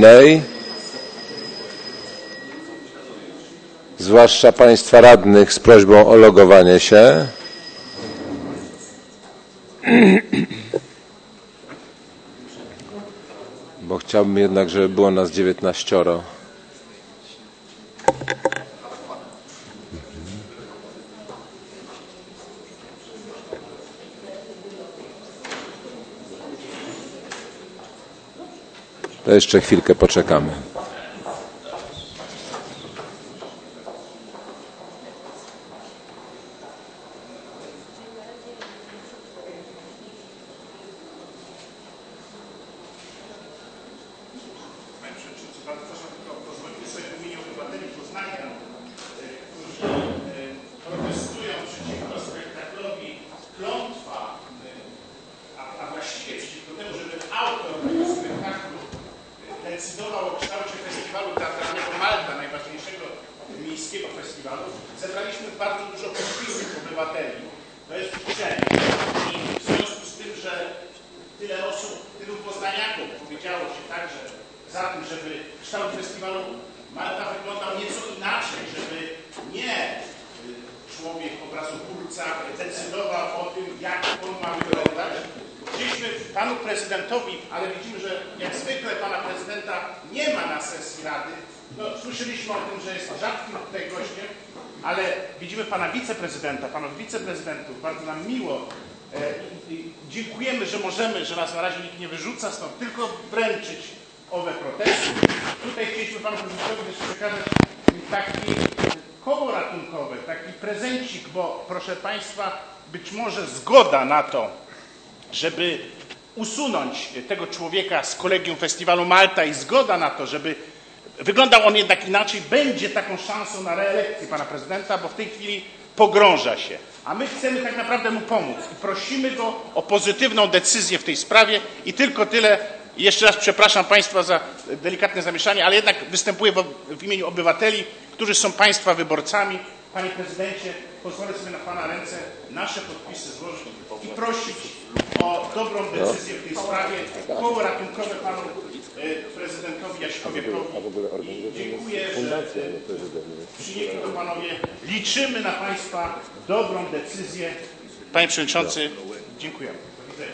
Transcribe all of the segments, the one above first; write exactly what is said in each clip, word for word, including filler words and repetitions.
publicznej, zwłaszcza Państwa radnych z prośbą o logowanie się. Bo chciałbym jednak, żeby było nas dziewiętnaścioro. To jeszcze chwilkę poczekamy. Decydował o kształcie festiwalu teatralnego Malta, najważniejszego miejskiego festiwalu. Zebraliśmy bardzo dużo podpisów obywateli. To jest uczenie. I w związku z tym, że tyle osób, tylu poznaniaków powiedziało się także za tym, żeby kształt festiwalu Malta wyglądał nieco inaczej, żeby nie człowiek obrazotwórca decydował o tym, jak on ma wyglądać. Chcieliśmy panu prezydentowi, ale widzimy, że jak zwykle pana prezydenta nie ma na sesji Rady. No, słyszeliśmy o tym, że jest rzadkim tutaj gościem, ale widzimy pana wiceprezydenta, panów wiceprezydentów. Bardzo nam miło. E, i dziękujemy, że możemy, że nas na razie nikt nie wyrzuca stąd, tylko wręczyć owe protesty. Tutaj chcieliśmy panu prezydentowi też przekazać taki koło ratunkowe, taki prezencik, bo proszę państwa, być może zgoda na to, żeby usunąć tego człowieka z kolegium festiwalu Malta i zgoda na to, żeby wyglądał on jednak inaczej, będzie taką szansą na reelekcję pana prezydenta, bo w tej chwili pogrąża się. A my chcemy tak naprawdę mu pomóc i prosimy go o pozytywną decyzję w tej sprawie i tylko tyle. Jeszcze raz przepraszam państwa za delikatne zamieszanie, ale jednak występuję w imieniu obywateli, którzy są państwa wyborcami. Panie prezydencie, pozwolę sobie na pana ręce nasze podpisy złożyć i prosić o dobrą decyzję w tej sprawie. Koło ratunkowe panu prezydentowi Jaśkowiekowi. I dziękuję, że przyjęli to panowie. Liczymy na państwa dobrą decyzję. Panie przewodniczący, dziękujemy. Do widzenia.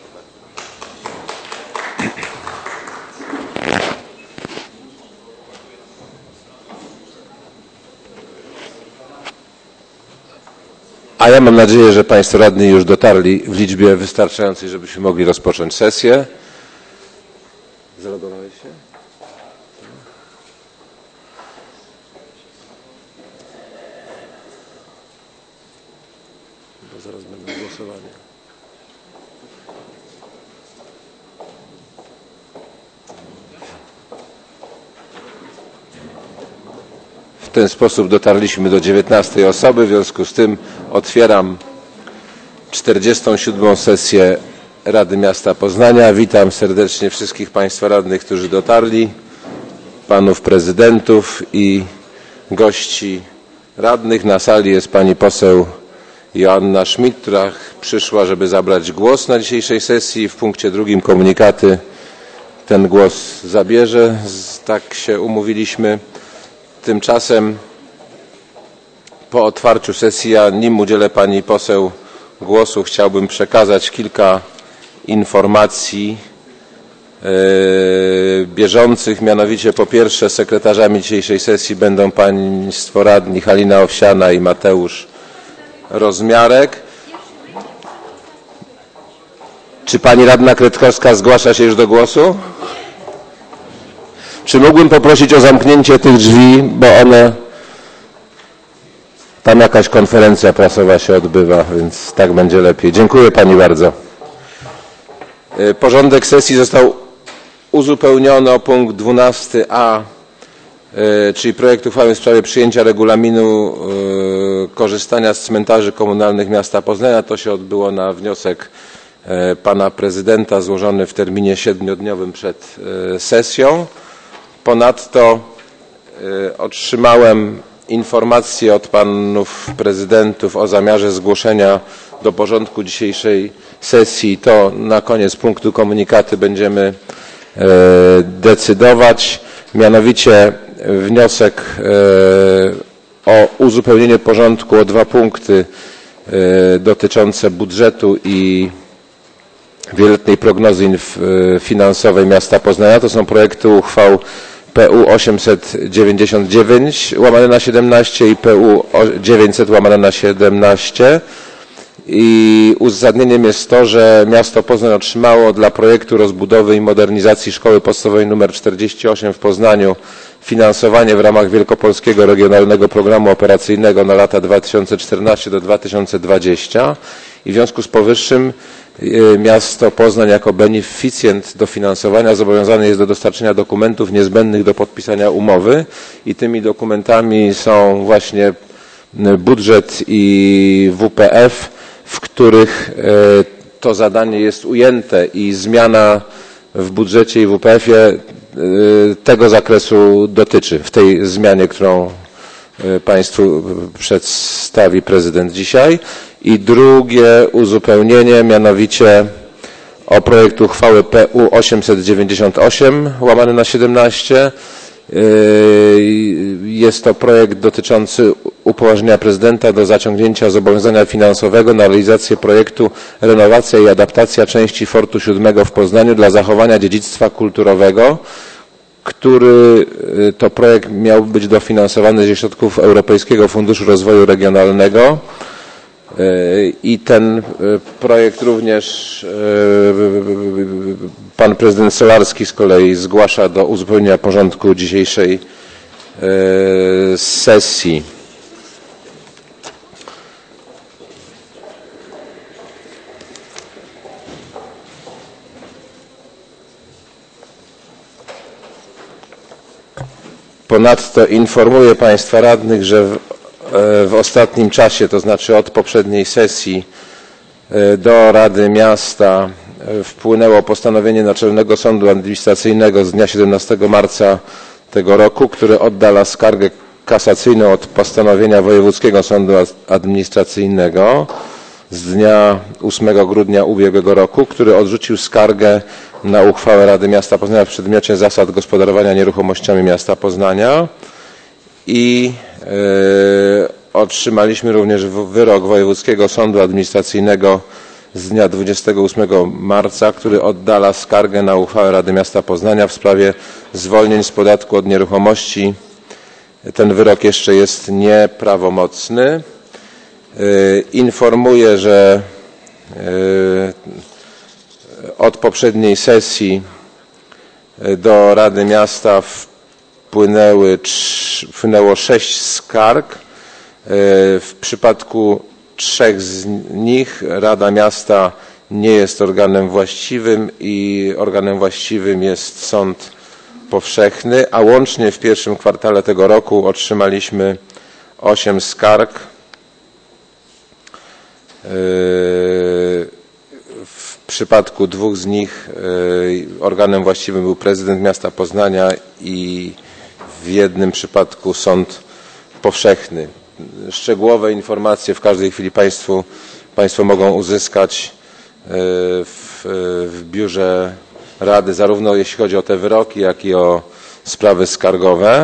A ja mam nadzieję, że Państwo radni już dotarli w liczbie wystarczającej, żebyśmy mogli rozpocząć sesję. Zalogowałeś się? Bo zaraz będą głosowania. W ten sposób dotarliśmy do dziewiętnastej osoby, w związku z tym otwieram czterdziestą siódmą sesję Rady Miasta Poznania. Witam serdecznie wszystkich Państwa radnych, którzy dotarli, panów prezydentów i gości radnych. Na sali jest pani poseł Joanna Schmidt, która przyszła, żeby zabrać głos na dzisiejszej sesji. W punkcie drugim komunikaty ten głos zabierze, tak się umówiliśmy. Tymczasem po otwarciu sesji, a nim udzielę pani poseł głosu, chciałbym przekazać kilka informacji yy, bieżących. Mianowicie po pierwsze sekretarzami dzisiejszej sesji będą państwo radni Halina Owsiana i Mateusz Rozmiarek. Czy pani radna Kretkowska zgłasza się już do głosu? Czy mógłbym poprosić o zamknięcie tych drzwi, bo one, tam jakaś konferencja prasowa się odbywa, więc tak będzie lepiej. Dziękuję pani bardzo. Porządek sesji został uzupełniony o punkt dwunasty a, czyli projekt uchwały w sprawie przyjęcia regulaminu korzystania z cmentarzy komunalnych miasta Poznania. To się odbyło na wniosek pana prezydenta złożony w terminie siedmiodniowym przed sesją. Ponadto y, otrzymałem informację od panów prezydentów o zamiarze zgłoszenia do porządku dzisiejszej sesji. To na koniec punktu komunikaty będziemy decydować. Mianowicie wniosek o uzupełnienie porządku o dwa punkty dotyczące budżetu i wieloletniej prognozy finansowej miasta Poznania. To są projekty uchwał P U osiemset dziewięćdziesiąt dziewięć łamane na siedemnaście i P U dziewięćset łamane na siedemnaście. I uzasadnieniem jest to, że miasto Poznań otrzymało dla projektu rozbudowy i modernizacji szkoły podstawowej nr czterdzieści osiem w Poznaniu finansowanie w ramach Wielkopolskiego Regionalnego Programu Operacyjnego na lata dwa tysiące czternaście do dwa tysiące dwudziestego i w związku z powyższym miasto Poznań jako beneficjent dofinansowania zobowiązane jest do dostarczenia dokumentów niezbędnych do podpisania umowy i tymi dokumentami są właśnie budżet i W P F, w których to zadanie jest ujęte i zmiana w budżecie i W P F-ie tego zakresu dotyczy w tej zmianie, którą Państwu przedstawi prezydent dzisiaj. I drugie uzupełnienie, mianowicie o projekt uchwały P U osiemset dziewięćdziesiąt osiem łamane na siedemnaście. Jest to projekt dotyczący upoważnienia prezydenta do zaciągnięcia zobowiązania finansowego na realizację projektu renowacja i adaptacja części Fortu siódmego w Poznaniu dla zachowania dziedzictwa kulturowego, który to projekt miał być dofinansowany ze środków Europejskiego Funduszu Rozwoju Regionalnego. I ten projekt również pan prezydent Solarski z kolei zgłasza do uzupełnienia porządku dzisiejszej sesji. Ponadto informuję Państwa radnych, że w, w ostatnim czasie, to znaczy od poprzedniej sesji, do Rady Miasta wpłynęło postanowienie Naczelnego Sądu Administracyjnego z dnia siedemnastego marca tego roku, które oddala skargę kasacyjną od postanowienia Wojewódzkiego Sądu Administracyjnego z dnia ósmego grudnia ubiegłego roku, który odrzucił skargę na uchwałę Rady Miasta Poznania w przedmiocie zasad gospodarowania nieruchomościami miasta Poznania i yy, otrzymaliśmy również wyrok Wojewódzkiego Sądu Administracyjnego z dnia dwudziestego ósmego marca, który oddala skargę na uchwałę Rady Miasta Poznania w sprawie zwolnień z podatku od nieruchomości. Ten wyrok jeszcze jest nieprawomocny. Yy, informuję, że yy, od poprzedniej sesji do Rady Miasta wpłynęły, wpłynęło sześć skarg. W przypadku trzech z nich Rada Miasta nie jest organem właściwym i organem właściwym jest Sąd Powszechny, a łącznie w pierwszym kwartale tego roku otrzymaliśmy osiem skarg. W przypadku dwóch z nich organem właściwym był prezydent miasta Poznania i w jednym przypadku Sąd Powszechny. Szczegółowe informacje w każdej chwili Państwu, Państwo mogą uzyskać w, w biurze Rady, zarówno jeśli chodzi o te wyroki, jak i o sprawy skargowe.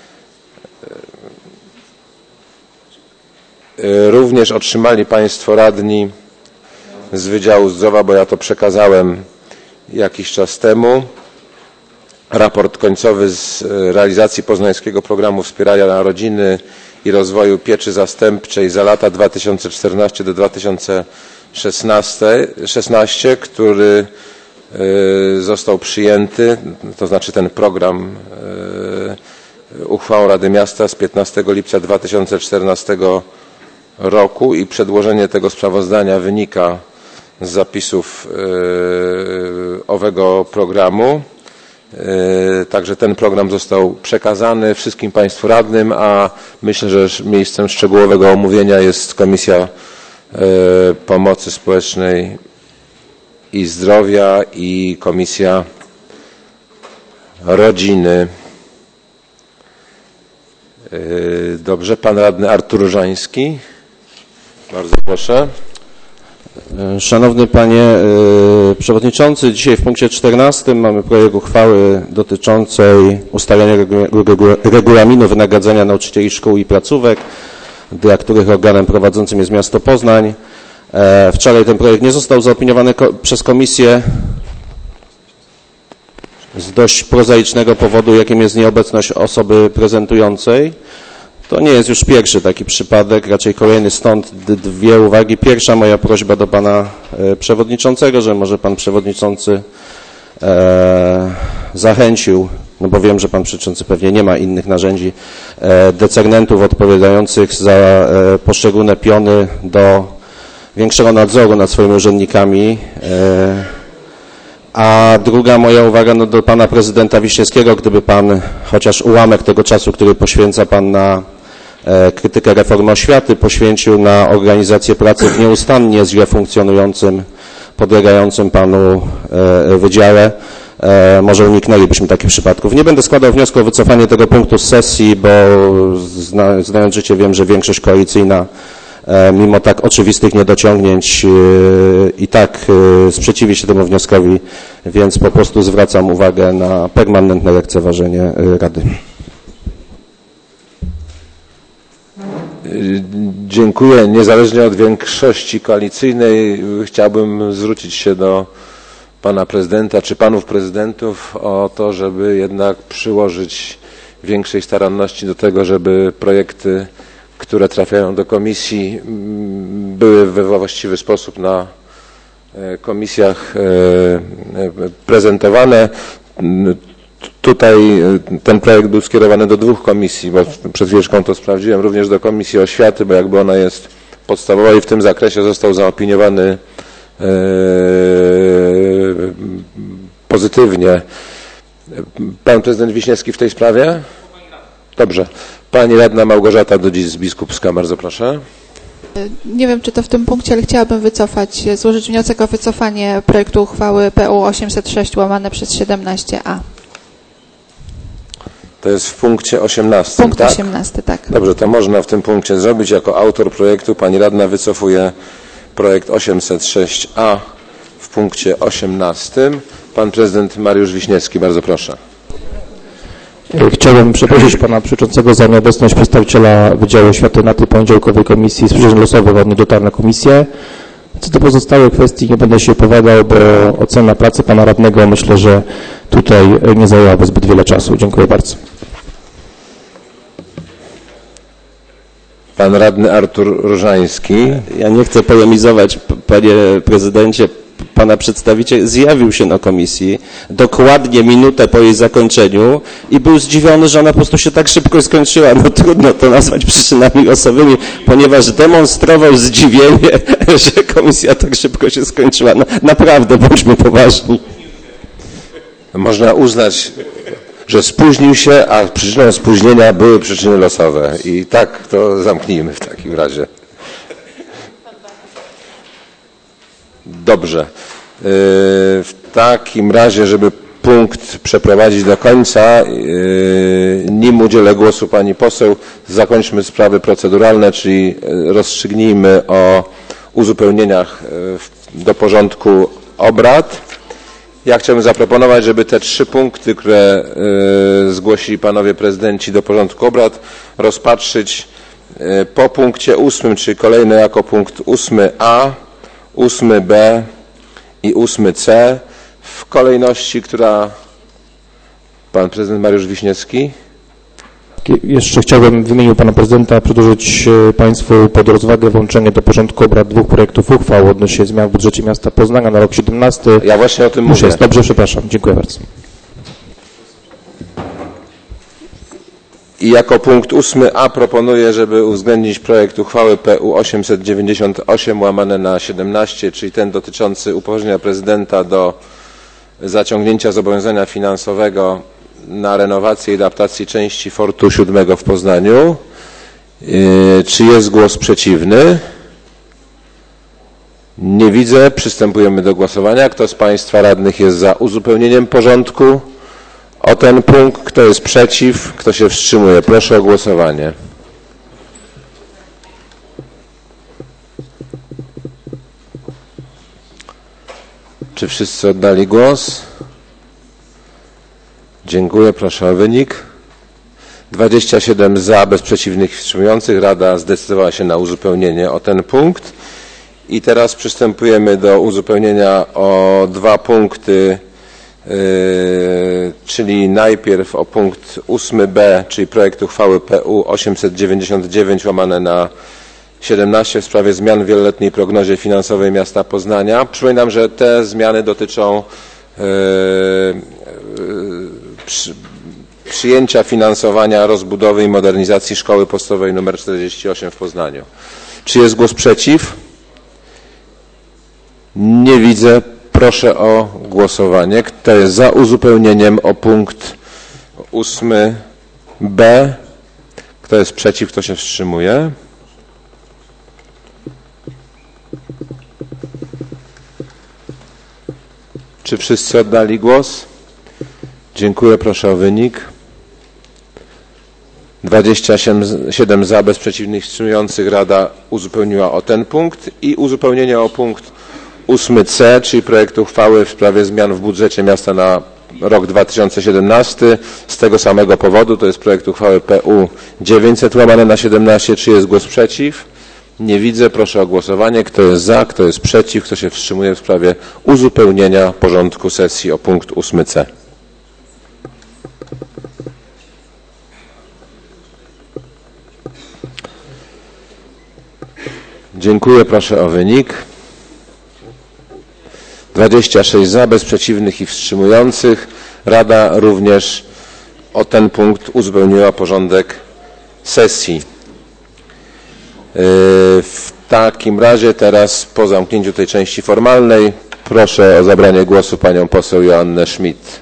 Również otrzymali Państwo radni z Wydziału Zdrowia, bo ja to przekazałem jakiś czas temu, raport końcowy z realizacji Poznańskiego Programu Wspierania Rodziny i Rozwoju Pieczy Zastępczej za lata dwa tysiące czternasty do dwa tysiące szesnastego, który został przyjęty, to znaczy ten program uchwałą Rady Miasta z piętnastego lipca dwa tysiące czternastego roku i przedłożenie tego sprawozdania wynika z zapisów owego programu. Także ten program został przekazany wszystkim Państwu radnym, a myślę, że miejscem szczegółowego omówienia jest Komisja Pomocy Społecznej i Zdrowia i Komisja Rodziny. Dobrze, pan radny Artur Różański. Bardzo proszę. Szanowny Panie Przewodniczący, dzisiaj w punkcie czternastym mamy projekt uchwały dotyczącej ustalenia regu- regu- regulaminu wynagradzania nauczycieli szkół i placówek, dla których organem prowadzącym jest miasto Poznań. Wczoraj ten projekt nie został zaopiniowany ko- przez komisję z dość prozaicznego powodu, jakim jest nieobecność osoby prezentującej. To nie jest już pierwszy taki przypadek, raczej kolejny, stąd dwie uwagi. Pierwsza moja prośba do Pana e, Przewodniczącego, że może Pan Przewodniczący e, zachęcił, no bo wiem, że Pan Przewodniczący pewnie nie ma innych narzędzi, e, decernentów odpowiadających za e, poszczególne piony do większego nadzoru nad swoimi urzędnikami. E, A druga moja uwaga no, do Pana Prezydenta Wiśniewskiego, gdyby Pan chociaż ułamek tego czasu, który poświęca Pan na e, krytykę reformy oświaty, poświęcił na organizację pracy w nieustannie źle funkcjonującym, podlegającym Panu e, wydziale, e, może uniknęlibyśmy takich przypadków. Nie będę składał wniosku o wycofanie tego punktu z sesji, bo zna, znając życie wiem, że większość koalicyjna mimo tak oczywistych niedociągnięć i tak sprzeciwi się temu wnioskowi, więc po prostu zwracam uwagę na permanentne lekceważenie Rady. Dziękuję. Niezależnie od większości koalicyjnej chciałbym zwrócić się do Pana Prezydenta czy Panów Prezydentów o to, żeby jednak przyłożyć większej staranności do tego, żeby projekty, które trafiają do komisji, były we właściwy sposób na komisjach prezentowane. Tutaj ten projekt był skierowany do dwóch komisji, bo przed chwileczką to sprawdziłem, również do Komisji Oświaty, bo jakby ona jest podstawowa i w tym zakresie został zaopiniowany pozytywnie. Pan Prezydent Wiśniewski w tej sprawie? Dobrze. Pani radna Małgorzata Dodzic-Biskupska, bardzo proszę. Nie wiem, czy to w tym punkcie, ale chciałabym wycofać, złożyć wniosek o wycofanie projektu uchwały P U osiemset sześć łamane przez siedemnaście A. To jest w punkcie osiemnastym, Punkt tak? osiemnasty, tak. Dobrze, to można w tym punkcie zrobić. Jako autor projektu pani radna wycofuje projekt osiemset sześć A w punkcie osiemnastym. Pan prezydent Mariusz Wiśniewski, bardzo proszę. Chciałbym przeprosić Pana Przewodniczącego za nieobecność przedstawiciela Wydziału Oświaty na tej poniedziałkowej komisji z przyczyn losowych, on nie dotarł na komisję. Co do pozostałych kwestii nie będę się opowiadał, bo ocena pracy Pana Radnego myślę, że tutaj nie zajęłaby zbyt wiele czasu. Dziękuję bardzo. Pan radny Artur Różański. Ja nie chcę polemizować, Panie Prezydencie. Pana przedstawiciel zjawił się na komisji dokładnie minutę po jej zakończeniu i był zdziwiony, że ona po prostu się tak szybko skończyła. No trudno to nazwać przyczynami losowymi, ponieważ demonstrował zdziwienie, że komisja tak szybko się skończyła. No, naprawdę, bądźmy poważni. Można uznać, że spóźnił się, a przyczyną spóźnienia były przyczyny losowe. I tak to zamknijmy w takim razie. Dobrze. W takim razie, żeby punkt przeprowadzić do końca, nim udzielę głosu pani poseł, zakończmy sprawy proceduralne, czyli rozstrzygnijmy o uzupełnieniach do porządku obrad. Ja chciałbym zaproponować, żeby te trzy punkty, które zgłosili panowie prezydenci do porządku obrad, rozpatrzyć po punkcie ósmym, czyli kolejny jako punkt ósmy A, ósmy B i ósmy C w kolejności, która pan prezydent Mariusz Wiśniewski. Jeszcze chciałbym w imieniu Pana Prezydenta przedłożyć Państwu pod rozwagę włączenie do porządku obrad dwóch projektów uchwał odnośnie zmian w budżecie miasta Poznania na rok siedemnasty. Ja właśnie o tym Już mówię. jest. Dobrze, przepraszam. Dziękuję bardzo. I jako punkt ósmy A proponuję, żeby uwzględnić projekt uchwały P U osiemset dziewięćdziesiąt osiem łamane na siedemnaście, czyli ten dotyczący upoważnienia prezydenta do zaciągnięcia zobowiązania finansowego na renowację i adaptację części Fortu siódmego w Poznaniu. Yy, czy jest głos przeciwny? Nie widzę. Przystępujemy do głosowania. Kto z Państwa radnych jest za uzupełnieniem porządku o ten punkt? Kto jest przeciw? Kto się wstrzymuje? Proszę o głosowanie. Czy wszyscy oddali głos? Dziękuję, proszę o wynik. dwadzieścia siedem za, bez przeciwnych i wstrzymujących. Rada zdecydowała się na uzupełnienie o ten punkt. I teraz przystępujemy do uzupełnienia o dwa punkty, yy, czyli najpierw o punkt ósmy B, czyli projekt uchwały P U osiemset dziewięćdziesiąt dziewięć łamane na siedemnaście w sprawie zmian w wieloletniej prognozie finansowej miasta Poznania. Przypominam, że te zmiany dotyczą yy, yy, przy, przyjęcia finansowania rozbudowy i modernizacji szkoły podstawowej nr czterdzieści osiem w Poznaniu. Czy jest głos przeciw? Nie widzę. Proszę o głosowanie. Kto jest za uzupełnieniem o punkt ósmy B? Kto jest przeciw? Kto się wstrzymuje? Czy wszyscy oddali głos? Dziękuję. Proszę o wynik. dwadzieścia siedem za, bez przeciwnych i wstrzymujących. Rada uzupełniła o ten punkt i uzupełnienie o punkt ósmy C, czyli projekt uchwały w sprawie zmian w budżecie miasta na rok dwa tysiące siedemnasty. Z tego samego powodu, to jest projekt uchwały P U dziewięćset łamane na siedemnaście. Czy jest głos przeciw? Nie widzę. Proszę o głosowanie. Kto jest za, kto jest przeciw, kto się wstrzymuje w sprawie uzupełnienia porządku sesji o punkt ósmy C. Dziękuję. Proszę o wynik. dwadzieścia sześć za, bez przeciwnych i wstrzymujących. Rada również o ten punkt uzupełniła porządek sesji. W takim razie teraz po zamknięciu tej części formalnej proszę o zabranie głosu panią poseł Joannę Schmidt.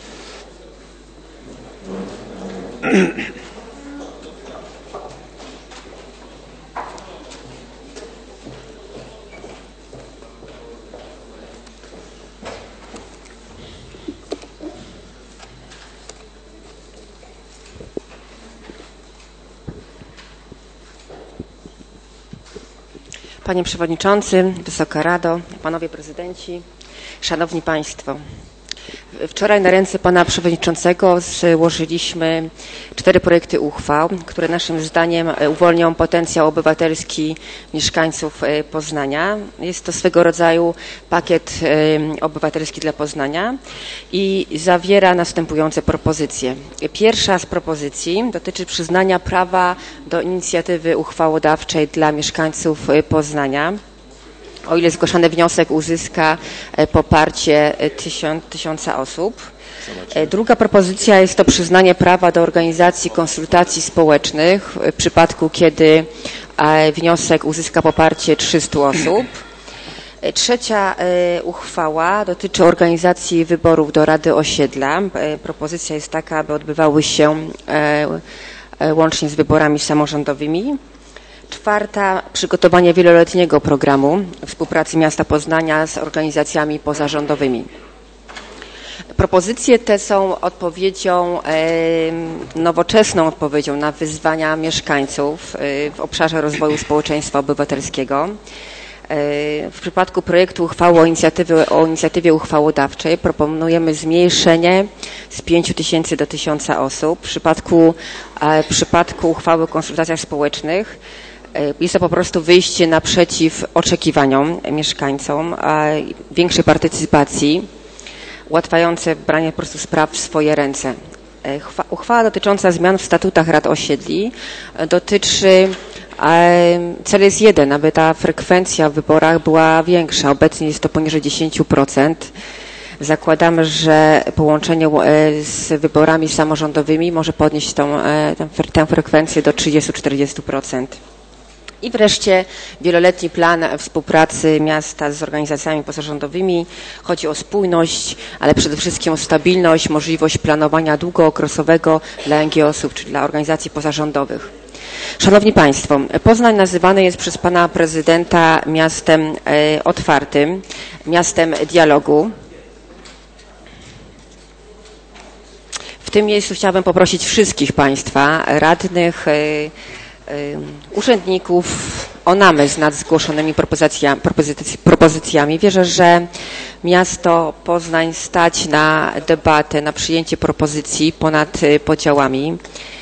Panie Przewodniczący, Wysoka Rado, Panowie Prezydenci, Szanowni Państwo. Wczoraj na ręce Pana Przewodniczącego złożyliśmy cztery projekty uchwał, które naszym zdaniem uwolnią potencjał obywatelski mieszkańców Poznania. Jest to swego rodzaju pakiet obywatelski dla Poznania i zawiera następujące propozycje. Pierwsza z propozycji dotyczy przyznania prawa do inicjatywy uchwałodawczej dla mieszkańców Poznania, o ile zgłoszony wniosek uzyska poparcie tysiąca osób. Druga propozycja jest to przyznanie prawa do organizacji konsultacji społecznych w przypadku, kiedy wniosek uzyska poparcie trzystu osób. Trzecia uchwała dotyczy organizacji wyborów do Rady Osiedla. Propozycja jest taka, aby odbywały się łącznie z wyborami samorządowymi. Czwarta, przygotowanie wieloletniego programu współpracy miasta Poznania z organizacjami pozarządowymi. Propozycje te są odpowiedzią, nowoczesną odpowiedzią na wyzwania mieszkańców w obszarze rozwoju społeczeństwa obywatelskiego. W przypadku projektu uchwały o inicjatywie, o inicjatywie uchwałodawczej proponujemy zmniejszenie z pięciu tysięcy do tysiąca osób. W przypadku, w przypadku uchwały o konsultacjach społecznych jest to po prostu wyjście naprzeciw oczekiwaniom mieszkańcom, większej partycypacji, ułatwiające branie po prostu spraw w swoje ręce. Uchwała dotycząca zmian w statutach rad osiedli dotyczy, cel jest jeden, aby ta frekwencja w wyborach była większa. Obecnie jest to poniżej dziesięć procent. Zakładamy, że połączenie z wyborami samorządowymi może podnieść tą, tę frekwencję do trzydzieści do czterdziestu procent. I wreszcie wieloletni plan współpracy miasta z organizacjami pozarządowymi. Chodzi o spójność, ale przede wszystkim o stabilność, możliwość planowania długookresowego dla N G O sów, czyli dla organizacji pozarządowych. Szanowni Państwo, Poznań nazywany jest przez Pana Prezydenta miastem otwartym, miastem dialogu. W tym miejscu chciałabym poprosić wszystkich Państwa, radnych, urzędników, o namysł nad zgłoszonymi propozycjami, propozyc- propozycjami. Wierzę, że miasto Poznań stać na debatę, na przyjęcie propozycji ponad podziałami.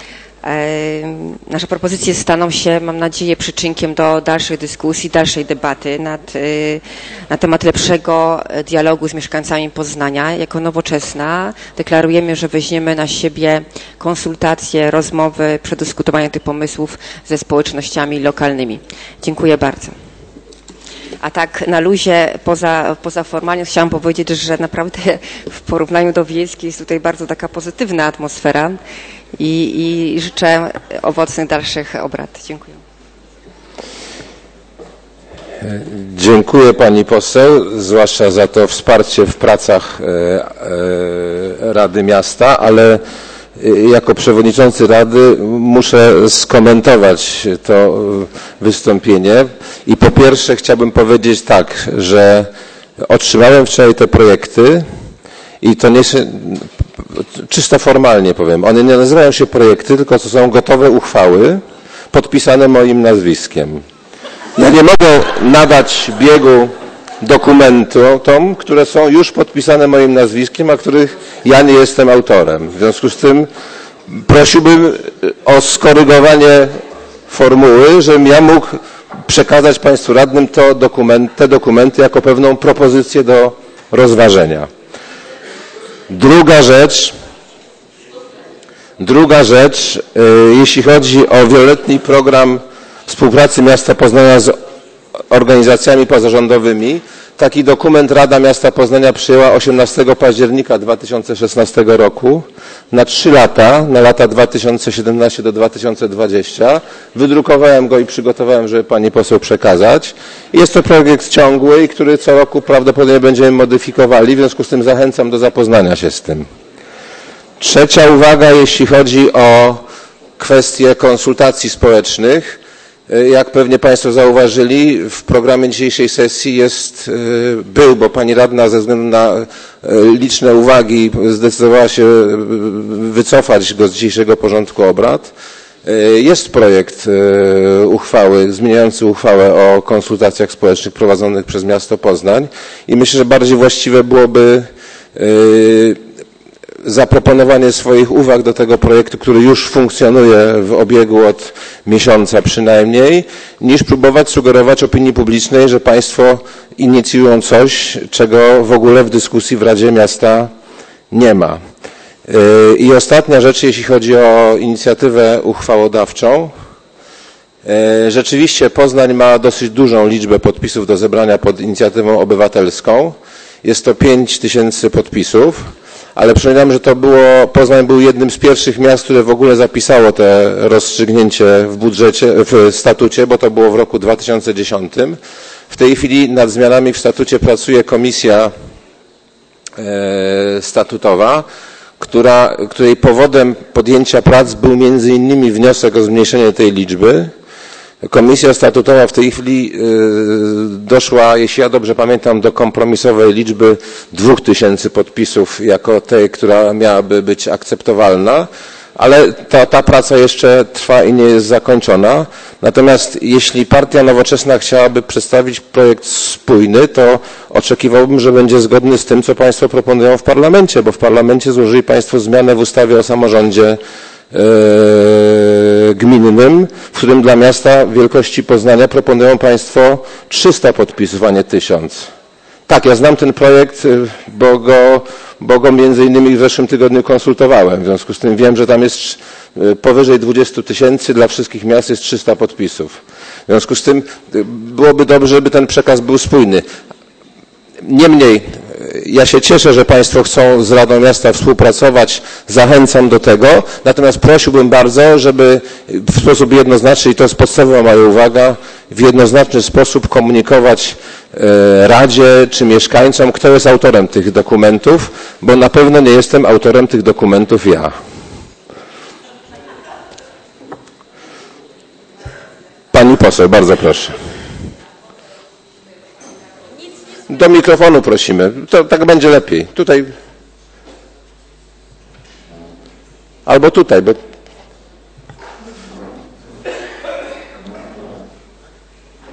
Nasze propozycje staną się, mam nadzieję, przyczynkiem do dalszej dyskusji, dalszej debaty nad, na temat lepszego dialogu z mieszkańcami Poznania. Jako Nowoczesna deklarujemy, że weźmiemy na siebie konsultacje, rozmowy, przedyskutowanie tych pomysłów ze społecznościami lokalnymi. Dziękuję bardzo. A tak na luzie, poza, poza formalnie chciałam powiedzieć, że naprawdę w porównaniu do Wiejskiej jest tutaj bardzo taka pozytywna atmosfera i, i życzę owocnych dalszych obrad. Dziękuję. Dziękuję pani poseł, zwłaszcza za to wsparcie w pracach Rady Miasta, ale jako przewodniczący Rady muszę skomentować to wystąpienie i po pierwsze chciałbym powiedzieć tak, że otrzymałem wczoraj te projekty i to nie się, czysto formalnie powiem, one nie nazywają się projekty, tylko to są gotowe uchwały podpisane moim nazwiskiem. Ja nie mogę nadać biegu dokumentom, które są już podpisane moim nazwiskiem, a których ja nie jestem autorem. W związku z tym prosiłbym o skorygowanie formuły, żebym ja mógł przekazać Państwu radnym to dokument, te dokumenty jako pewną propozycję do rozważenia. Druga rzecz, druga rzecz, jeśli chodzi o wieloletni program współpracy miasta Poznania z organizacjami pozarządowymi, taki dokument Rada Miasta Poznania przyjęła osiemnastego października dwa tysiące szesnastego roku na trzy lata, na lata dwa tysiące siedemnasty do dwa tysiące dwudziestego. Wydrukowałem go i przygotowałem, żeby pani poseł przekazać. Jest to projekt ciągły, który co roku prawdopodobnie będziemy modyfikowali, w związku z tym zachęcam do zapoznania się z tym. Trzecia uwaga, jeśli chodzi o kwestie konsultacji społecznych. Jak pewnie Państwo zauważyli, w programie dzisiejszej sesji jest, był, bo Pani Radna ze względu na liczne uwagi zdecydowała się wycofać go z dzisiejszego porządku obrad. Jest projekt uchwały, zmieniający uchwałę o konsultacjach społecznych prowadzonych przez miasto Poznań i myślę, że bardziej właściwe byłoby zaproponowanie swoich uwag do tego projektu, który już funkcjonuje w obiegu od miesiąca przynajmniej, niż próbować sugerować opinii publicznej, że Państwo inicjują coś, czego w ogóle w dyskusji w Radzie Miasta nie ma. I ostatnia rzecz, jeśli chodzi o inicjatywę uchwałodawczą. Rzeczywiście Poznań ma dosyć dużą liczbę podpisów do zebrania pod inicjatywą obywatelską. Jest to pięć tysięcy podpisów. Ale przypominam, że to było, Poznań był jednym z pierwszych miast, które w ogóle zapisało te rozstrzygnięcie w budżecie, w statucie, bo to było w roku dwa tysiące dziesiątym. W tej chwili nad zmianami w statucie pracuje komisja statutowa, która, której powodem podjęcia prac był między innymi wniosek o zmniejszenie tej liczby. Komisja statutowa w tej chwili doszła, jeśli ja dobrze pamiętam, do kompromisowej liczby dwóch tysięcy podpisów jako tej, która miałaby być akceptowalna, ale ta, ta praca jeszcze trwa i nie jest zakończona. Natomiast jeśli Partia Nowoczesna chciałaby przedstawić projekt spójny, to oczekiwałbym, że będzie zgodny z tym, co Państwo proponują w parlamencie, bo w parlamencie złożyli Państwo zmianę w ustawie o samorządzie gminnym, w którym dla miasta wielkości Poznania proponują Państwo trzysta podpisów, a nie tysiąc. Tak, ja znam ten projekt, bo go, bo go między innymi w zeszłym tygodniu konsultowałem. W związku z tym wiem, że tam jest powyżej dwudziestu tysięcy, dla wszystkich miast jest trzysta podpisów. W związku z tym byłoby dobrze, żeby ten przekaz był spójny. Niemniej, ja się cieszę, że Państwo chcą z Radą Miasta współpracować, zachęcam do tego, natomiast prosiłbym bardzo, żeby w sposób jednoznaczny, i to jest podstawowa moja uwaga, w jednoznaczny sposób komunikować Radzie czy mieszkańcom, kto jest autorem tych dokumentów, bo na pewno nie jestem autorem tych dokumentów ja. Pani poseł, bardzo proszę. Do mikrofonu prosimy. To tak będzie lepiej. Tutaj. Albo tutaj, bo...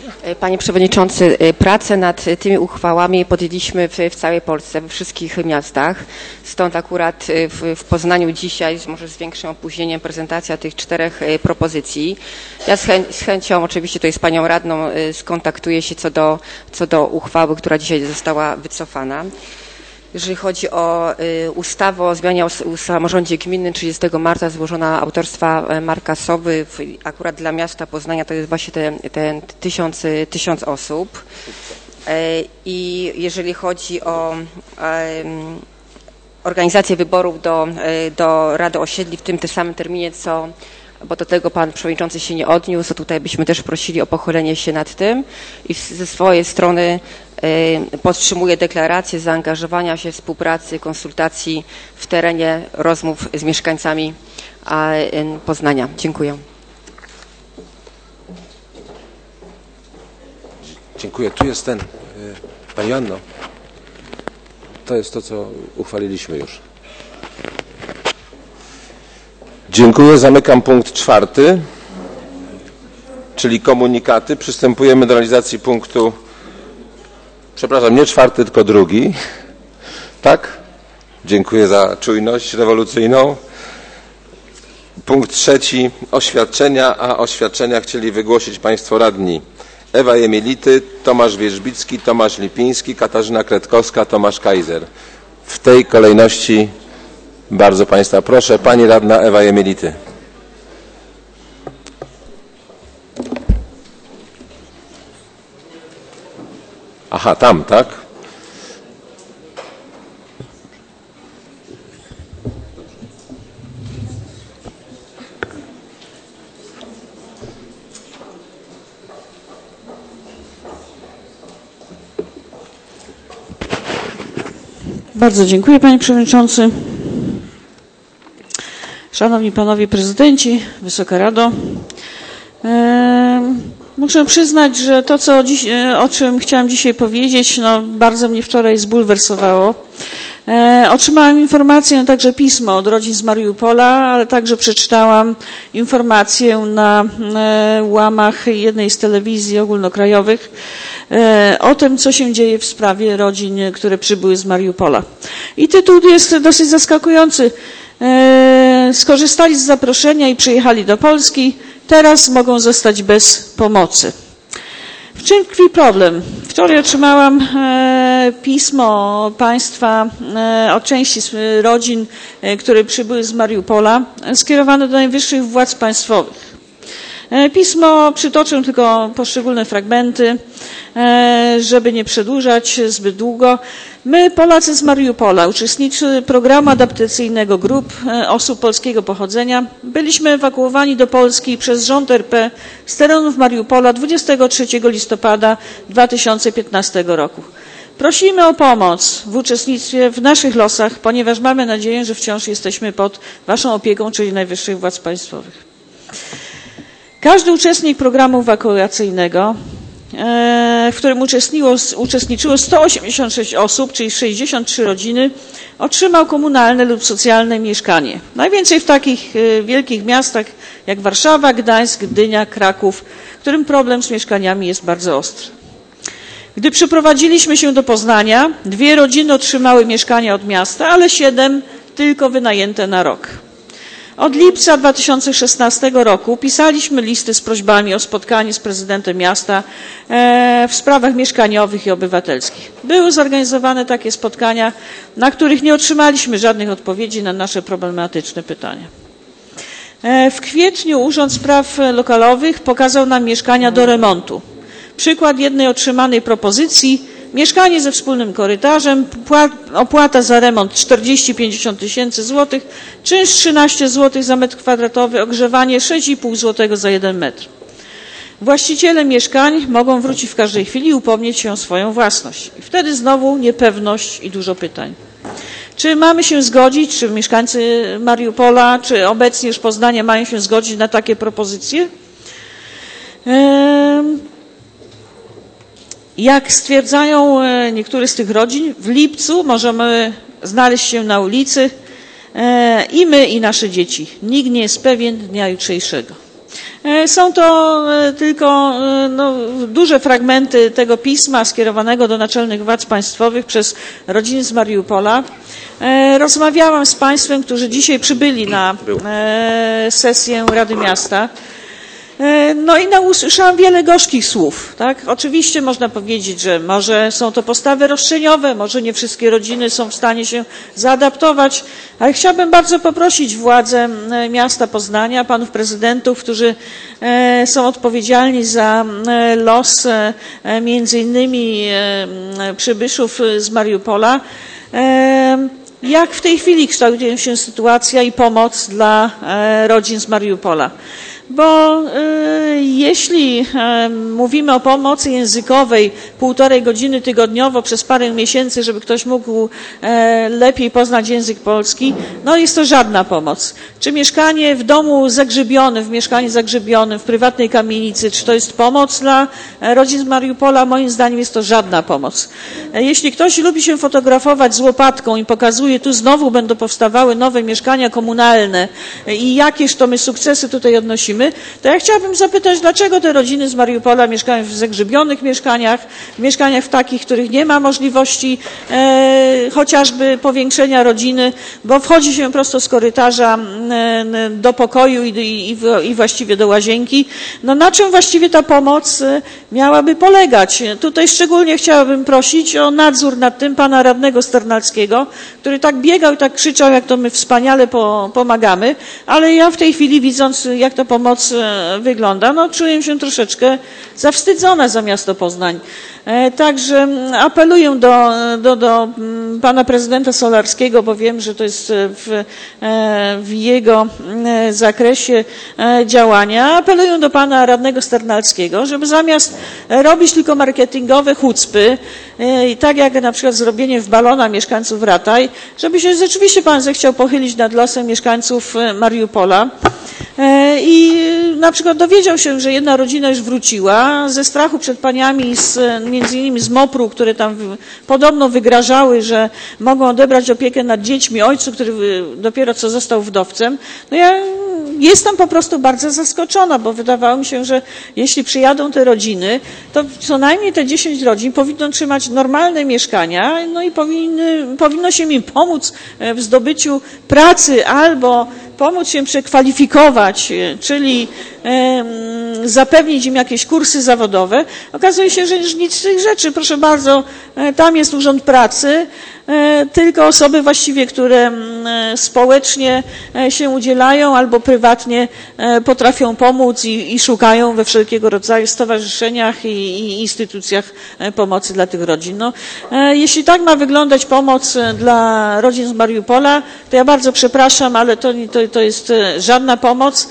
Panie Przewodniczący, prace nad tymi uchwałami podjęliśmy w, w całej Polsce, we wszystkich miastach. Stąd akurat w, w Poznaniu dzisiaj, może z większym opóźnieniem, prezentacja tych czterech propozycji. Ja z, chę, z chęcią, oczywiście tutaj z Panią Radną, skontaktuję się co do, co do uchwały, która dzisiaj została wycofana. Jeżeli chodzi o y, ustawę o zmianie o, o samorządzie gminnym trzydziestego marca złożona autorstwa Marka Sowy, w, akurat dla miasta Poznania to jest właśnie ten, ten tysiąc, tysiąc osób. Y, I jeżeli chodzi o y, organizację wyborów do, y, do Rady Osiedli w tym tym samym terminie, co, bo do tego Pan Przewodniczący się nie odniósł, to tutaj byśmy też prosili o pochylenie się nad tym i ze swojej strony podtrzymuję deklarację zaangażowania się, współpracy, konsultacji w terenie, rozmów z mieszkańcami Poznania. Dziękuję. Dziękuję. Tu jest ten, Pani Joanno, to jest to, co uchwaliliśmy już. Dziękuję. Zamykam punkt czwarty, czyli komunikaty. Przystępujemy do realizacji punktu, przepraszam, nie czwarty, tylko drugi. Tak? Dziękuję za czujność rewolucyjną. Punkt trzeci, oświadczenia, a oświadczenia chcieli wygłosić Państwo radni Ewa Jemielity, Tomasz Wierzbicki, Tomasz Lipiński, Katarzyna Kretkowska, Tomasz Kaiser. W tej kolejności bardzo Państwa proszę. Pani radna Ewa Jemielity. Aha, tam, tak? Bardzo dziękuję, Panie Przewodniczący. Szanowni Panowie Prezydenci, Wysoka Rado. Eee, muszę przyznać, że to, co dziś, o czym chciałam dzisiaj powiedzieć, no, bardzo mnie wczoraj zbulwersowało. Eee, otrzymałam informację, także pismo od rodzin z Mariupola, ale także przeczytałam informację na e, łamach jednej z telewizji ogólnokrajowych e, o tym, co się dzieje w sprawie rodzin, które przybyły z Mariupola. I tytuł jest dosyć zaskakujący. E, skorzystali z zaproszenia i przyjechali do Polski, teraz mogą zostać bez pomocy. W czym tkwi problem? Wczoraj otrzymałam e, pismo państwa e, od części rodzin, e, które przybyły z Mariupola, e, skierowane do najwyższych władz państwowych. E, pismo przytoczę tylko poszczególne fragmenty, e, żeby nie przedłużać zbyt długo. My, Polacy z Mariupola, uczestnicy programu adaptacyjnego grup e, osób polskiego pochodzenia, byliśmy ewakuowani do Polski przez rząd R P z terenów Mariupola dwudziestego trzeciego listopada dwa tysiące piętnastego roku. Prosimy o pomoc w uczestnictwie w naszych losach, ponieważ mamy nadzieję, że wciąż jesteśmy pod Waszą opieką, czyli najwyższych władz państwowych. Każdy uczestnik programu ewakuacyjnego, w którym uczestniczyło, uczestniczyło sto osiemdziesiąt sześć osób, czyli sześćdziesiąt trzy rodziny, otrzymał komunalne lub socjalne mieszkanie. Najwięcej w takich wielkich miastach jak Warszawa, Gdańsk, Gdynia, Kraków, w którym problem z mieszkaniami jest bardzo ostry. Gdy przeprowadziliśmy się do Poznania, dwie rodziny otrzymały mieszkania od miasta, ale siedem tylko wynajęte na rok. Od lipca dwa tysiące szesnastego roku pisaliśmy listy z prośbami o spotkanie z prezydentem miasta w sprawach mieszkaniowych i obywatelskich. Były zorganizowane takie spotkania, na których nie otrzymaliśmy żadnych odpowiedzi na nasze problematyczne pytania. W kwietniu Urząd Spraw Lokalowych pokazał nam mieszkania do remontu. Przykład jednej otrzymanej propozycji: mieszkanie ze wspólnym korytarzem, opłata za remont czterdzieści do pięćdziesięciu tysięcy złotych, czynsz trzynaście złotych za metr kwadratowy, ogrzewanie sześć i pół złotego za jeden metr. Właściciele mieszkań mogą wrócić w każdej chwili i upomnieć się o swoją własność. I wtedy znowu niepewność i dużo pytań. Czy mamy się zgodzić, czy mieszkańcy Mariupola, czy obecnie już Poznania mają się zgodzić na takie propozycje? Ehm... Jak stwierdzają niektóre z tych rodzin, w lipcu możemy znaleźć się na ulicy i my, i nasze dzieci. Nikt nie jest pewien dnia jutrzejszego. Są to tylko no, duże fragmenty tego pisma skierowanego do naczelnych władz państwowych przez rodziny z Mariupola. Rozmawiałam z państwem, którzy dzisiaj przybyli na sesję Rady Miasta. No i na, usłyszałam wiele gorzkich słów, tak? Oczywiście można powiedzieć, że może są to postawy roszczeniowe, może nie wszystkie rodziny są w stanie się zaadaptować, ale chciałabym bardzo poprosić władze miasta Poznania, panów prezydentów, którzy są odpowiedzialni za los między innymi przybyszów z Mariupola, jak w tej chwili kształtuje się sytuacja i pomoc dla rodzin z Mariupola. Bo y, jeśli y, mówimy o pomocy językowej półtorej godziny tygodniowo przez parę miesięcy, żeby ktoś mógł y, lepiej poznać język polski, no jest to żadna pomoc. Czy mieszkanie w domu zagrzybionym, w mieszkaniu zagrzybionym, w prywatnej kamienicy, czy to jest pomoc dla rodzin z Mariupola? Moim zdaniem jest to żadna pomoc. Jeśli ktoś lubi się fotografować z łopatką i pokazuje, tu znowu będą powstawały nowe mieszkania komunalne i jakież to my sukcesy tutaj odnosimy, to ja chciałabym zapytać, dlaczego te rodziny z Mariupola mieszkają w zagrzybionych mieszkaniach, w mieszkaniach w takich, w których nie ma możliwości e, chociażby powiększenia rodziny, bo wchodzi się prosto z korytarza e, do pokoju i, i, i właściwie do łazienki. No na czym właściwie ta pomoc miałaby polegać? Tutaj szczególnie chciałabym prosić o nadzór nad tym pana radnego Sternalskiego, który tak biegał i tak krzyczał, jak to my wspaniale po, pomagamy, ale ja w tej chwili, widząc, jak ta pomoc wygląda, no czuję się troszeczkę zawstydzona za miasto Poznań. Także apeluję do, do, do pana prezydenta Solarskiego, bo wiem, że to jest w, w jego zakresie działania. Apeluję do pana radnego Sternalskiego, żeby zamiast robić tylko marketingowe hucpy, i tak jak na przykład zrobienie w balona mieszkańców Rataj, żeby się rzeczywiście pan zechciał pochylić nad losem mieszkańców Mariupola. I na przykład dowiedział się, że jedna rodzina już wróciła ze strachu przed paniami, z, między innymi z MOPR-u, które tam w, podobno wygrażały, że mogą odebrać opiekę nad dziećmi ojcu, który dopiero co został wdowcem. No ja jestem po prostu bardzo zaskoczona, bo wydawało mi się, że jeśli przyjadą te rodziny, to co najmniej te dziesięć rodzin powinno trzymać normalne mieszkania, no i powinny, powinno się im pomóc w zdobyciu pracy albo pomóc się przekwalifikować, czyli e, zapewnić im jakieś kursy zawodowe. Okazuje się, że nic z tych rzeczy, proszę bardzo, e, tam jest Urząd Pracy, e, tylko osoby właściwie, które e, społecznie e, się udzielają albo prywatnie e, potrafią pomóc i, i szukają we wszelkiego rodzaju stowarzyszeniach i, i instytucjach e, pomocy dla tych rodzin. No, e, jeśli tak ma wyglądać pomoc dla rodzin z Mariupola, to ja bardzo przepraszam, ale to, to, to jest żadna pomoc.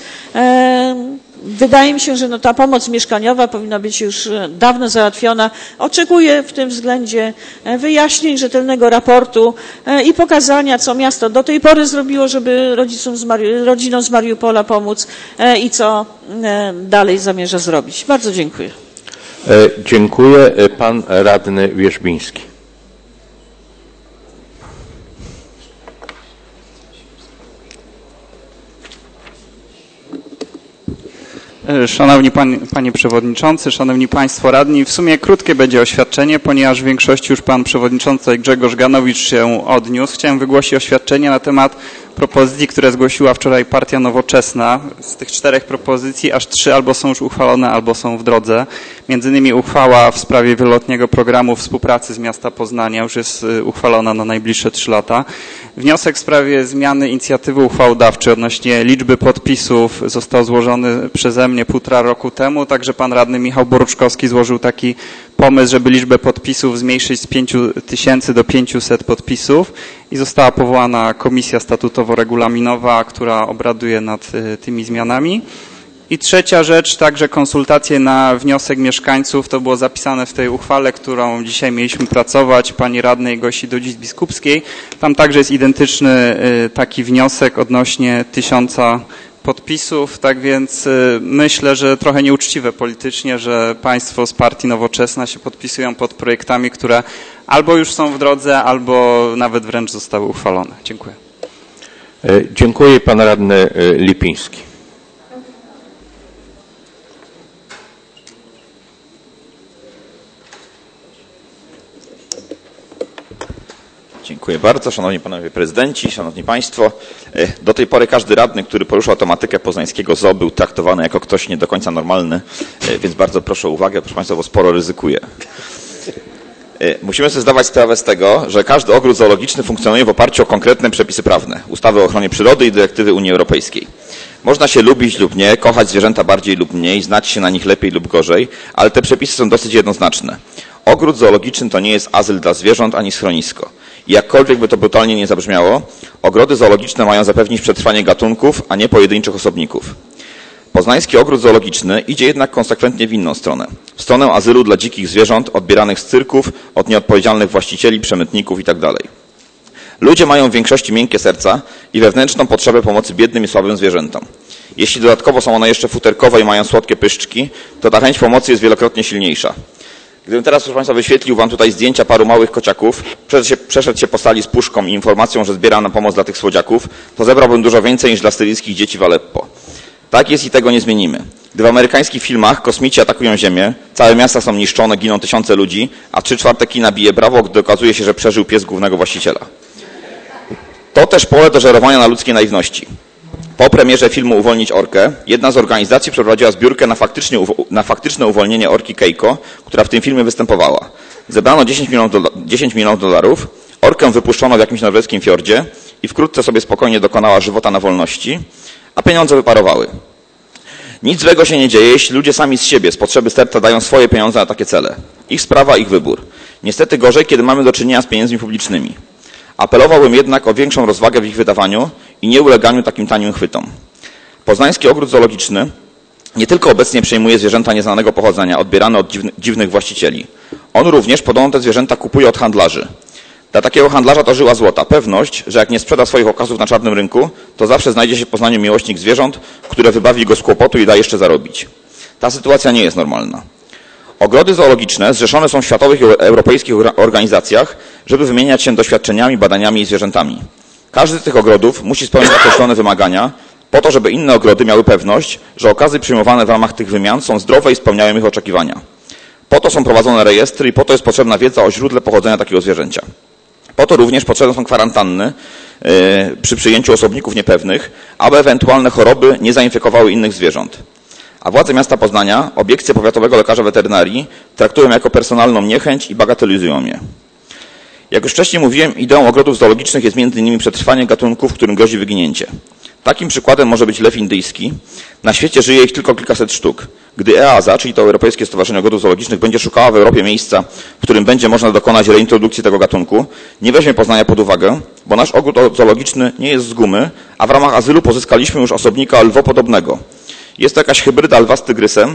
Wydaje mi się, że no ta pomoc mieszkaniowa powinna być już dawno załatwiona. Oczekuję w tym względzie wyjaśnień, rzetelnego raportu i pokazania, co miasto do tej pory zrobiło, żeby rodzicom z Mari- rodzinom z Mariupola pomóc i co dalej zamierza zrobić. Bardzo dziękuję. Dziękuję. Pan radny Wierzbiński. Szanowni Panie, Panie Przewodniczący, Szanowni Państwo Radni, w sumie krótkie będzie oświadczenie, ponieważ w większości już Pan Przewodniczący Grzegorz Ganowicz się odniósł. Chciałem wygłosić oświadczenie na temat propozycji, które zgłosiła wczoraj Partia Nowoczesna. Z tych czterech propozycji aż trzy albo są już uchwalone, albo są w drodze. Między innymi uchwała w sprawie wieloletniego programu współpracy z miasta Poznania już jest uchwalona na najbliższe trzy lata. Wniosek w sprawie zmiany inicjatywy uchwałodawczej odnośnie liczby podpisów został złożony przeze mnie półtora roku temu, także pan radny Michał Boruczkowski złożył taki pomysł, żeby liczbę podpisów zmniejszyć z pięciu tysięcy do pięciuset podpisów i została powołana komisja statutowo-regulaminowa, która obraduje nad tymi zmianami. I trzecia rzecz, także konsultacje na wniosek mieszkańców, to było zapisane w tej uchwale, którą dzisiaj mieliśmy pracować, pani radnej Gosi Dodzic-Biskupskiej. Tam także jest identyczny taki wniosek odnośnie tysiąca podpisów, tak więc myślę, że trochę nieuczciwe politycznie, że państwo z Partii Nowoczesna się podpisują pod projektami, które albo już są w drodze, albo nawet wręcz zostały uchwalone. Dziękuję. Dziękuję. Pan radny Lipiński. Dziękuję bardzo. Szanowni Panowie Prezydenci, Szanowni Państwo. Do tej pory każdy radny, który poruszał tematykę poznańskiego zoo, był traktowany jako ktoś nie do końca normalny, więc bardzo proszę o uwagę, proszę Państwa, bo sporo ryzykuję. Musimy sobie zdawać sprawę z tego, że każdy ogród zoologiczny funkcjonuje w oparciu o konkretne przepisy prawne, ustawy o ochronie przyrody i dyrektywy Unii Europejskiej. Można się lubić lub nie, kochać zwierzęta bardziej lub mniej, znać się na nich lepiej lub gorzej, ale te przepisy są dosyć jednoznaczne. Ogród zoologiczny to nie jest azyl dla zwierząt ani schronisko. I jakkolwiek by to brutalnie nie zabrzmiało, ogrody zoologiczne mają zapewnić przetrwanie gatunków, a nie pojedynczych osobników. Poznański ogród zoologiczny idzie jednak konsekwentnie w inną stronę. W stronę azylu dla dzikich zwierząt odbieranych z cyrków od nieodpowiedzialnych właścicieli, przemytników itd. Ludzie mają w większości miękkie serca i wewnętrzną potrzebę pomocy biednym i słabym zwierzętom. Jeśli dodatkowo są one jeszcze futerkowe i mają słodkie pyszczki, to ta chęć pomocy jest wielokrotnie silniejsza. Gdybym teraz, proszę Państwa, wyświetlił Wam tutaj zdjęcia paru małych kociaków, przeszedł się, przeszedł się po sali z puszką i informacją, że zbiera na pomoc dla tych słodziaków, to zebrałbym dużo więcej niż dla syryjskich dzieci w Aleppo. Tak jest i tego nie zmienimy. Gdy w amerykańskich filmach kosmici atakują Ziemię, całe miasta są niszczone, giną tysiące ludzi, a trzy czwarte kina bije brawo, gdy okazuje się, że przeżył pies głównego właściciela. To też pole do żerowania na ludzkiej naiwności. Po premierze filmu Uwolnić orkę, jedna z organizacji przeprowadziła zbiórkę na, faktycznie, na faktyczne uwolnienie orki Keiko, która w tym filmie występowała. Zebrano dziesięć milionów dolarów, orkę wypuszczono w jakimś norweskim fiordzie i wkrótce sobie spokojnie dokonała żywota na wolności, a pieniądze wyparowały. Nic złego się nie dzieje, jeśli ludzie sami z siebie, z potrzeby serca dają swoje pieniądze na takie cele. Ich sprawa, ich wybór. Niestety gorzej, kiedy mamy do czynienia z pieniędzmi publicznymi. Apelowałbym jednak o większą rozwagę w ich wydawaniu i nieuleganiu takim tanim chwytom. Poznański ogród zoologiczny nie tylko obecnie przejmuje zwierzęta nieznanego pochodzenia, odbierane od dziwnych właścicieli. On również podobno te zwierzęta kupuje od handlarzy. Dla takiego handlarza to żyła złota. Pewność, że jak nie sprzeda swoich okazów na czarnym rynku, to zawsze znajdzie się w Poznaniu miłośnik zwierząt, które wybawi go z kłopotu i da jeszcze zarobić. Ta sytuacja nie jest normalna. Ogrody zoologiczne zrzeszone są w światowych i europejskich organizacjach, żeby wymieniać się doświadczeniami, badaniami i zwierzętami. Każdy z tych ogrodów musi spełniać określone wymagania, po to, żeby inne ogrody miały pewność, że okazy przyjmowane w ramach tych wymian są zdrowe i spełniają ich oczekiwania. Po to są prowadzone rejestry i po to jest potrzebna wiedza o źródle pochodzenia takiego zwierzęcia. Po to również potrzebne są kwarantanny yy, przy przyjęciu osobników niepewnych, aby ewentualne choroby nie zainfekowały innych zwierząt. A władze miasta Poznania obiekcję powiatowego lekarza weterynarii traktują jako personalną niechęć i bagatelizują je. Jak już wcześniej mówiłem, ideą ogrodów zoologicznych jest między innymi przetrwanie gatunków, którym grozi wyginięcie. Takim przykładem może być lew indyjski. Na świecie żyje ich tylko kilkaset sztuk. Gdy E A S A, czyli to Europejskie Stowarzyszenie Ogrodów Zoologicznych, będzie szukała w Europie miejsca, w którym będzie można dokonać reintrodukcji tego gatunku, nie weźmie Poznania pod uwagę, bo nasz ogród zoologiczny nie jest z gumy, a w ramach azylu pozyskaliśmy już osobnika lwopodobnego. Jest to jakaś hybryda lwa z tygrysem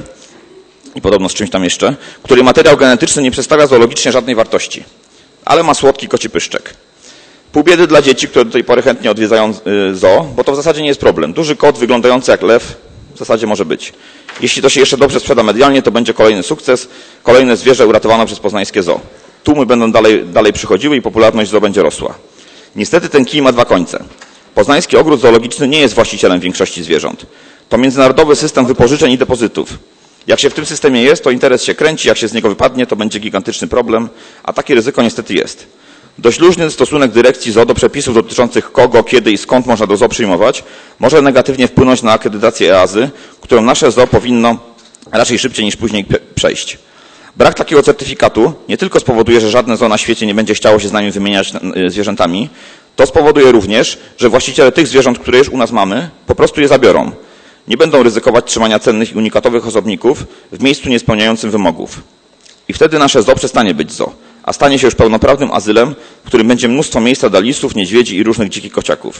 i podobno z czymś tam jeszcze, której materiał genetyczny nie przedstawia zoologicznie żadnej wartości, ale ma słodki koci pyszczek. Pół biedy dla dzieci, które do tej pory chętnie odwiedzają zoo, bo to w zasadzie nie jest problem. Duży kot wyglądający jak lew w zasadzie może być. Jeśli to się jeszcze dobrze sprzeda medialnie, to będzie kolejny sukces, kolejne zwierzę uratowane przez poznańskie zoo. Tłumy będą dalej, dalej przychodziły i popularność zoo będzie rosła. Niestety ten kij ma dwa końce. Poznański ogród zoologiczny nie jest właścicielem większości zwierząt. To międzynarodowy system wypożyczeń i depozytów. Jak się w tym systemie jest, to interes się kręci, jak się z niego wypadnie, to będzie gigantyczny problem, a takie ryzyko niestety jest. Dość luźny stosunek dyrekcji zoo do przepisów dotyczących kogo, kiedy i skąd można do zoo przyjmować, może negatywnie wpłynąć na akredytację E A S Y, którą nasze zoo powinno raczej szybciej niż później przejść. Brak takiego certyfikatu nie tylko spowoduje, że żadne zoo na świecie nie będzie chciało się z nami wymieniać zwierzętami, to spowoduje również, że właściciele tych zwierząt, które już u nas mamy, po prostu je zabiorą. Nie będą ryzykować trzymania cennych i unikatowych osobników w miejscu niespełniającym wymogów. I wtedy nasze zoo przestanie być zoo, a stanie się już pełnoprawnym azylem, w którym będzie mnóstwo miejsca dla lisów, niedźwiedzi i różnych dzikich kociaków.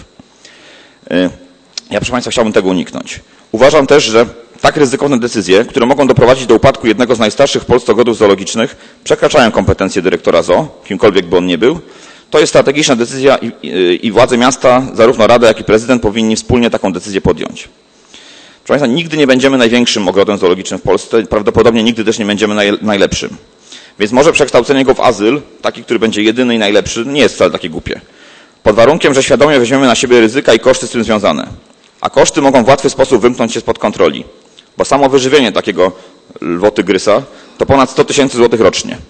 Ja, proszę Państwa, chciałbym tego uniknąć. Uważam też, że tak ryzykowne decyzje, które mogą doprowadzić do upadku jednego z najstarszych w Polsce ogrodów zoologicznych, przekraczają kompetencje dyrektora zoo, kimkolwiek by on nie był. To jest strategiczna decyzja i, i, i władze miasta, zarówno Rada, jak i prezydent powinni wspólnie taką decyzję podjąć. Proszę Państwa, nigdy nie będziemy największym ogrodem zoologicznym w Polsce, prawdopodobnie nigdy też nie będziemy naj, najlepszym. Więc może przekształcenie go w azyl, taki, który będzie jedyny i najlepszy, nie jest wcale takie głupie. Pod warunkiem, że świadomie weźmiemy na siebie ryzyka i koszty z tym związane. A koszty mogą w łatwy sposób wymknąć się spod kontroli. Bo samo wyżywienie takiego lwotygrysa to ponad sto tysięcy złotych rocznie.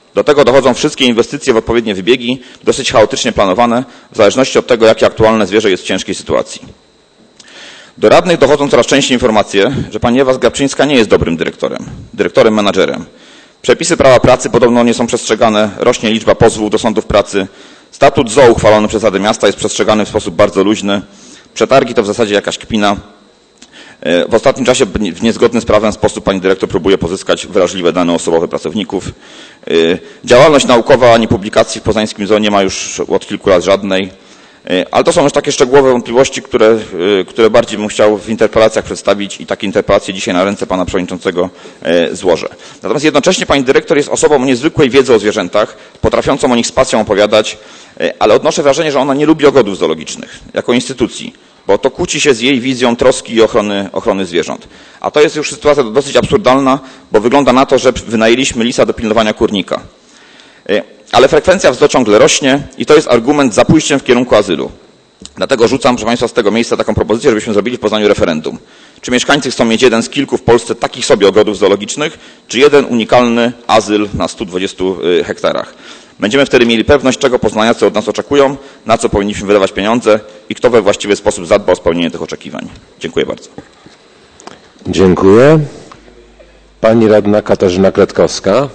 Do tego dochodzą wszystkie inwestycje w odpowiednie wybiegi, dosyć chaotycznie planowane, w zależności od tego, jakie aktualne zwierzę jest w ciężkiej sytuacji. Do radnych dochodzą coraz częściej informacje, że pani Ewa Zgrabczyńska nie jest dobrym dyrektorem, dyrektorem menadżerem. Przepisy prawa pracy podobno nie są przestrzegane, rośnie liczba pozwów do sądów pracy, statut Z O O uchwalony przez Radę Miasta jest przestrzegany w sposób bardzo luźny, przetargi to w zasadzie jakaś kpina. W ostatnim czasie w niezgodny z prawem sposób pani dyrektor próbuje pozyskać wrażliwe dane osobowe pracowników. Działalność naukowa ani publikacji w poznańskim Z O O nie ma już od kilku lat żadnej. Ale to są już takie szczegółowe wątpliwości, które, które bardziej bym chciał w interpelacjach przedstawić i takie interpelacje dzisiaj na ręce pana przewodniczącego złożę. Natomiast jednocześnie pani dyrektor jest osobą o niezwykłej wiedzy o zwierzętach, potrafiącą o nich z pasją opowiadać, ale odnoszę wrażenie, że ona nie lubi ogrodów zoologicznych jako instytucji, bo to kłóci się z jej wizją troski i ochrony, ochrony zwierząt. A to jest już sytuacja dosyć absurdalna, bo wygląda na to, że wynajęliśmy lisa do pilnowania kurnika. Ale frekwencja w Z O O ciągle rośnie i to jest argument za pójściem w kierunku azylu. Dlatego rzucam, proszę państwa, z tego miejsca taką propozycję, żebyśmy zrobili w Poznaniu referendum. Czy mieszkańcy chcą mieć jeden z kilku w Polsce takich sobie ogrodów zoologicznych, czy jeden unikalny azyl na stu dwudziestu hektarach? Będziemy wtedy mieli pewność, czego poznaniacy od nas oczekują, na co powinniśmy wydawać pieniądze i kto we właściwy sposób zadba o spełnienie tych oczekiwań. Dziękuję bardzo. Dziękuję. Pani radna Katarzyna Kletkowska.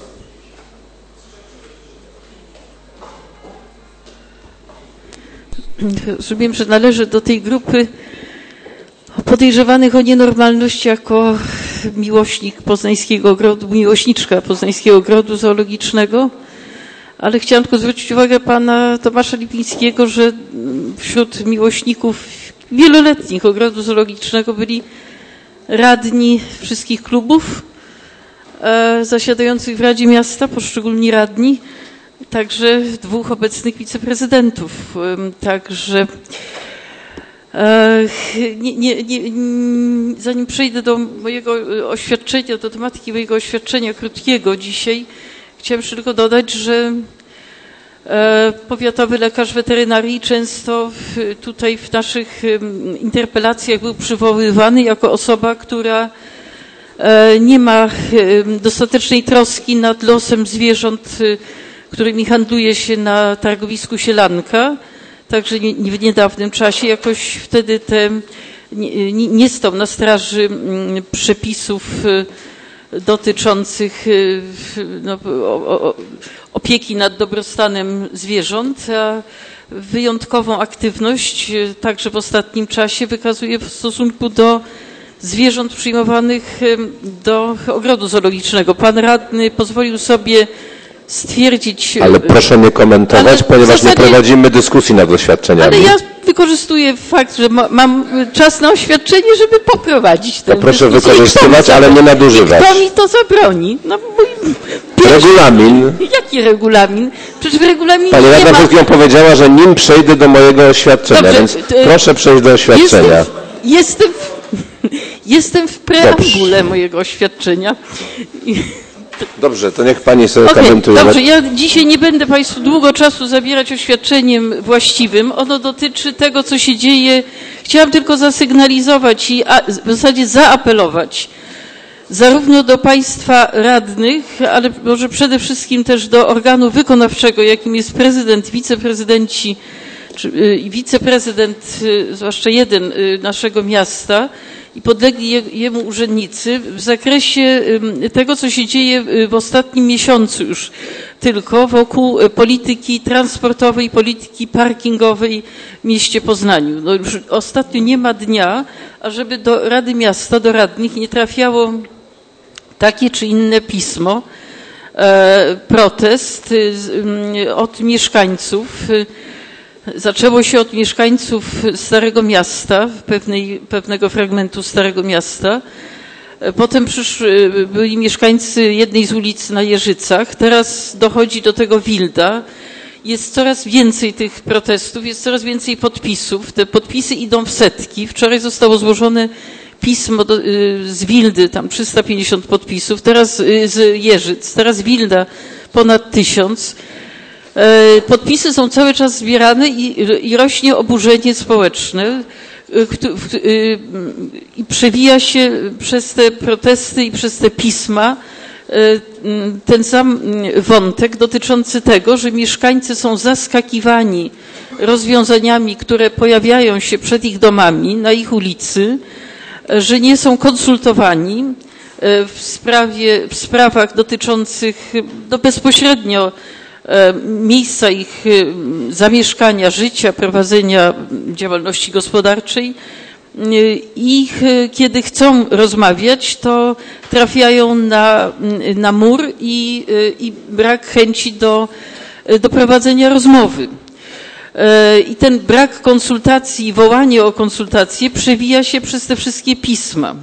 Rozumiem, że należy do tej grupy podejrzewanych o nienormalność jako miłośnik Poznańskiego Ogrodu, miłośniczka Poznańskiego Ogrodu Zoologicznego, ale chciałam tylko zwrócić uwagę pana Tomasza Lipińskiego, że wśród miłośników wieloletnich Ogrodu Zoologicznego byli radni wszystkich klubów e, zasiadających w Radzie Miasta, poszczególni radni, także dwóch obecnych wiceprezydentów. Także nie, nie, nie, zanim przejdę do mojego oświadczenia, do tematyki mojego oświadczenia krótkiego dzisiaj, chciałam jeszcze tylko dodać, że powiatowy lekarz weterynarii często tutaj w naszych interpelacjach był przywoływany jako osoba, która nie ma dostatecznej troski nad losem zwierząt, którymi handluje się na targowisku Sielanka, także nie, nie w niedawnym czasie jakoś wtedy te, nie, nie stał na straży przepisów dotyczących no, o, o, opieki nad dobrostanem zwierząt, a wyjątkową aktywność także w ostatnim czasie wykazuje w stosunku do zwierząt przyjmowanych do ogrodu zoologicznego. Pan radny pozwolił sobie stwierdzić... Ale proszę nie komentować, ale ponieważ zasadzie, nie prowadzimy dyskusji nad oświadczeniami. Ale ja wykorzystuję fakt, że ma, mam czas na oświadczenie, żeby poprowadzić tę to proszę dyskusję. wykorzystywać, ale nie nadużywać. Kto mi to zabroni? No, mój pierwszy... Regulamin. Jaki regulamin? Przecież w regulaminie Pani radna przed chwilą powiedziała, że nim przejdę do mojego oświadczenia, Dobrze, więc to, proszę przejść do oświadczenia. Jestem w, jestem w, jestem w preambule dobrze. mojego oświadczenia. Dobrze, to niech pani sobie okay, komentuje. Dobrze, ja dzisiaj nie będę państwu długo czasu zabierać oświadczeniem właściwym. Ono dotyczy tego, co się dzieje. Chciałam tylko zasygnalizować i a, w zasadzie zaapelować zarówno do państwa radnych, ale może przede wszystkim też do organu wykonawczego, jakim jest prezydent, wiceprezydenci, czy, y, wiceprezydent, y, zwłaszcza jeden y, naszego miasta, i podlegli je, jemu urzędnicy w zakresie tego, co się dzieje w ostatnim miesiącu już tylko wokół polityki transportowej, polityki parkingowej w mieście Poznaniu. No już ostatnio nie ma dnia, ażeby do Rady Miasta, do radnych nie trafiało takie czy inne pismo, e, protest e, od mieszkańców. Zaczęło się od mieszkańców Starego Miasta, pewnej, pewnego fragmentu Starego Miasta. Potem przyszły, byli mieszkańcy jednej z ulic na Jeżycach. Teraz dochodzi do tego Wilda. Jest coraz więcej tych protestów, jest coraz więcej podpisów. Te podpisy idą w setki. Wczoraj zostało złożone pismo do, z Wildy, tam trzysta pięćdziesiąt podpisów. Teraz z Jeżyc, teraz Wilda ponad tysiąc. Podpisy są cały czas zbierane i, i rośnie oburzenie społeczne i przewija się przez te protesty i przez te pisma ten sam wątek dotyczący tego, że mieszkańcy są zaskakiwani rozwiązaniami, które pojawiają się przed ich domami, na ich ulicy, że nie są konsultowani w, sprawie, w sprawach dotyczących no, bezpośrednio miejsca ich zamieszkania, życia, prowadzenia działalności gospodarczej. I kiedy chcą rozmawiać, to trafiają na, na mur i, i brak chęci do, do prowadzenia rozmowy. I ten brak konsultacji, wołanie o konsultacje przewija się przez te wszystkie pisma.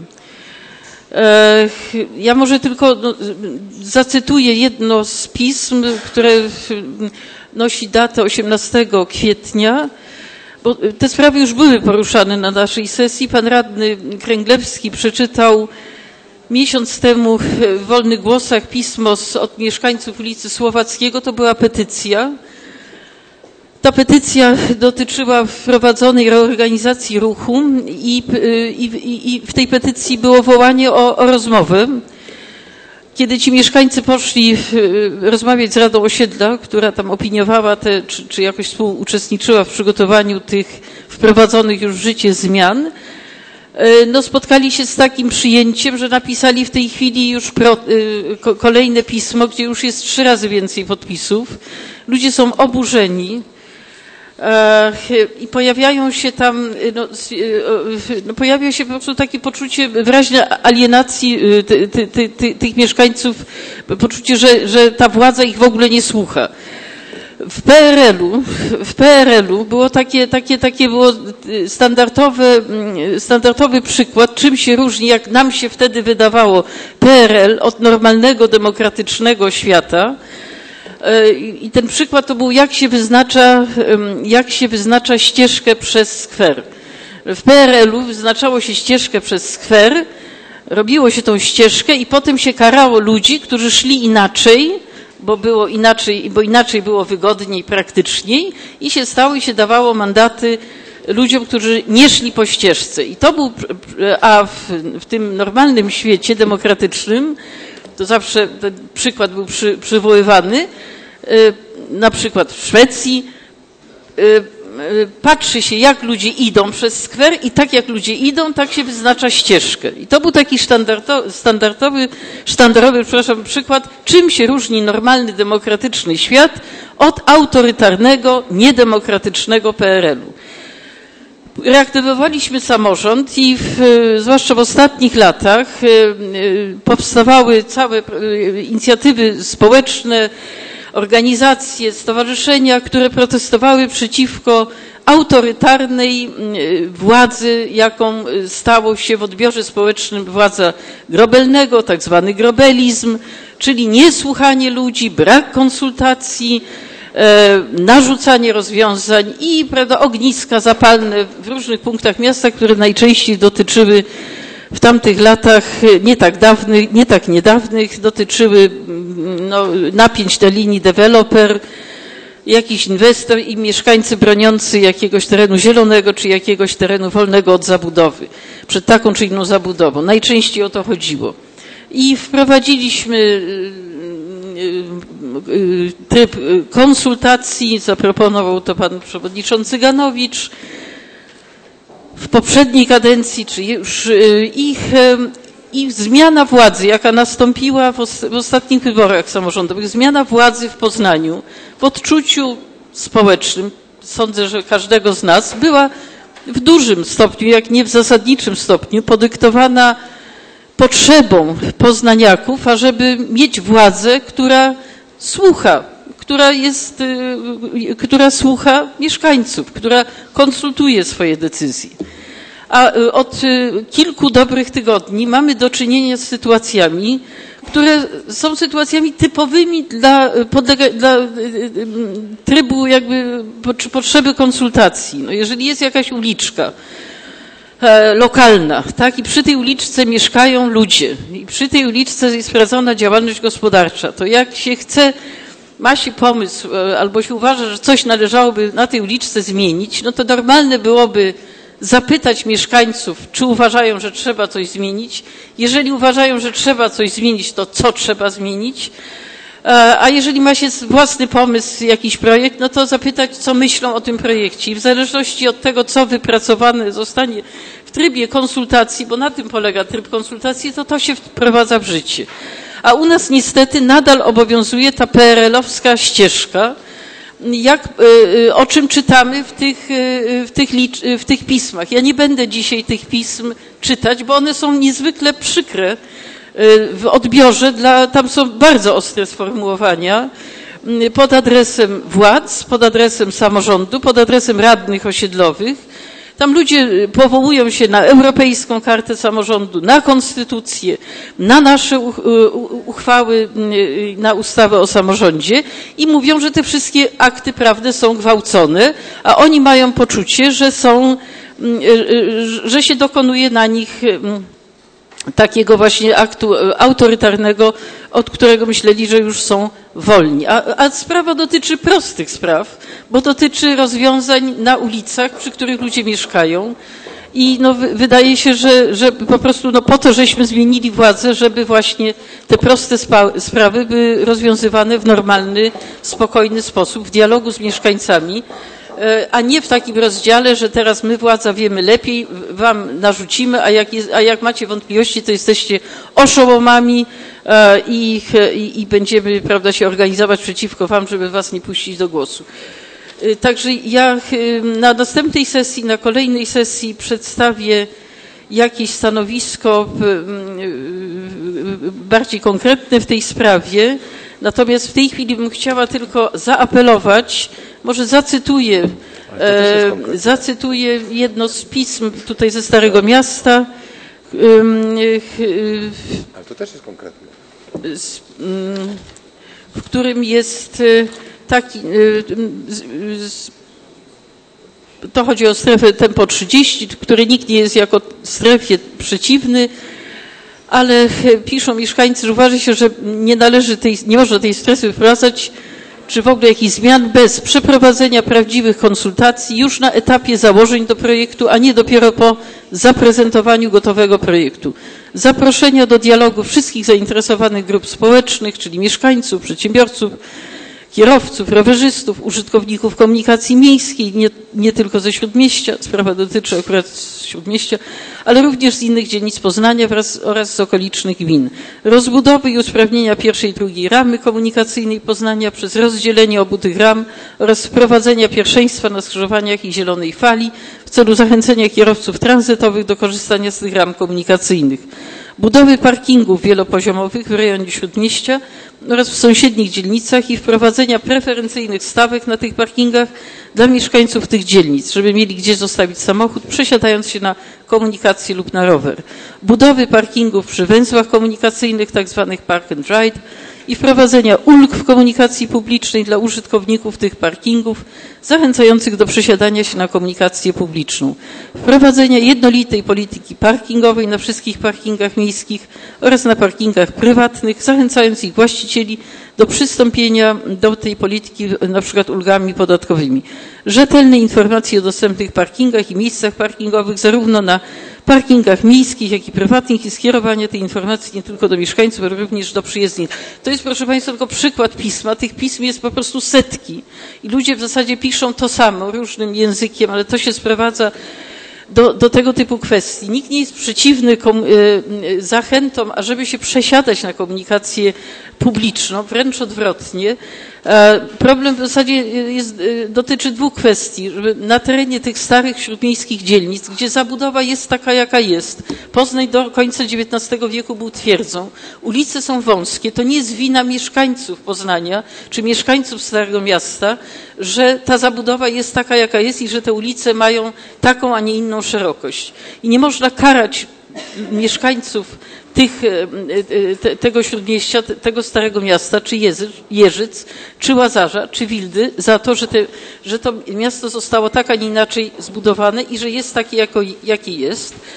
Ja może tylko no, zacytuję jedno z pism, które nosi datę osiemnastego kwietnia, bo te sprawy już były poruszane na naszej sesji. Pan radny Kręglewski przeczytał miesiąc temu w Wolnych Głosach pismo z, od mieszkańców ulicy Słowackiego. To była petycja. Ta petycja dotyczyła wprowadzonej reorganizacji ruchu i, i, i w tej petycji było wołanie o, o rozmowę. Kiedy ci mieszkańcy poszli rozmawiać z Radą Osiedla, która tam opiniowała te, czy, czy jakoś współuczestniczyła w przygotowaniu tych wprowadzonych już w życie zmian, no spotkali się z takim przyjęciem, że napisali w tej chwili już pro, kolejne pismo, gdzie już jest trzy razy więcej podpisów. Ludzie są oburzeni. I pojawiają się tam, no, no, pojawia się po prostu takie poczucie wyraźnej alienacji ty, ty, ty, ty, tych mieszkańców, poczucie, że, że ta władza ich w ogóle nie słucha. W P R L-u, w P R L-u było takie, takie, takie było standardowe, standardowy przykład, czym się różni, jak nam się wtedy wydawało P R L od normalnego, demokratycznego świata. I ten przykład to był, jak się wyznacza, jak się wyznacza ścieżkę przez skwer. W P R L-u wyznaczało się ścieżkę przez skwer, robiło się tą ścieżkę i potem się karało ludzi, którzy szli inaczej, bo było inaczej, bo inaczej było wygodniej, praktyczniej i się stało i się dawało mandaty ludziom, którzy nie szli po ścieżce. I to był, a w, w tym normalnym świecie demokratycznym to zawsze ten przykład był przy, przywoływany, na przykład w Szwecji patrzy się, jak ludzie idą przez skwer i tak jak ludzie idą, tak się wyznacza ścieżkę. I to był taki standardowy, standardowy, sztandarowy przepraszam, przykład, czym się różni normalny, demokratyczny świat od autorytarnego, niedemokratycznego P R L-u. Reaktywowaliśmy samorząd i w, zwłaszcza w ostatnich latach powstawały całe inicjatywy społeczne, organizacje, stowarzyszenia, które protestowały przeciwko autorytarnej władzy, jaką stało się w odbiorze społecznym władza Grobelnego, tak zwany grobelizm, czyli niesłuchanie ludzi, brak konsultacji, narzucanie rozwiązań i prawda, ogniska zapalne w różnych punktach miasta, które najczęściej dotyczyły w tamtych latach, nie tak dawnych, nie tak niedawnych, dotyczyły no, napięć na linii deweloper, jakiś inwestor i mieszkańcy broniący jakiegoś terenu zielonego czy jakiegoś terenu wolnego od zabudowy, przed taką czy inną zabudową. Najczęściej o to chodziło. I wprowadziliśmy tryb konsultacji, zaproponował to pan przewodniczący Ganowicz w poprzedniej kadencji, czy już ich, ich zmiana władzy, jaka nastąpiła w, os, w ostatnich wyborach samorządowych, zmiana władzy w Poznaniu w odczuciu społecznym, sądzę, że każdego z nas, była w dużym stopniu, jak nie w zasadniczym stopniu, podyktowana potrzebą poznaniaków, ażeby mieć władzę, która słucha, która jest, która słucha mieszkańców, która konsultuje swoje decyzje. A od kilku dobrych tygodni mamy do czynienia z sytuacjami, które są sytuacjami typowymi dla, dla trybu jakby potrzeby konsultacji. No jeżeli jest jakaś uliczka lokalna, tak, i przy tej uliczce mieszkają ludzie i przy tej uliczce jest prowadzona działalność gospodarcza, to jak się chce, ma się pomysł albo się uważa, że coś należałoby na tej uliczce zmienić, no to normalne byłoby zapytać mieszkańców, czy uważają, że trzeba coś zmienić. Jeżeli uważają, że trzeba coś zmienić, to co trzeba zmienić? A jeżeli ma się własny pomysł, jakiś projekt, no to zapytać, co myślą o tym projekcie. I w zależności od tego, co wypracowane zostanie w trybie konsultacji, bo na tym polega tryb konsultacji, to to się wprowadza w życie. A u nas niestety nadal obowiązuje ta P R L-owska ścieżka, jak, o czym czytamy w tych, w, tych licz, w tych pismach. Ja nie będę dzisiaj tych pism czytać, bo one są niezwykle przykre w odbiorze, dla, tam są bardzo ostre sformułowania pod adresem władz, pod adresem samorządu, pod adresem radnych osiedlowych. Tam ludzie powołują się na Europejską Kartę Samorządu, na Konstytucję, na nasze uchwały, na ustawę o samorządzie i mówią, że te wszystkie akty prawne są gwałcone, a oni mają poczucie, że są, że się dokonuje na nich takiego właśnie aktu autorytarnego, od którego myśleli, że już są wolni. A, a sprawa dotyczy prostych spraw, bo dotyczy rozwiązań na ulicach, przy których ludzie mieszkają. I no, wydaje się, że, że po prostu no, po to, żeśmy zmienili władzę, żeby właśnie te proste spa- sprawy były rozwiązywane w normalny, spokojny sposób, w dialogu z mieszkańcami, a nie w takim rozdziale, że teraz my władza wiemy lepiej, wam narzucimy, a jak, jest, a jak macie wątpliwości, to jesteście oszołomami i, i, i będziemy, prawda, się organizować przeciwko wam, żeby was nie puścić do głosu. Także ja na następnej sesji, na kolejnej sesji przedstawię jakieś stanowisko bardziej konkretne w tej sprawie. Natomiast w tej chwili bym chciała tylko zaapelować, może zacytuję, e, zacytuję jedno z pism tutaj ze Starego Miasta. Ale to też jest konkretne. Z, w którym jest taki, to chodzi o strefę tempo trzydzieści, której nikt nie jest jako strefie przeciwny, ale piszą mieszkańcy, że uważa się, że nie należy tej, nie można tej strefy wprowadzać, czy w ogóle jakichś zmian bez przeprowadzenia prawdziwych konsultacji już na etapie założeń do projektu, a nie dopiero po zaprezentowaniu gotowego projektu. Zaproszenia do dialogu wszystkich zainteresowanych grup społecznych, czyli mieszkańców, przedsiębiorców, kierowców, rowerzystów, użytkowników komunikacji miejskiej, nie, nie tylko ze Śródmieścia, sprawa dotyczy akurat Śródmieścia, ale również z innych dzielnic Poznania wraz, oraz z okolicznych gmin. Rozbudowy i usprawnienia pierwszej i drugiej ramy komunikacyjnej Poznania przez rozdzielenie obu tych ram oraz wprowadzenia pierwszeństwa na skrzyżowaniach i zielonej fali w celu zachęcenia kierowców tranzytowych do korzystania z tych ram komunikacyjnych. Budowy parkingów wielopoziomowych w rejonie Śródmieścia oraz w sąsiednich dzielnicach i wprowadzenia preferencyjnych stawek na tych parkingach dla mieszkańców tych dzielnic, żeby mieli gdzie zostawić samochód, przesiadając się na komunikację lub na rower. Budowy parkingów przy węzłach komunikacyjnych, tak zwanych park and ride i wprowadzenia ulg w komunikacji publicznej dla użytkowników tych parkingów, zachęcających do przesiadania się na komunikację publiczną. Wprowadzenia jednolitej polityki parkingowej na wszystkich parkingach miejskich oraz na parkingach prywatnych, zachęcając ich właścicieli do przystąpienia do tej polityki na przykład ulgami podatkowymi. Rzetelne informacje o dostępnych parkingach i miejscach parkingowych zarówno na parkingach miejskich, jak i prywatnych i skierowanie tej informacji nie tylko do mieszkańców, ale również do przyjezdnych. To jest, proszę Państwa, tylko przykład pisma. Tych pism jest po prostu setki i ludzie w zasadzie piszą to samo różnym językiem, ale to się sprowadza do, do tego typu kwestii. Nikt nie jest przeciwny kom, y, zachętom, ażeby się przesiadać na komunikację publiczną, wręcz odwrotnie. E, problem w zasadzie jest, y, dotyczy dwóch kwestii. Żeby na terenie tych starych śródmiejskich dzielnic, gdzie zabudowa jest taka, jaka jest, Poznań do końca dziewiętnastego wieku był twierdzą, ulice są wąskie, to nie jest wina mieszkańców Poznania, czy mieszkańców Starego Miasta, że ta zabudowa jest taka, jaka jest i że te ulice mają taką, a nie inną szerokość. I nie można karać mieszkańców tych, te, tego Śródmieścia, tego Starego Miasta, czy Jeżyc, czy Łazarza, czy Wildy za to, że, te, że to miasto zostało tak, a nie inaczej zbudowane i że jest takie, jako, jakie jest.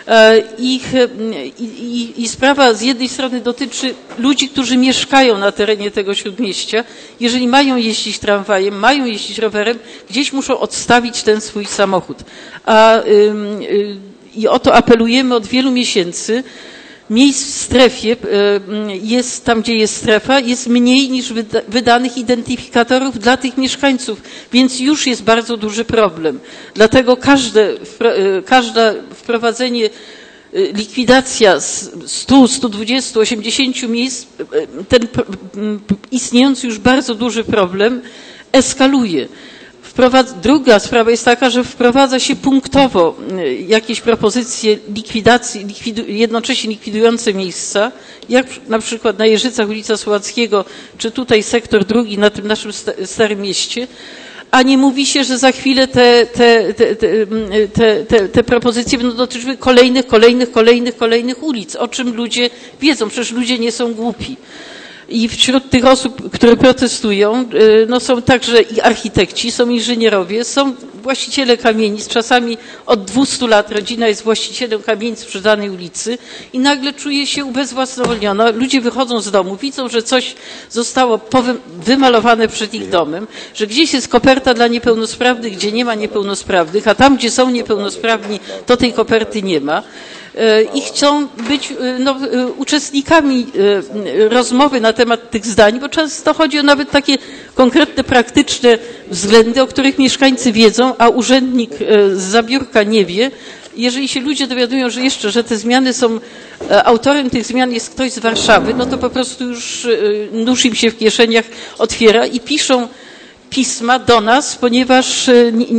Ich, i, i, I sprawa z jednej strony dotyczy ludzi, którzy mieszkają na terenie tego śródmieścia. Jeżeli mają jeździć tramwajem, mają jeździć rowerem, gdzieś muszą odstawić ten swój samochód. A, y, y, I o to apelujemy od wielu miesięcy. Miejsc w strefie jest, tam gdzie jest strefa, jest mniej niż wydanych identyfikatorów dla tych mieszkańców, więc już jest bardzo duży problem. Dlatego każde, każde wprowadzenie, likwidacja stu, stu dwudziestu, osiemdziesięciu miejsc, ten istniejący już bardzo duży problem eskaluje. Druga sprawa jest taka, że wprowadza się punktowo jakieś propozycje likwidacji, likwidu, jednocześnie likwidujące miejsca, jak na przykład na Jeżycach ulica Słowackiego, czy tutaj sektor drugi na tym naszym Starym Mieście, a nie mówi się, że za chwilę te, te, te, te, te, te propozycje będą dotyczyły kolejnych, kolejnych, kolejnych, kolejnych ulic, o czym ludzie wiedzą, przecież ludzie nie są głupi. I wśród tych osób, które protestują, no są także i architekci, są inżynierowie, są właściciele kamienic. Czasami od dwustu lat rodzina jest właścicielem kamienic przy danej ulicy i nagle czuje się ubezwłasnowolniona. Ludzie wychodzą z domu, widzą, że coś zostało wymalowane przed ich domem, że gdzieś jest koperta dla niepełnosprawnych, gdzie nie ma niepełnosprawnych, a tam, gdzie są niepełnosprawni, to tej koperty nie ma. I chcą być no, uczestnikami rozmowy na temat tych zdań, bo często chodzi o nawet takie konkretne, praktyczne względy, o których mieszkańcy wiedzą, a urzędnik z zabiórka nie wie. Jeżeli się ludzie dowiadują, że jeszcze, że te zmiany są, autorem tych zmian jest ktoś z Warszawy, no to po prostu już nóż im się w kieszeniach otwiera i piszą pisma do nas, ponieważ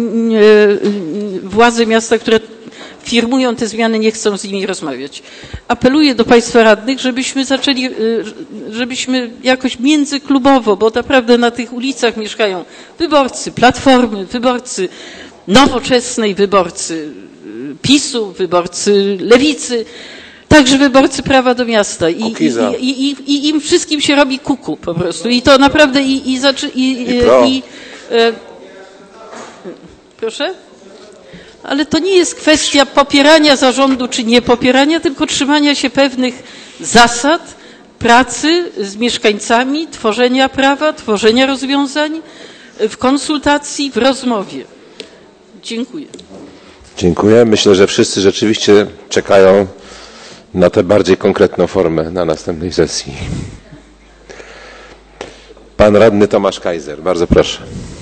władze miasta, które firmują te zmiany, nie chcą z nimi rozmawiać. Apeluję do Państwa radnych, żebyśmy zaczęli, żebyśmy jakoś międzyklubowo, bo naprawdę na tych ulicach mieszkają wyborcy Platformy, wyborcy Nowoczesnej, wyborcy PiSu, wyborcy Lewicy, także wyborcy Prawa do Miasta. I, i, i, i, i im wszystkim się robi kuku po prostu. I to naprawdę i, i, zaczy, i, i, i e, proszę? Ale to nie jest kwestia popierania zarządu czy nie popierania, tylko trzymania się pewnych zasad pracy z mieszkańcami, tworzenia prawa, tworzenia rozwiązań w konsultacji, w rozmowie. Dziękuję. Dziękuję. Myślę, że wszyscy rzeczywiście czekają na tę bardziej konkretną formę na następnej sesji. Pan radny Tomasz Kaiser, bardzo proszę.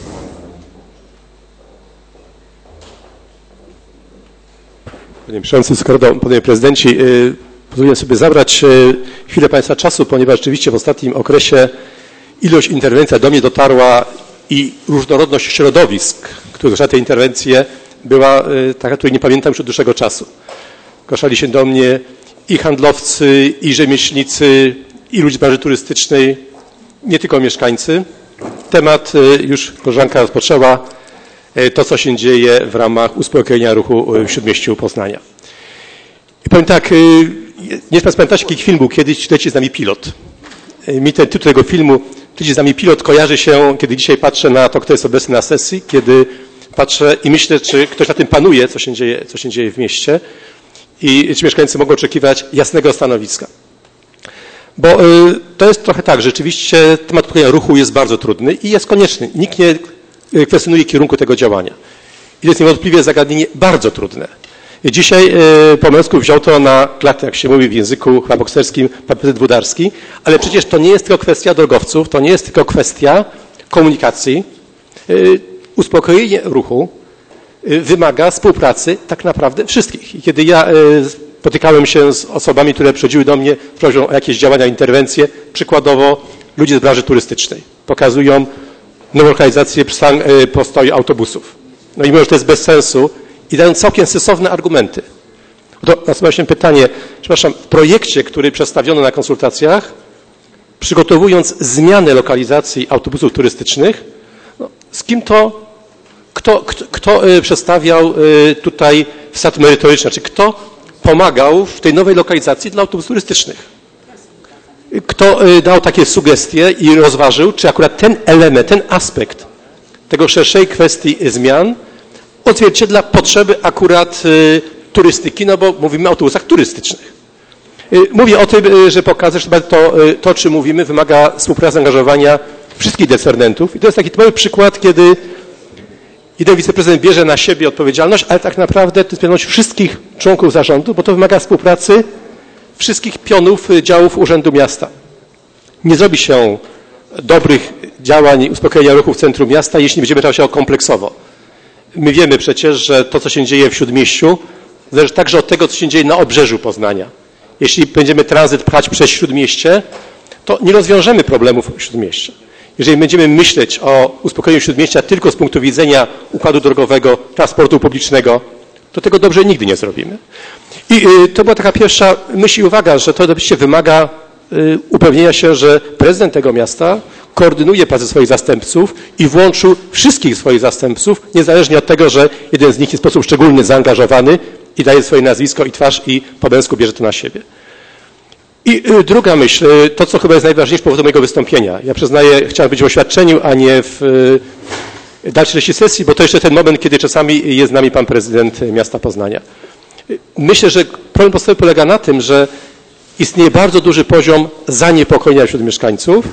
Panie Przewodniczący, Panowie Prezydenci, pozwolę sobie zabrać chwilę Państwa czasu, ponieważ rzeczywiście w ostatnim okresie ilość interwencji do mnie dotarła i różnorodność środowisk, które zgłaszały te interwencje, była taka, której nie pamiętam już od dłuższego czasu. Zgłaszali się do mnie i handlowcy, i rzemieślnicy, i ludzie z branży turystycznej, nie tylko mieszkańcy. Temat już koleżanka rozpoczęła, to, co się dzieje w ramach uspokojenia ruchu w Śródmieściu Poznania. I powiem tak, nie wiem, pamiętacie, jaki film był kiedyś, Leci z nami pilot. Mi ten tytuł tego filmu, Leci z nami pilot, kojarzy się, kiedy dzisiaj patrzę na to, kto jest obecny na sesji, kiedy patrzę i myślę, czy ktoś na tym panuje, co się dzieje, co się dzieje w mieście i czy mieszkańcy mogą oczekiwać jasnego stanowiska. Bo to jest trochę tak, rzeczywiście temat uspokojenia ruchu jest bardzo trudny i jest konieczny. Nikt nie kwestionuje kierunku tego działania. I to jest niewątpliwie zagadnienie bardzo trudne. Dzisiaj po męsku wziął to na klatę, jak się mówi w języku chyba bokserskim, pan prezydent Włodarski, ale przecież to nie jest tylko kwestia drogowców, to nie jest tylko kwestia komunikacji. Uspokojenie ruchu wymaga współpracy tak naprawdę wszystkich. I kiedy ja spotykałem się z osobami, które przychodziły do mnie z prośbą o jakieś działania, interwencje, przykładowo ludzie z branży turystycznej pokazują nową lokalizację postoju autobusów. No i mimo, że to jest bez sensu i dają całkiem sensowne argumenty. To nasuwa się pytanie, przepraszam, w projekcie, który przedstawiono na konsultacjach, przygotowując zmianę lokalizacji autobusów turystycznych, no, z kim to, kto, kto, kto przedstawiał tutaj wsad merytoryczny, czy kto pomagał w tej nowej lokalizacji dla autobusów turystycznych? Kto dał takie sugestie i rozważył, czy akurat ten element, ten aspekt tego szerszej kwestii zmian odzwierciedla potrzeby akurat turystyki, no bo mówimy o autobusach turystycznych. Mówię o tym, że pokażę, że to, to, o czym mówimy, wymaga współpracy, zaangażowania wszystkich decernentów. I to jest taki typowy przykład, kiedy jeden wiceprezydent bierze na siebie odpowiedzialność, ale tak naprawdę to jest odpowiedzialność wszystkich członków zarządu, bo to wymaga współpracy wszystkich pionów działów Urzędu Miasta. Nie zrobi się dobrych działań uspokojenia ruchu w centrum miasta, jeśli nie będziemy traktować się kompleksowo. My wiemy przecież, że to, co się dzieje w Śródmieściu, zależy także od tego, co się dzieje na obrzeżu Poznania. Jeśli będziemy tranzyt pchać przez Śródmieście, to nie rozwiążemy problemów Śródmieścia. Jeżeli będziemy myśleć o uspokojeniu Śródmieścia tylko z punktu widzenia układu drogowego, transportu publicznego, to tego dobrze nigdy nie zrobimy. I y, to była taka pierwsza myśl i uwaga, że to oczywiście wymaga y, upewnienia się, że prezydent tego miasta koordynuje pracę swoich zastępców i włączył wszystkich swoich zastępców, niezależnie od tego, że jeden z nich jest w sposób szczególny zaangażowany i daje swoje nazwisko i twarz i po męsku bierze to na siebie. I y, druga myśl, y, to co chyba jest najważniejsze powodem mojego wystąpienia. Ja przyznaję, chciałem być w oświadczeniu, a nie w y, dalszej części sesji, bo to jeszcze ten moment, kiedy czasami jest z nami pan prezydent miasta Poznania. Y, myślę, że problem podstawowy polega na tym, że istnieje bardzo duży poziom zaniepokojenia wśród mieszkańców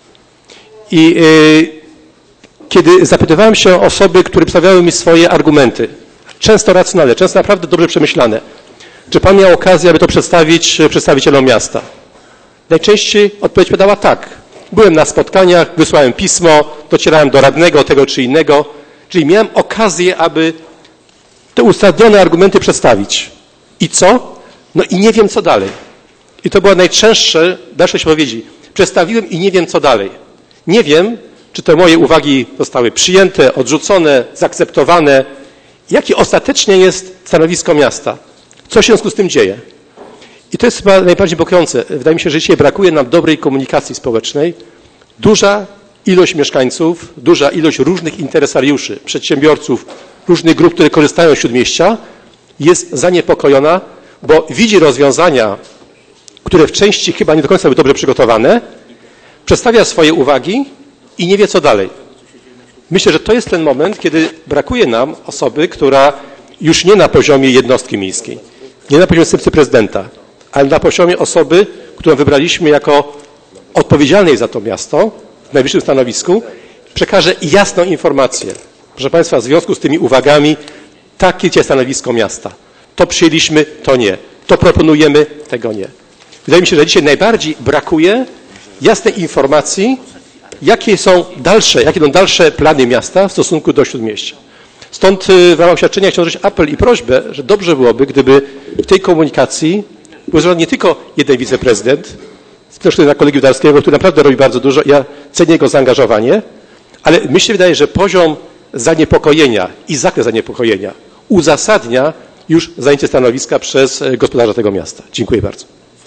i y, kiedy zapytywałem się o osoby, które przedstawiały mi swoje argumenty, często racjonalne, często naprawdę dobrze przemyślane, czy pan miał okazję, aby to przedstawić przedstawicielom miasta? Najczęściej odpowiedź padała tak. Byłem na spotkaniach, wysłałem pismo, docierałem do radnego tego czy innego, czyli miałem okazję, aby te uzasadnione argumenty przedstawić. I co? No i nie wiem, co dalej. I to była najczęstsze dalsze odpowiedzi. Przedstawiłem i nie wiem, co dalej. Nie wiem, czy te moje uwagi zostały przyjęte, odrzucone, zaakceptowane. Jakie ostatecznie jest stanowisko miasta? Co się w związku z tym dzieje? I to jest chyba najbardziej niepokojące. Wydaje mi się, że dzisiaj brakuje nam dobrej komunikacji społecznej. Duża ilość mieszkańców, duża ilość różnych interesariuszy, przedsiębiorców, różnych grup, które korzystają z Śródmieścia, jest zaniepokojona, bo widzi rozwiązania, które w części chyba nie do końca były dobrze przygotowane, przedstawia swoje uwagi i nie wie, co dalej. Myślę, że to jest ten moment, kiedy brakuje nam osoby, która już nie na poziomie jednostki miejskiej, nie na poziomie zastępcy prezydenta, ale na poziomie osoby, którą wybraliśmy jako odpowiedzialnej za to miasto w najwyższym stanowisku, przekaże jasną informację. Proszę Państwa, w związku z tymi uwagami, takie jest stanowisko miasta. To przyjęliśmy, to nie. To proponujemy, tego nie. Wydaje mi się, że dzisiaj najbardziej brakuje jasnej informacji, jakie są dalsze, jakie będą dalsze plany miasta w stosunku do Śródmieścia. Stąd w ramach oświadczenia chciałem złożyć apel i prośbę, że dobrze byłoby, gdyby w tej komunikacji był złożony nie tylko jeden wiceprezydent, zresztą na kolegi Wdarskiego, który naprawdę robi bardzo dużo, ja cenię jego zaangażowanie, ale mi się wydaje, że poziom zaniepokojenia i zakres zaniepokojenia uzasadnia już zajęcie stanowiska przez gospodarza tego miasta. Dziękuję bardzo.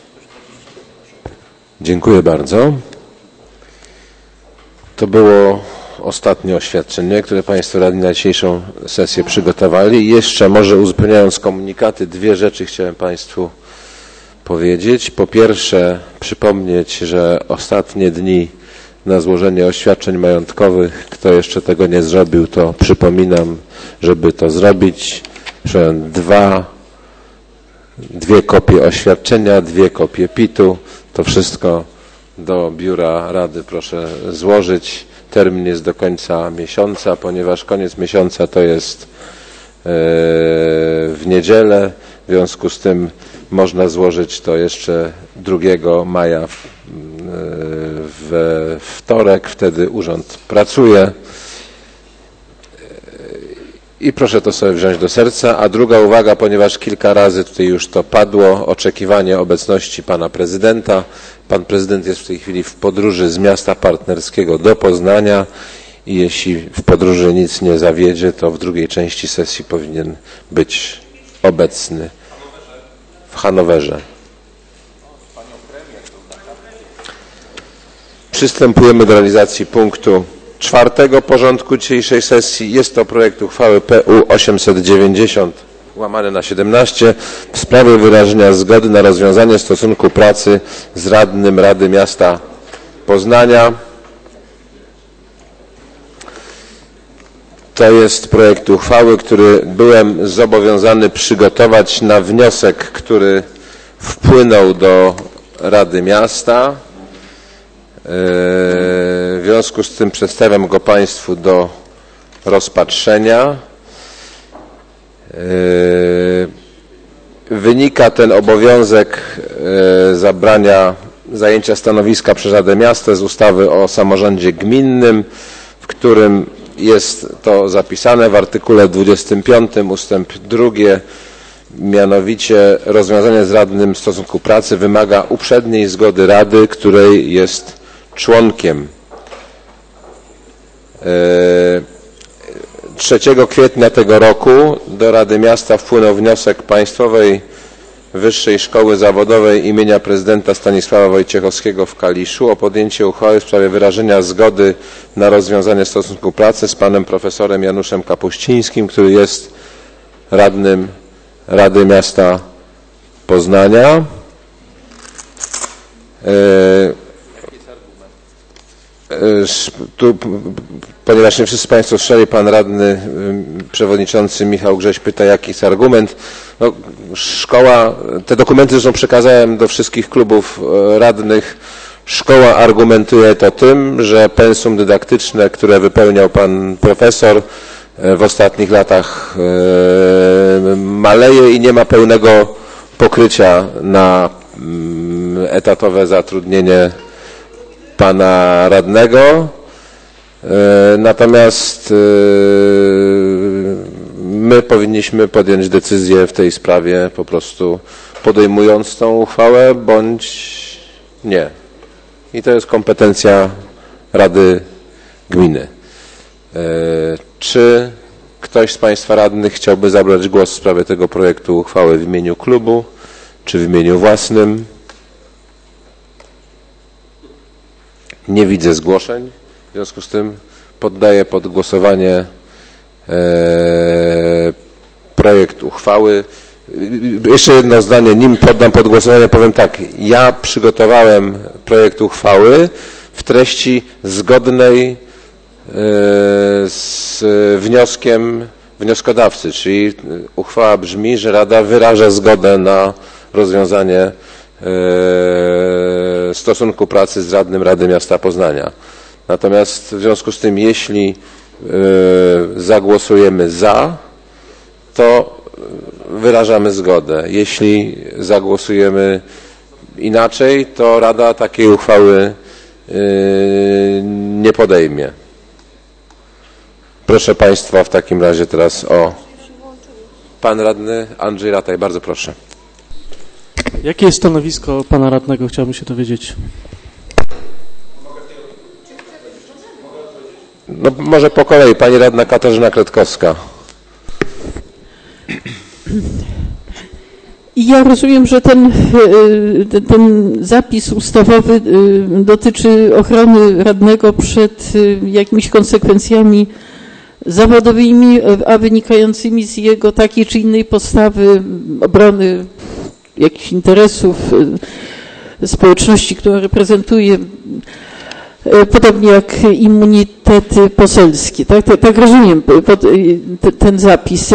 Dziękuję bardzo. To było ostatnie oświadczenie, które Państwo radni na dzisiejszą sesję przygotowali. I jeszcze może uzupełniając komunikaty, dwie rzeczy chciałem Państwu powiedzieć. Po pierwsze, przypomnieć, że ostatnie dni na złożenie oświadczeń majątkowych, kto jeszcze tego nie zrobił, to przypominam, żeby to zrobić. Przyjąłem dwa, dwie kopie oświadczenia, dwie kopie pitu. To wszystko do biura Rady proszę złożyć. Termin jest do końca miesiąca, ponieważ koniec miesiąca to jest w niedzielę. W związku z tym można złożyć to jeszcze drugiego maja we wtorek. Wtedy urząd pracuje. I proszę to sobie wziąć do serca. A druga uwaga, ponieważ kilka razy tutaj już to padło, oczekiwanie obecności pana prezydenta. Pan prezydent jest w tej chwili w podróży z miasta partnerskiego do Poznania i jeśli w podróży nic nie zawiedzie, to w drugiej części sesji powinien być obecny w Hanowerze. Przystępujemy do realizacji punktu czwartego porządku dzisiejszej sesji. Jest to projekt uchwały P U osiemset dziewięćdziesiąt łamane na siedemnaście w sprawie wyrażenia zgody na rozwiązanie stosunku pracy z radnym Rady Miasta Poznania. To to jest projekt uchwały, który byłem zobowiązany przygotować na wniosek, który wpłynął do Rady Miasta. W związku z tym przedstawiam go Państwu do rozpatrzenia. Wynika ten obowiązek zabrania zajęcia stanowiska przez Radę Miasta z ustawy o samorządzie gminnym, w którym jest to zapisane w artykule dwudziestym piątym ustęp drugi, mianowicie rozwiązanie z radnym stosunku pracy wymaga uprzedniej zgody Rady, której jest członkiem. trzeciego kwietnia tego roku do Rady Miasta wpłynął wniosek Państwowej Wyższej Szkoły Zawodowej imienia prezydenta Stanisława Wojciechowskiego w Kaliszu o podjęcie uchwały w sprawie wyrażenia zgody na rozwiązanie stosunku pracy z panem profesorem Januszem Kapuścińskim, który jest radnym Rady Miasta Poznania. Tu, ponieważ nie wszyscy Państwo słyszeli, pan radny przewodniczący Michał Grześ pyta, jaki jest argument. No, szkoła, te dokumenty zresztą przekazałem do wszystkich klubów radnych. Szkoła argumentuje to tym, że pensum dydaktyczne, które wypełniał pan profesor, w ostatnich latach maleje i nie ma pełnego pokrycia na etatowe zatrudnienie pana radnego. Natomiast my powinniśmy podjąć decyzję w tej sprawie, po prostu podejmując tą uchwałę, bądź nie. I to jest kompetencja Rady Gminy. Czy ktoś z Państwa radnych chciałby zabrać głos w sprawie tego projektu uchwały w imieniu klubu, czy w imieniu własnym? Nie widzę zgłoszeń. W związku z tym poddaję pod głosowanie e, projekt uchwały. Jeszcze jedno zdanie, nim poddam pod głosowanie, powiem tak. Ja przygotowałem projekt uchwały w treści zgodnej e, z wnioskiem wnioskodawcy, czyli uchwała brzmi, że Rada wyraża zgodę na rozwiązanie stosunku pracy z radnym Rady Miasta Poznania. Natomiast w związku z tym, jeśli zagłosujemy za, to wyrażamy zgodę. Jeśli zagłosujemy inaczej, to Rada takiej uchwały nie podejmie. Proszę Państwa w takim razie teraz o pan radny Andrzej Rataj. Bardzo proszę. Jakie jest stanowisko pana radnego? Chciałbym się dowiedzieć. No, może po kolei. Pani radna Katarzyna Kretkowska. Ja rozumiem, że ten, ten zapis ustawowy dotyczy ochrony radnego przed jakimiś konsekwencjami zawodowymi, a wynikającymi z jego takiej czy innej postawy obrony jakichś interesów społeczności, którą reprezentuje, podobnie jak immunitety poselskie. Tak, tak, tak rozumiem ten zapis.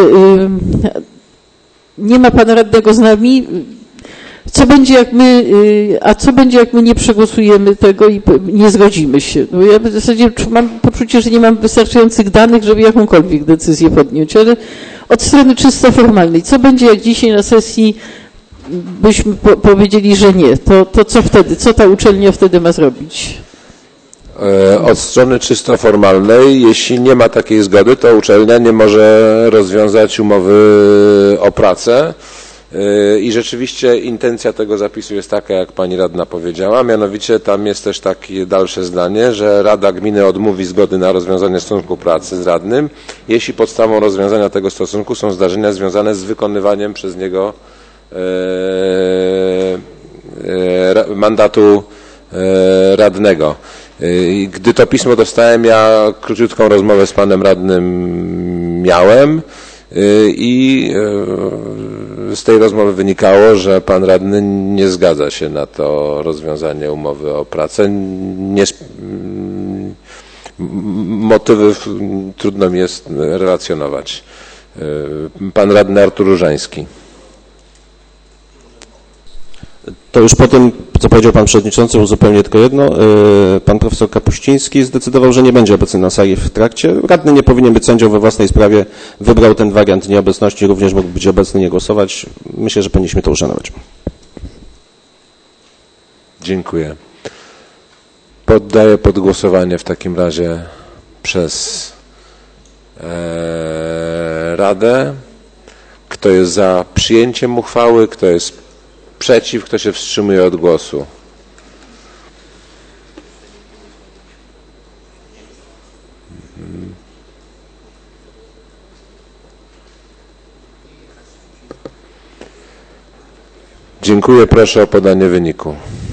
Nie ma pana radnego z nami. Co będzie, jak my, a co będzie, jak my nie przegłosujemy tego i nie zgodzimy się? No ja w zasadzie mam poczucie, że nie mam wystarczających danych, żeby jakąkolwiek decyzję podjąć, ale od strony czysto formalnej. Co będzie, jak dzisiaj na sesji byśmy po powiedzieli, że nie? To, to co wtedy? Co ta uczelnia wtedy ma zrobić? Od strony czysto formalnej, jeśli nie ma takiej zgody, to uczelnia nie może rozwiązać umowy o pracę. I rzeczywiście intencja tego zapisu jest taka, jak pani radna powiedziała, mianowicie tam jest też takie dalsze zdanie, że Rada Gminy odmówi zgody na rozwiązanie stosunku pracy z radnym, jeśli podstawą rozwiązania tego stosunku są zdarzenia związane z wykonywaniem przez niego e, e, mandatu e, radnego. Gdy to pismo dostałem, ja króciutką rozmowę z panem radnym miałem i z tej rozmowy wynikało, że pan radny nie zgadza się na to rozwiązanie umowy o pracę. Nie, motywów trudno mi jest relacjonować. Pan radny Artur Różański. To już po tym, co powiedział pan przewodniczący, uzupełnię tylko jedno. Pan profesor Kapuściński zdecydował, że nie będzie obecny na sali w trakcie. Radny nie powinien być sędzią we własnej sprawie. Wybrał ten wariant nieobecności, również mógł być obecny, nie głosować. Myślę, że powinniśmy to uszanować. Dziękuję. Poddaję pod głosowanie w takim razie przez e, Radę. Kto jest za przyjęciem uchwały, kto jest przeciw, kto się wstrzymuje od głosu? Dziękuję. Proszę o podanie wyniku.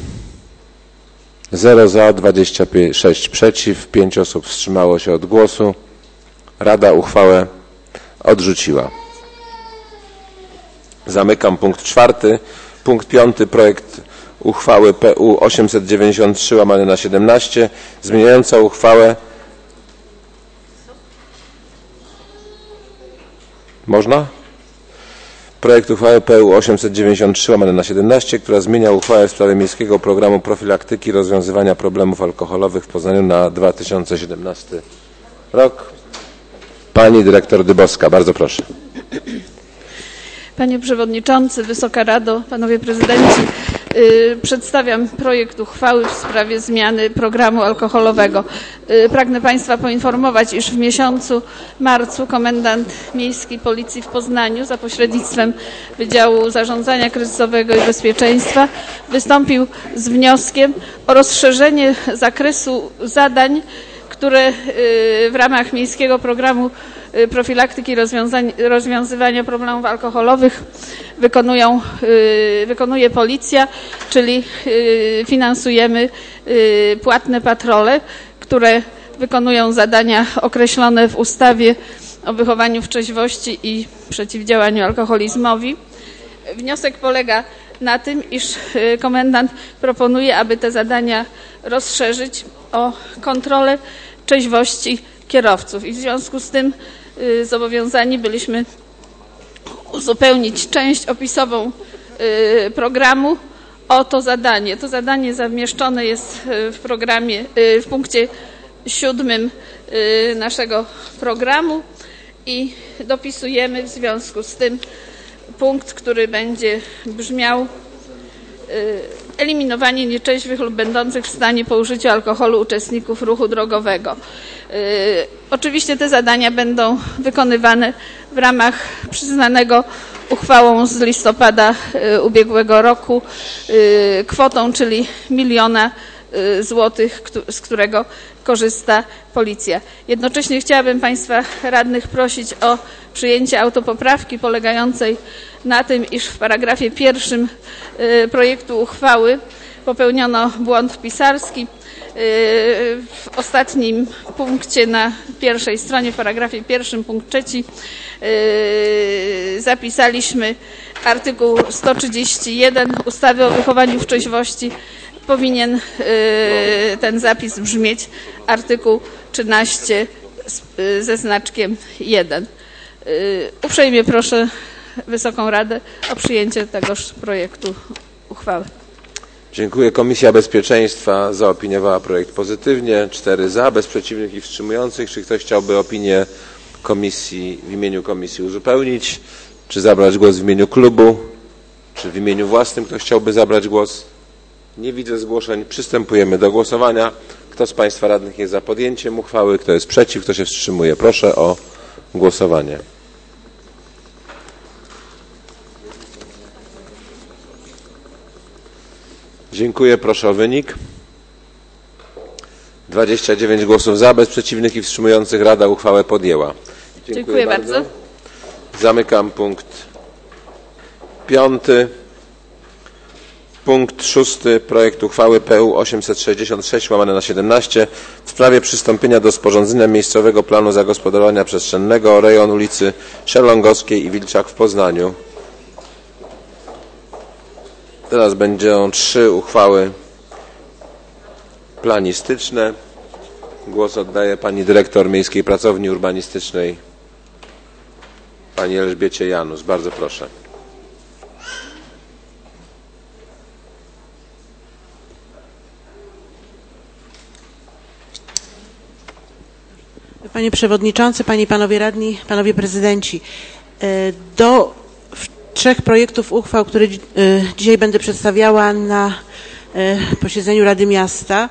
zero za, dwadzieścia sześć przeciw, pięć osób wstrzymało się od głosu. Rada uchwałę odrzuciła. Zamykam punkt czwarty. Punkt piąty. Projekt uchwały P U osiemset dziewięćdziesiąt trzy łamane na siedemnaście zmieniająca uchwałę. Można? Projekt uchwały P U osiemset dziewięćdziesiąt trzy łamane na siedemnaście, która zmienia uchwałę w sprawie Miejskiego Programu Profilaktyki i Rozwiązywania Problemów Alkoholowych w Poznaniu na dwa tysiące siedemnasty rok. Pani dyrektor Dybowska, bardzo proszę. Panie Przewodniczący, Wysoka Rado, Panowie Prezydenci, yy, przedstawiam projekt uchwały w sprawie zmiany programu alkoholowego. Yy, pragnę Państwa poinformować, iż w miesiącu marcu komendant Miejskiej Policji w Poznaniu za pośrednictwem Wydziału Zarządzania Kryzysowego i Bezpieczeństwa wystąpił z wnioskiem o rozszerzenie zakresu zadań, które yy, w ramach Miejskiego Programu Profilaktyki i Rozwiązywania Problemów Alkoholowych wykonują, wykonuje policja, czyli finansujemy płatne patrole, które wykonują zadania określone w ustawie o wychowaniu w trzeźwości i przeciwdziałaniu alkoholizmowi. Wniosek polega na tym, iż komendant proponuje, aby te zadania rozszerzyć o kontrolę trzeźwości kierowców i w związku z tym y, zobowiązani byliśmy uzupełnić część opisową y, programu o to zadanie. To zadanie zamieszczone jest w programie, y, w punkcie siódmym y, naszego programu i dopisujemy w związku z tym punkt, który będzie brzmiał y, eliminowanie nieczęśwych lub będących w stanie po użyciu alkoholu uczestników ruchu drogowego. Yy, oczywiście te zadania będą wykonywane w ramach przyznanego uchwałą z listopada yy, ubiegłego roku yy, kwotą, czyli miliona yy, złotych, z którego korzysta policja. Jednocześnie chciałabym Państwa radnych prosić o przyjęcie autopoprawki polegającej na tym, iż w paragrafie pierwszym yy, projektu uchwały popełniono błąd pisarski. W ostatnim punkcie na pierwszej stronie, w paragrafie pierwszym, punkt trzeci, zapisaliśmy artykuł sto trzydzieści jeden ustawy o wychowaniu w trzeźwości. Powinien ten zapis brzmieć artykuł trzynaście ze znaczkiem jeden. Uprzejmie proszę Wysoką Radę o przyjęcie tegoż projektu uchwały. Dziękuję. Komisja Bezpieczeństwa zaopiniowała projekt pozytywnie. Cztery za, bez przeciwnych i wstrzymujących. Czy ktoś chciałby opinię komisji w imieniu komisji uzupełnić? Czy zabrać głos w imieniu klubu? Czy w imieniu własnym ktoś chciałby zabrać głos? Nie widzę zgłoszeń. Przystępujemy do głosowania. Kto z Państwa radnych jest za podjęciem uchwały? Kto jest przeciw? Kto się wstrzymuje? Proszę o głosowanie. Dziękuję. Proszę o wynik. dwadzieścia dziewięć głosów za, bez przeciwnych i wstrzymujących. Rada uchwałę podjęła. Dziękuję, Dziękuję bardzo. bardzo. Zamykam punkt piąty. Punkt szósty. Projekt uchwały P U osiemset sześćdziesiąt sześć łamane na siedemnaście w sprawie przystąpienia do sporządzenia miejscowego planu zagospodarowania przestrzennego rejon ulicy Szelongowskiej i Wilczak w Poznaniu. Teraz będą trzy uchwały planistyczne. Głos oddaję pani dyrektor Miejskiej Pracowni Urbanistycznej, pani Elżbiecie Janus. Bardzo proszę. Panie Przewodniczący, Panie i Panowie Radni, Panowie Prezydenci. Do trzech projektów uchwał, które dzisiaj będę przedstawiała na posiedzeniu Rady Miasta,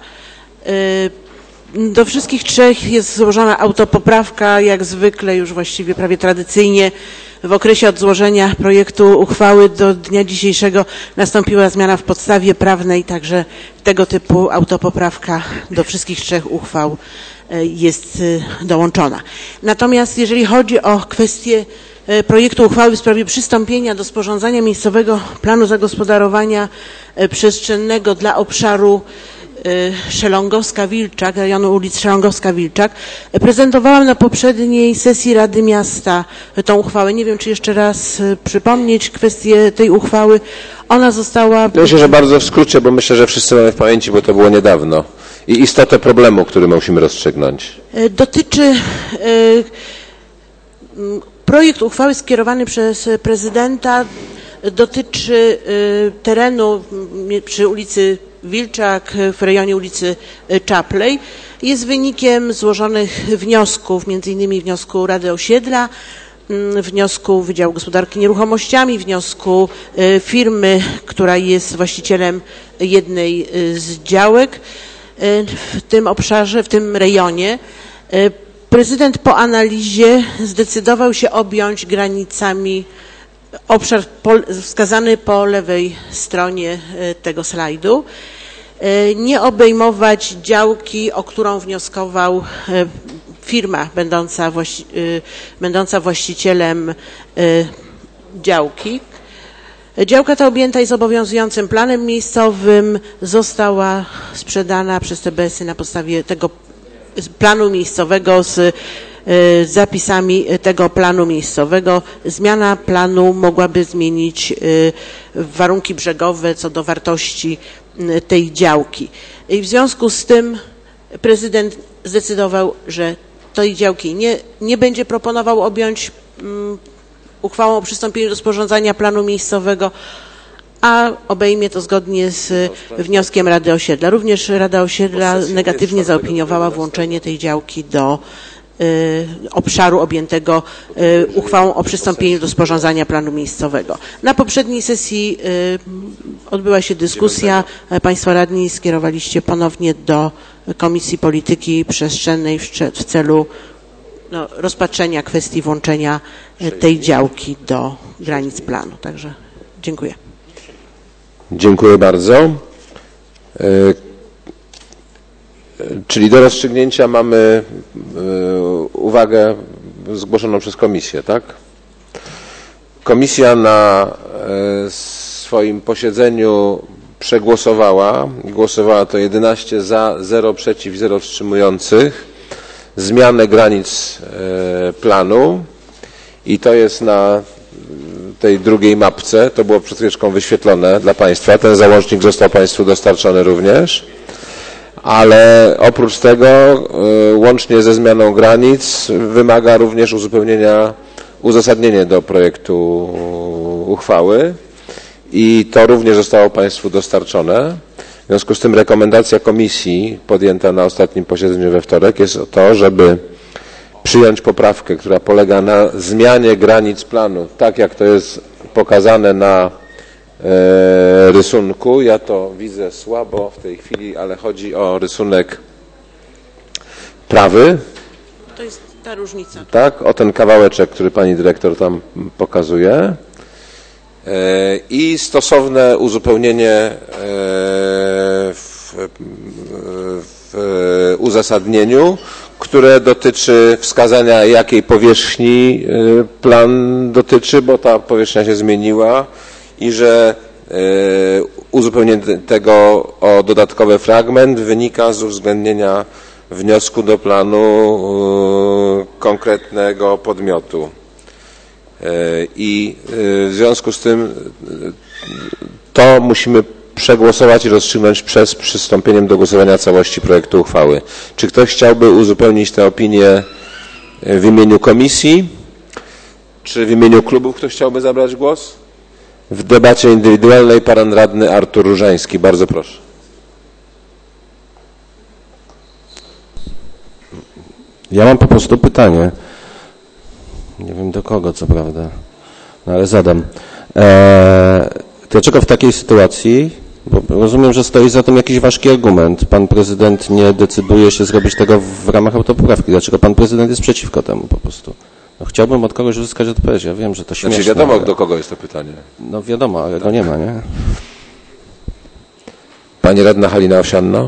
do wszystkich trzech jest złożona autopoprawka, jak zwykle już właściwie prawie tradycyjnie. W okresie od złożenia projektu uchwały do dnia dzisiejszego nastąpiła zmiana w podstawie prawnej, także tego typu autopoprawka do wszystkich trzech uchwał jest dołączona. Natomiast jeżeli chodzi o kwestię projektu uchwały w sprawie przystąpienia do sporządzania miejscowego planu zagospodarowania przestrzennego dla obszaru Szelągowska-Wilczak, rejonu ulic Szelągowska-Wilczak, prezentowałam na poprzedniej sesji Rady Miasta tą uchwałę. Nie wiem, czy jeszcze raz przypomnieć kwestię tej uchwały. Ona została... Myślę, że bardzo w skrócie, bo myślę, że wszyscy mamy w pamięci, bo to było niedawno. I istotę problemu, który musimy rozstrzygnąć. Dotyczy... Projekt uchwały skierowany przez prezydenta dotyczy terenu przy ulicy Wilczak w rejonie ulicy Czaplej. Jest wynikiem złożonych wniosków, między innymi wniosku Rady Osiedla, wniosku Wydziału Gospodarki Nieruchomościami, wniosku firmy, która jest właścicielem jednej z działek w tym obszarze, w tym rejonie. Prezydent po analizie zdecydował się objąć granicami obszar wskazany po lewej stronie tego slajdu, nie obejmować działki, o którą wnioskował firma będąca, właści będąca właścicielem działki. Działka ta objęta jest obowiązującym planem miejscowym, została sprzedana przez T B S-y na podstawie tego planu miejscowego z zapisami tego planu miejscowego. Zmiana planu mogłaby zmienić warunki brzegowe co do wartości tej działki. I w związku z tym prezydent zdecydował, że tej działki nie, nie będzie proponował objąć um, uchwałą o przystąpieniu do sporządzania planu miejscowego, a obejmie to zgodnie z wnioskiem Rady Osiedla. Również Rada Osiedla negatywnie zaopiniowała włączenie tej działki do y, obszaru objętego y, uchwałą o przystąpieniu do sporządzania planu miejscowego. Na poprzedniej sesji y, odbyła się dyskusja. Państwo radni skierowaliście ponownie do Komisji Polityki Przestrzennej w, w celu no, rozpatrzenia kwestii włączenia tej działki do granic planu. Także dziękuję. Dziękuję bardzo. Czyli do rozstrzygnięcia mamy uwagę zgłoszoną przez komisję, tak? Komisja na swoim posiedzeniu przegłosowała, głosowała to jedenaście za, zero przeciw, zero wstrzymujących, zmianę granic planu i to jest na tej drugiej mapce, to było przed chwileczką wyświetlone dla Państwa, ten załącznik został Państwu dostarczony również, ale oprócz tego łącznie ze zmianą granic wymaga również uzupełnienia, uzasadnienie do projektu uchwały i to również zostało Państwu dostarczone. W związku z tym rekomendacja komisji podjęta na ostatnim posiedzeniu we wtorek jest to, żeby przyjąć poprawkę, która polega na zmianie granic planu, tak jak to jest pokazane na e, rysunku. Ja to widzę słabo w tej chwili, ale chodzi o rysunek prawy. To jest ta różnica. Tak, o ten kawałeczek, który pani dyrektor tam pokazuje. E, I stosowne uzupełnienie e, w, w uzasadnieniu, które dotyczy wskazania, jakiej powierzchni plan dotyczy, bo ta powierzchnia się zmieniła i że uzupełnienie tego o dodatkowy fragment wynika z uwzględnienia wniosku do planu konkretnego podmiotu. I w związku z tym to musimy przegłosować i rozstrzygnąć przed przystąpieniem do głosowania całości projektu uchwały. Czy ktoś chciałby uzupełnić tę opinię w imieniu komisji? Czy w imieniu klubów ktoś chciałby zabrać głos? W debacie indywidualnej pan radny Artur Różański. Bardzo proszę. Ja mam po prostu pytanie. Nie wiem do kogo, co prawda, no ale zadam. Eee, dlaczego w takiej sytuacji, bo rozumiem, że stoi za tym jakiś ważki argument, pan prezydent nie decyduje się zrobić tego w ramach autopoprawki. Dlaczego pan prezydent jest przeciwko temu po prostu? No, chciałbym od kogoś uzyskać odpowiedź. Ja wiem, że to śmieszne. Znaczy wiadomo, ale... do kogo jest to pytanie. No wiadomo, ale go nie ma, nie? Pani radna Halina Owsianna.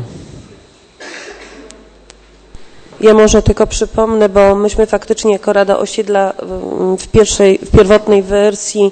Ja może tylko przypomnę, bo myśmy faktycznie jako Rada Osiedla w pierwszej, w pierwotnej wersji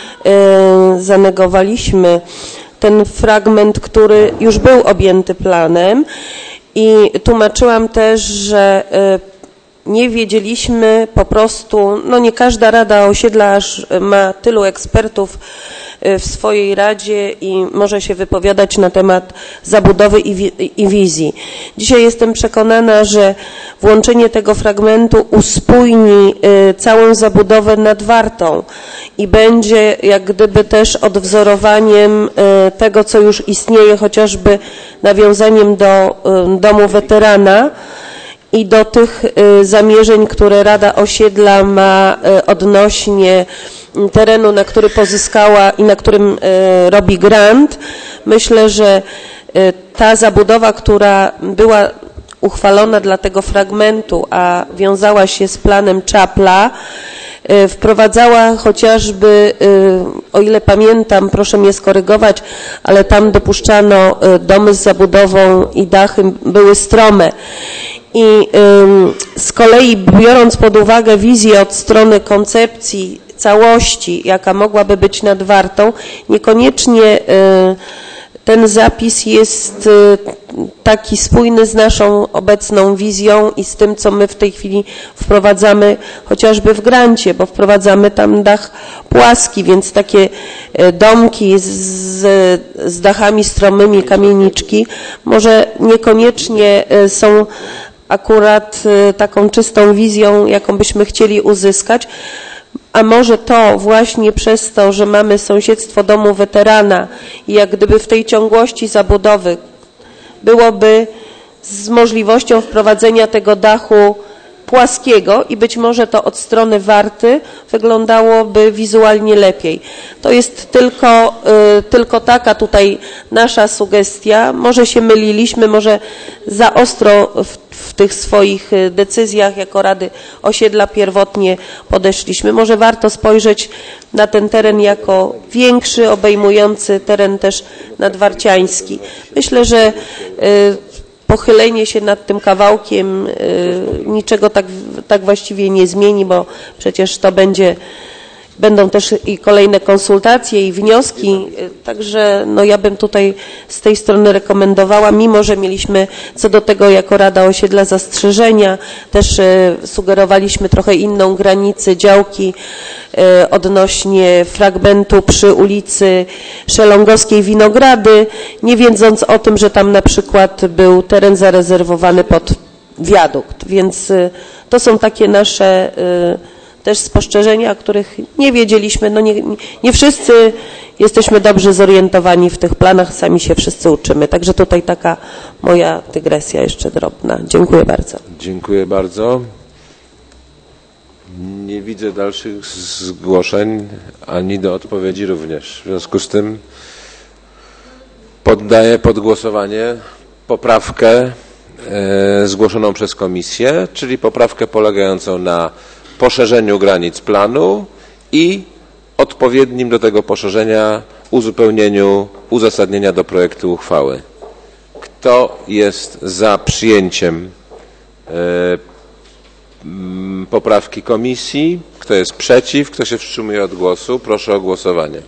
yy, zanegowaliśmy ten fragment, który już był objęty planem i tłumaczyłam też, że yy, nie wiedzieliśmy po prostu, no nie każda Rada Osiedla aż ma tylu ekspertów w swojej Radzie i może się wypowiadać na temat zabudowy i, wi i wizji. Dzisiaj jestem przekonana, że włączenie tego fragmentu uspójni y, całą zabudowę nad Wartą i będzie jak gdyby też odwzorowaniem y, tego, co już istnieje, chociażby nawiązaniem do y, domu weterana i do tych y, zamierzeń, które Rada Osiedla ma y, odnośnie terenu, na który pozyskała i na którym y, robi grant. Myślę, że y, ta zabudowa, która była uchwalona dla tego fragmentu, a wiązała się z planem Czapla, y, wprowadzała chociażby, y, o ile pamiętam, proszę mnie skorygować, ale tam dopuszczano y, domy z zabudową i dachy były strome. I y, z kolei biorąc pod uwagę wizję od strony koncepcji całości, jaka mogłaby być nad Wartą, niekoniecznie ten zapis jest taki spójny z naszą obecną wizją i z tym, co my w tej chwili wprowadzamy chociażby w grancie, bo wprowadzamy tam dach płaski, więc takie domki z, z dachami stromymi, kamieniczki, może niekoniecznie są akurat taką czystą wizją, jaką byśmy chcieli uzyskać. A może to właśnie przez to, że mamy sąsiedztwo domu weterana i jak gdyby w tej ciągłości zabudowy byłoby z możliwością wprowadzenia tego dachu płaskiego i być może to od strony Warty wyglądałoby wizualnie lepiej. To jest tylko, y, tylko taka tutaj nasza sugestia. Może się myliliśmy, może za ostro w, w tych swoich decyzjach jako Rady Osiedla pierwotnie podeszliśmy. Może warto spojrzeć na ten teren jako większy, obejmujący teren też nadwarciański. Myślę, że y, pochylenie się nad tym kawałkiem y, niczego tak, tak właściwie nie zmieni, bo przecież to będzie, będą też i kolejne konsultacje i wnioski, y, także no ja bym tutaj z tej strony rekomendowała, mimo że mieliśmy co do tego jako Rada Osiedla zastrzeżenia, też y, sugerowaliśmy trochę inną granicę działki y, odnośnie fragmentu przy ulicy Szelongowskiej Winogrady, nie wiedząc o tym, że tam na przykład był teren zarezerwowany pod wiadukt, więc y, to są takie nasze y, też spostrzeżenia, o których nie wiedzieliśmy, no nie, nie wszyscy jesteśmy dobrze zorientowani w tych planach, sami się wszyscy uczymy, także tutaj taka moja dygresja jeszcze drobna. Dziękuję bardzo. Dziękuję bardzo. Nie widzę dalszych zgłoszeń, ani do odpowiedzi również. W związku z tym poddaję pod głosowanie poprawkę e, zgłoszoną przez komisję, czyli poprawkę polegającą na poszerzeniu granic planu i odpowiednim do tego poszerzenia uzupełnieniu uzasadnienia do projektu uchwały. Kto jest za przyjęciem e, poprawki komisji? Kto jest przeciw? Kto się wstrzymuje od głosu? Proszę o głosowanie.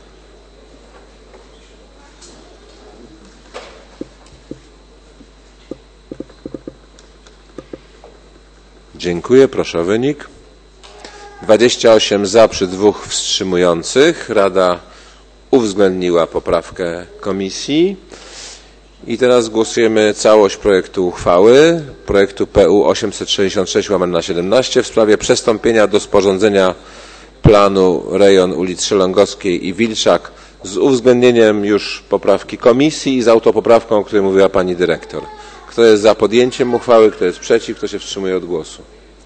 Dziękuję. Proszę o wynik. dwadzieścia osiem za przy dwóch wstrzymujących. Rada uwzględniła poprawkę komisji. I teraz głosujemy całość projektu uchwały, projektu P U osiemset sześćdziesiąt sześć łamane na siedemnaście w sprawie przystąpienia do sporządzenia planu rejon ulic Szelongowskiej i Wilczak z uwzględnieniem już poprawki komisji i z autopoprawką, o której mówiła pani dyrektor. Kto jest za podjęciem uchwały, kto jest przeciw, kto się wstrzymuje od głosu?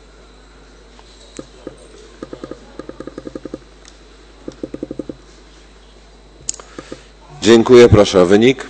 Dziękuję, proszę o wynik.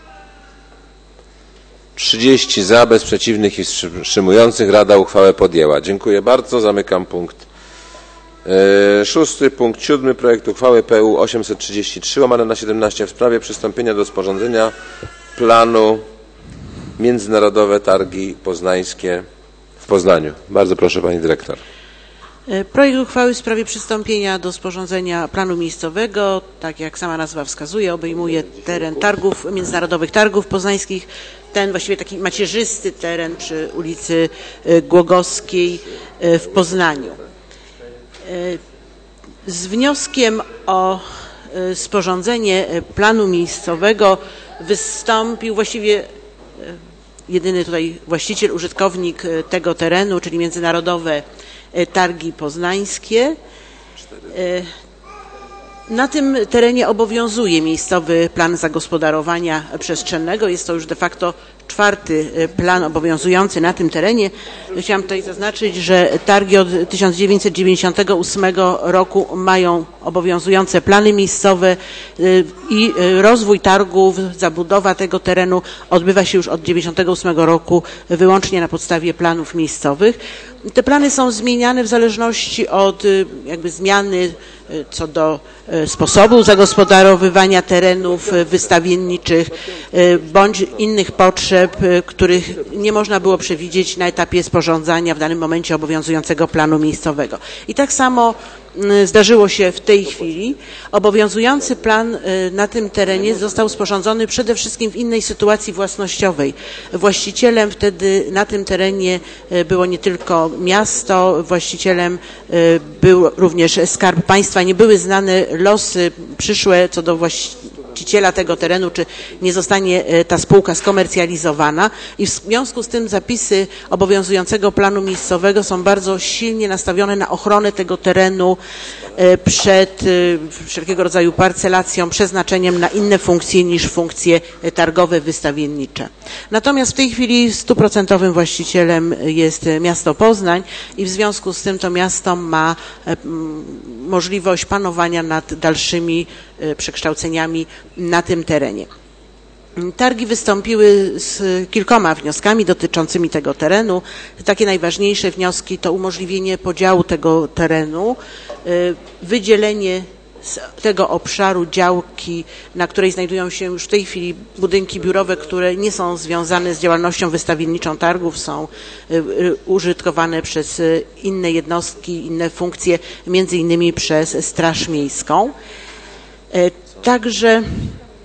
trzydzieści za, bez przeciwnych i wstrzymujących. Rada uchwałę podjęła. Dziękuję bardzo. Zamykam punkt e, szósty. Punkt siódmy. Projekt uchwały P U osiemset trzydzieści trzy łamane na siedemnaście w sprawie przystąpienia do sporządzenia planu Międzynarodowe Targi Poznańskie w Poznaniu. Bardzo proszę pani dyrektor. Projekt uchwały w sprawie przystąpienia do sporządzenia planu miejscowego, tak jak sama nazwa wskazuje, obejmuje teren targów, międzynarodowych targów poznańskich, ten właściwie taki macierzysty teren przy ulicy Głogowskiej w Poznaniu. Z wnioskiem o sporządzenie planu miejscowego wystąpił właściwie jedyny tutaj właściciel, użytkownik tego terenu, czyli Międzynarodowe Targi Poznańskie. Na tym terenie obowiązuje miejscowy plan zagospodarowania przestrzennego. Jest to już de facto czwarty plan obowiązujący na tym terenie. Chciałam tutaj zaznaczyć, że targi od tysiąc dziewięćset dziewięćdziesiątego ósmego roku mają obowiązujące plany miejscowe i rozwój targów, zabudowa tego terenu odbywa się już od tysiąc dziewięćset dziewięćdziesiątego ósmego roku wyłącznie na podstawie planów miejscowych. Te plany są zmieniane w zależności od jakby zmiany co do sposobu zagospodarowywania terenów wystawienniczych bądź innych potrzeb, których nie można było przewidzieć na etapie sporządzania w danym momencie obowiązującego planu miejscowego. I tak samo zdarzyło się w tej chwili. Obowiązujący plan na tym terenie został sporządzony przede wszystkim w innej sytuacji własnościowej. Właścicielem wtedy na tym terenie było nie tylko miasto, właścicielem był również Skarb Państwa. Nie były znane losy przyszłe co do właściciela tego terenu, czy nie zostanie ta spółka skomercjalizowana i w związku z tym zapisy obowiązującego planu miejscowego są bardzo silnie nastawione na ochronę tego terenu przed wszelkiego rodzaju parcelacją, przeznaczeniem na inne funkcje niż funkcje targowe, wystawiennicze. Natomiast w tej chwili stuprocentowym właścicielem jest miasto Poznań i w związku z tym to miasto ma możliwość panowania nad dalszymi przekształceniami na tym terenie. Targi wystąpiły z kilkoma wnioskami dotyczącymi tego terenu. Takie najważniejsze wnioski to umożliwienie podziału tego terenu, wydzielenie z tego obszaru działki, na której znajdują się już w tej chwili budynki biurowe, które nie są związane z działalnością wystawienniczą targów, są użytkowane przez inne jednostki, inne funkcje, między innymi przez Straż Miejską. Także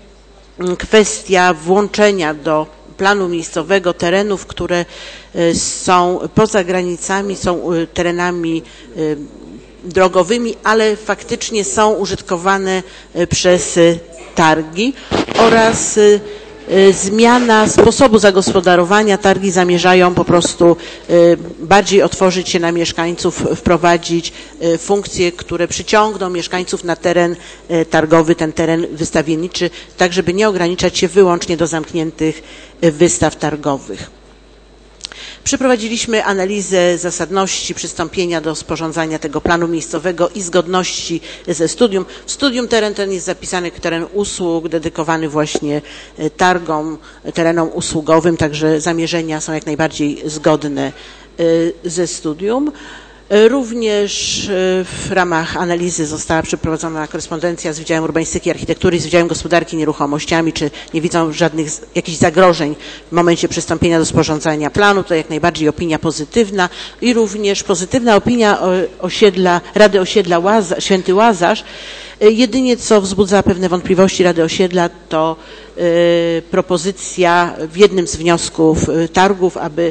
kwestia włączenia do planu miejscowego terenów, które są poza granicami, są terenami drogowymi, ale faktycznie są użytkowane przez targi oraz zmiana sposobu zagospodarowania. Targi zamierzają po prostu bardziej otworzyć się na mieszkańców, wprowadzić funkcje, które przyciągną mieszkańców na teren targowy, ten teren wystawienniczy, tak żeby nie ograniczać się wyłącznie do zamkniętych wystaw targowych. Przeprowadziliśmy analizę zasadności przystąpienia do sporządzania tego planu miejscowego i zgodności ze studium. W studium teren ten jest zapisany jako teren usług, dedykowany właśnie targom, terenom usługowym, także zamierzenia są jak najbardziej zgodne ze studium. Również w ramach analizy została przeprowadzona korespondencja z Wydziałem Urbanistyki i Architektury i z Wydziałem Gospodarki Nieruchomościami, czy nie widzą żadnych jakichś zagrożeń w momencie przystąpienia do sporządzania planu. To jak najbardziej opinia pozytywna i również pozytywna opinia osiedla, Rady Osiedla Łaza, Święty Łazarz. Jedynie co wzbudza pewne wątpliwości Rady Osiedla to y, propozycja w jednym z wniosków y, targów, aby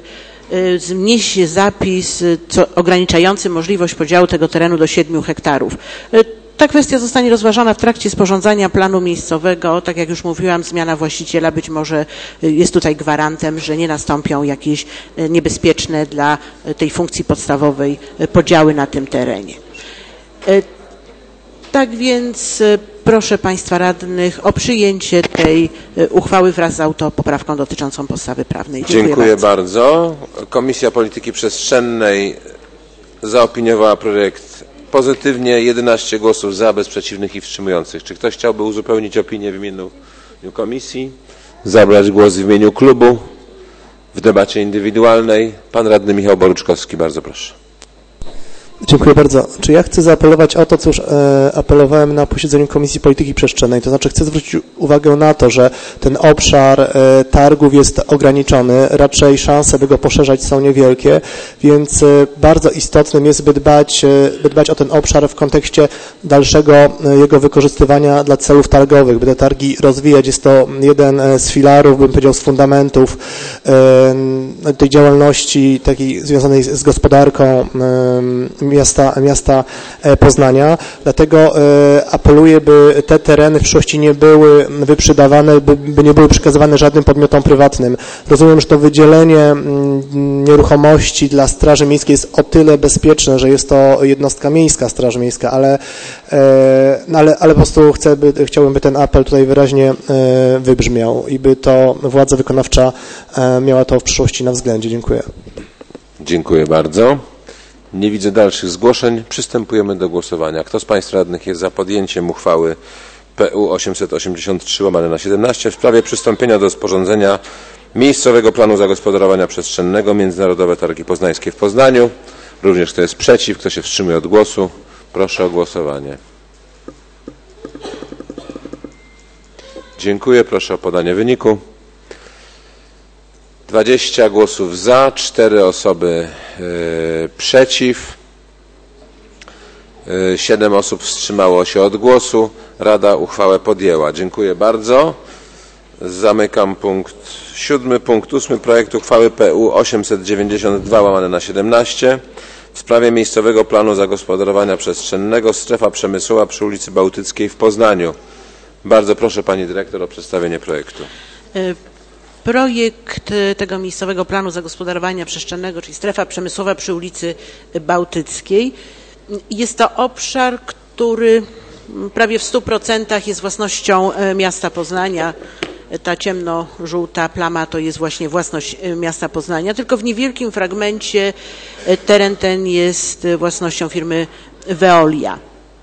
znieść zapis co, ograniczający możliwość podziału tego terenu do siedmiu hektarów. Ta kwestia zostanie rozważana w trakcie sporządzania planu miejscowego. Tak jak już mówiłam, zmiana właściciela być może jest tutaj gwarantem, że nie nastąpią jakieś niebezpieczne dla tej funkcji podstawowej podziały na tym terenie. Tak więc proszę Państwa radnych o przyjęcie tej uchwały wraz z autopoprawką dotyczącą podstawy prawnej. Dziękuję, Dziękuję bardzo. bardzo. Komisja Polityki Przestrzennej zaopiniowała projekt pozytywnie, jedenaście głosów za, bez przeciwnych i wstrzymujących. Czy ktoś chciałby uzupełnić opinię w imieniu komisji? Zabrać głos w imieniu klubu w debacie indywidualnej? Pan radny Michał Boruczkowski, bardzo proszę. Dziękuję bardzo. Czy ja chcę zaapelować o to, co już e, apelowałem na posiedzeniu Komisji Polityki Przestrzennej, to znaczy chcę zwrócić uwagę na to, że ten obszar e, targów jest ograniczony, raczej szanse, by go poszerzać są niewielkie, więc e, bardzo istotnym jest, by dbać, e, by dbać o ten obszar w kontekście dalszego e, jego wykorzystywania dla celów targowych, by te targi rozwijać. Jest to jeden e, z filarów, bym powiedział, z fundamentów e, tej działalności takiej związanej z, z gospodarką e, Miasta, miasta Poznania. Dlatego apeluję, by te tereny w przyszłości nie były wyprzedawane, by, by nie były przekazywane żadnym podmiotom prywatnym. Rozumiem, że to wydzielenie nieruchomości dla Straży Miejskiej jest o tyle bezpieczne, że jest to jednostka miejska, Straż Miejska, ale, ale, ale po prostu chcę, by, chciałbym, by ten apel tutaj wyraźnie wybrzmiał i by to władza wykonawcza miała to w przyszłości na względzie. Dziękuję. Dziękuję bardzo. Nie widzę dalszych zgłoszeń. Przystępujemy do głosowania. Kto z Państwa radnych jest za podjęciem uchwały P U osiemset osiemdziesiąt trzy łamane na siedemnaście w sprawie przystąpienia do sporządzenia miejscowego planu zagospodarowania przestrzennego Międzynarodowe Targi Poznańskie w Poznaniu? Również kto jest przeciw, kto się wstrzymuje od głosu? Proszę o głosowanie. Dziękuję. Proszę o podanie wyniku. dwadzieścia głosów za, cztery osoby y, przeciw, y, siedem osób wstrzymało się od głosu. Rada uchwałę podjęła. Dziękuję bardzo. Zamykam punkt siódmy. Punkt ósmy. Projekt uchwały P U osiemset dziewięćdziesiąt dwa łamane na siedemnaście w sprawie miejscowego planu zagospodarowania przestrzennego strefa przemysłowa przy ulicy Bałtyckiej w Poznaniu. Bardzo proszę Pani Dyrektor o przedstawienie projektu. Projekt tego miejscowego planu zagospodarowania przestrzennego, czyli strefa przemysłowa przy ulicy Bałtyckiej, jest to obszar, który prawie w stu procentach jest własnością miasta Poznania. Ta ciemno-żółta plama to jest właśnie własność miasta Poznania, tylko w niewielkim fragmencie teren ten jest własnością firmy Veolia.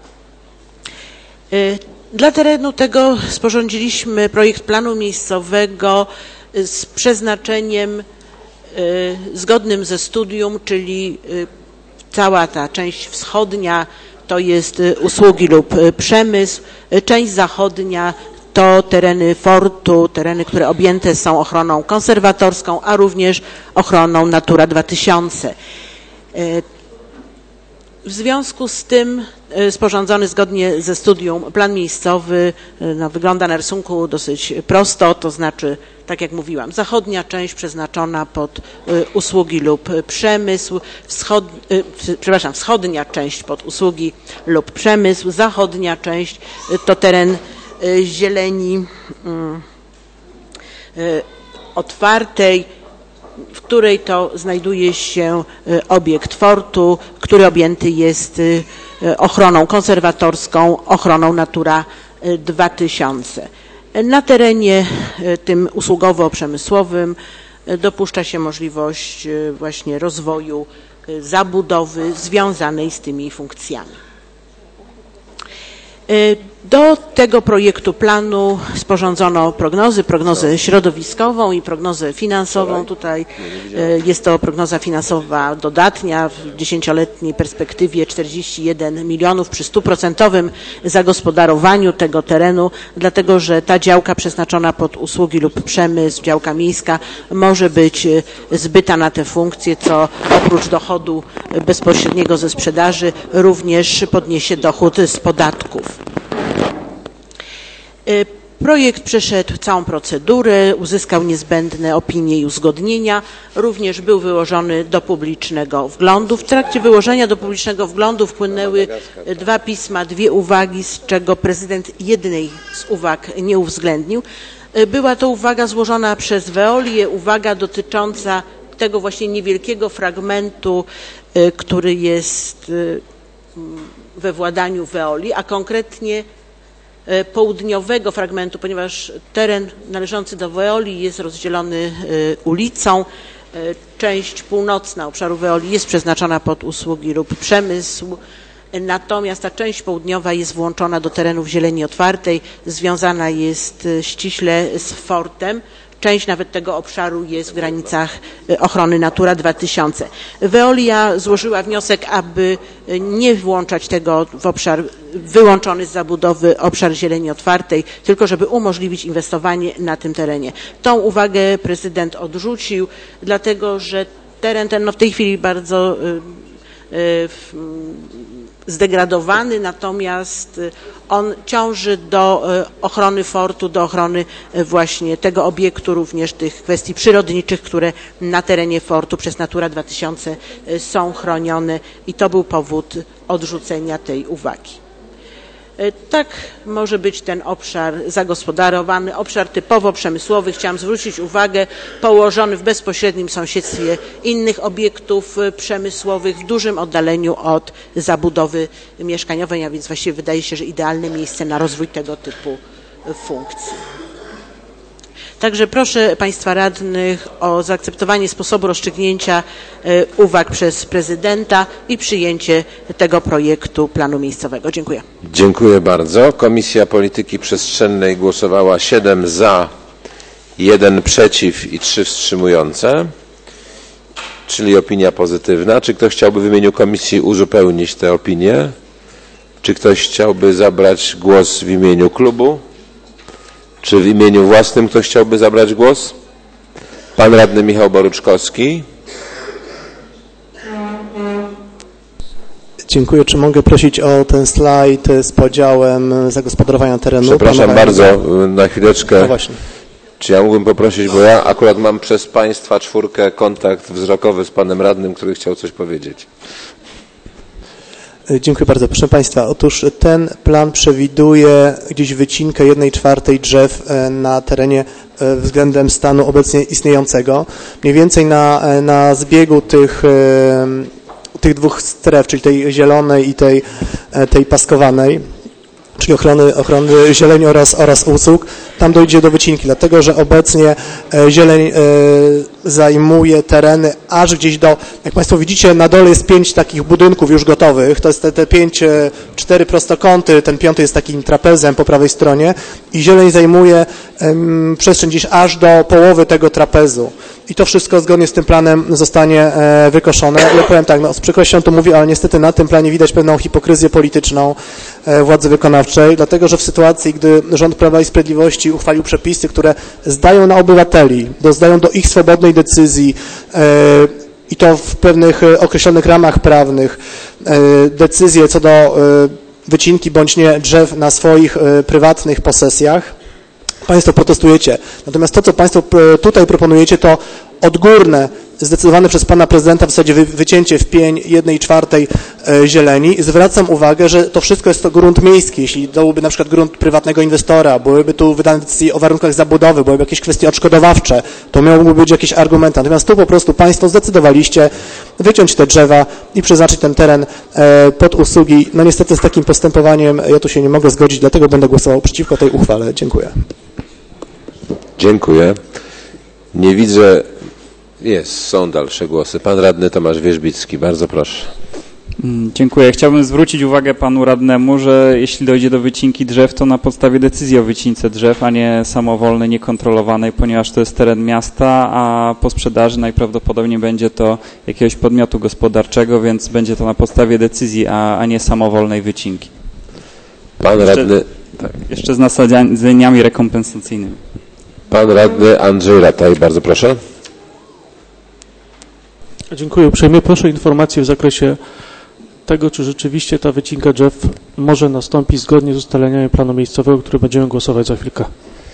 Dla terenu tego sporządziliśmy projekt planu miejscowego z przeznaczeniem zgodnym ze studium, czyli cała ta część wschodnia to jest usługi lub przemysł, część zachodnia to tereny fortu, tereny, które objęte są ochroną konserwatorską, a również ochroną Natura dwa tysiące. W związku z tym sporządzony zgodnie ze studium plan miejscowy no, wygląda na rysunku dosyć prosto, to znaczy, tak jak mówiłam, zachodnia część przeznaczona pod usługi lub przemysł, wschod, przepraszam, wschodnia część pod usługi lub przemysł, zachodnia część to teren zieleni otwartej, w której to znajduje się obiekt fortu, który objęty jest ochroną konserwatorską, ochroną Natura dwa tysiące. Na terenie tym usługowo-przemysłowym dopuszcza się możliwość właśnie rozwoju zabudowy związanej z tymi funkcjami. Do tego projektu planu sporządzono prognozy, prognozę środowiskową i prognozę finansową. Tutaj jest to prognoza finansowa dodatnia w dziesięcioletniej perspektywie czterdzieści jeden milionów przy stuprocentowym zagospodarowaniu tego terenu, dlatego że ta działka przeznaczona pod usługi lub przemysł, działka miejska może być zbyta na te funkcje, co oprócz dochodu bezpośredniego ze sprzedaży również podniesie dochód z podatków. Projekt przeszedł całą procedurę, uzyskał niezbędne opinie i uzgodnienia, również był wyłożony do publicznego wglądu. W trakcie wyłożenia do publicznego wglądu wpłynęły dwa pisma, dwie uwagi, z czego prezydent jednej z uwag nie uwzględnił. Była to uwaga złożona przez Veolię, uwaga dotycząca tego właśnie niewielkiego fragmentu, który jest we władaniu Veolii, a konkretnie południowego fragmentu, ponieważ teren należący do Veolii jest rozdzielony ulicą. Część północna obszaru Veolii jest przeznaczona pod usługi lub przemysł, natomiast ta część południowa jest włączona do terenów zieleni otwartej, związana jest ściśle z fortem. Część nawet tego obszaru jest w granicach ochrony Natura dwa tysiące. Veolia złożyła wniosek, aby nie włączać tego w obszar wyłączony z zabudowy obszar zieleni otwartej, tylko żeby umożliwić inwestowanie na tym terenie. Tą uwagę prezydent odrzucił, dlatego że teren ten no w tej chwili bardzo y, y, zdegradowany, natomiast on ciąży do ochrony fortu, do ochrony właśnie tego obiektu, również tych kwestii przyrodniczych, które na terenie fortu przez Natura dwa tysiące są chronione i to był powód odrzucenia tej uwagi. Tak może być ten obszar zagospodarowany, obszar typowo przemysłowy. Chciałam zwrócić uwagę, położony w bezpośrednim sąsiedztwie innych obiektów przemysłowych, w dużym oddaleniu od zabudowy mieszkaniowej, a więc właściwie wydaje się, że idealne miejsce na rozwój tego typu funkcji. Także proszę Państwa radnych o zaakceptowanie sposobu rozstrzygnięcia uwag przez prezydenta i przyjęcie tego projektu planu miejscowego. Dziękuję. Dziękuję bardzo. Komisja Polityki Przestrzennej głosowała siedem za, jeden przeciw i trzy wstrzymujące, czyli opinia pozytywna. Czy ktoś chciałby w imieniu komisji uzupełnić tę opinię? Czy ktoś chciałby zabrać głos w imieniu klubu? Czy w imieniu własnym ktoś chciałby zabrać głos? Pan radny Michał Boruczkowski. Dziękuję. Czy mogę prosić o ten slajd z podziałem zagospodarowania terenu? Przepraszam bardzo, na chwileczkę. No właśnie. Czy ja mógłbym poprosić, bo ja akurat mam przez Państwa czwórkę kontakt wzrokowy z panem radnym, który chciał coś powiedzieć. Dziękuję bardzo. Proszę Państwa, otóż ten plan przewiduje gdzieś wycinkę jednej czwartej drzew na terenie względem stanu obecnie istniejącego. Mniej więcej na, na zbiegu tych, tych dwóch stref, czyli tej zielonej i tej, tej paskowanej, czyli ochrony, ochrony zieleni oraz, oraz usług, tam dojdzie do wycinki, dlatego że obecnie zieleń zajmuje tereny aż gdzieś do, jak Państwo widzicie, na dole jest pięć takich budynków już gotowych, to jest te, te pięć, cztery prostokąty, ten piąty jest takim trapezem po prawej stronie i zieleń zajmuje um, przestrzeń gdzieś aż do połowy tego trapezu. I to wszystko zgodnie z tym planem zostanie e, wykoszone. Ja powiem tak, no, z przykrością to mówię, ale niestety na tym planie widać pewną hipokryzję polityczną e, władzy wykonawczej, dlatego że w sytuacji, gdy rząd Prawa i Sprawiedliwości uchwalił przepisy, które zdają na obywateli, do, zdają do ich swobodnej decyzji e, i to w pewnych e, określonych ramach prawnych, e, decyzje co do e, wycinki bądź nie drzew na swoich e, prywatnych posesjach, Państwo protestujecie. Natomiast to, co Państwo tutaj proponujecie, to odgórne, zdecydowane przez Pana Prezydenta w zasadzie wy, wycięcie w pień jednej czwartej e, zieleni. Zwracam uwagę, że to wszystko jest to grunt miejski. Jeśli to byłby na przykład grunt prywatnego inwestora, byłyby tu wydane decyzje o warunkach zabudowy, byłyby jakieś kwestie odszkodowawcze, to miałby być jakieś argumenty. Natomiast tu po prostu Państwo zdecydowaliście wyciąć te drzewa i przeznaczyć ten teren e, pod usługi. No niestety z takim postępowaniem ja tu się nie mogę zgodzić, dlatego będę głosował przeciwko tej uchwale. Dziękuję. Dziękuję. Nie widzę... Jest, są dalsze głosy. Pan radny Tomasz Wierzbicki, bardzo proszę. Dziękuję. Chciałbym zwrócić uwagę panu radnemu, że jeśli dojdzie do wycinki drzew, to na podstawie decyzji o wycince drzew, a nie samowolnej, niekontrolowanej, ponieważ to jest teren miasta, a po sprzedaży najprawdopodobniej będzie to jakiegoś podmiotu gospodarczego, więc będzie to na podstawie decyzji, a, a nie samowolnej wycinki. Pan jeszcze, radny... Tak. Jeszcze z nasadzeniami rekompensacyjnymi. Pan radny Andrzej Rataj, bardzo proszę. Dziękuję uprzejmie. Proszę o informację w zakresie tego, czy rzeczywiście ta wycinka drzew może nastąpić zgodnie z ustaleniami planu miejscowego, który będziemy głosować za chwilkę.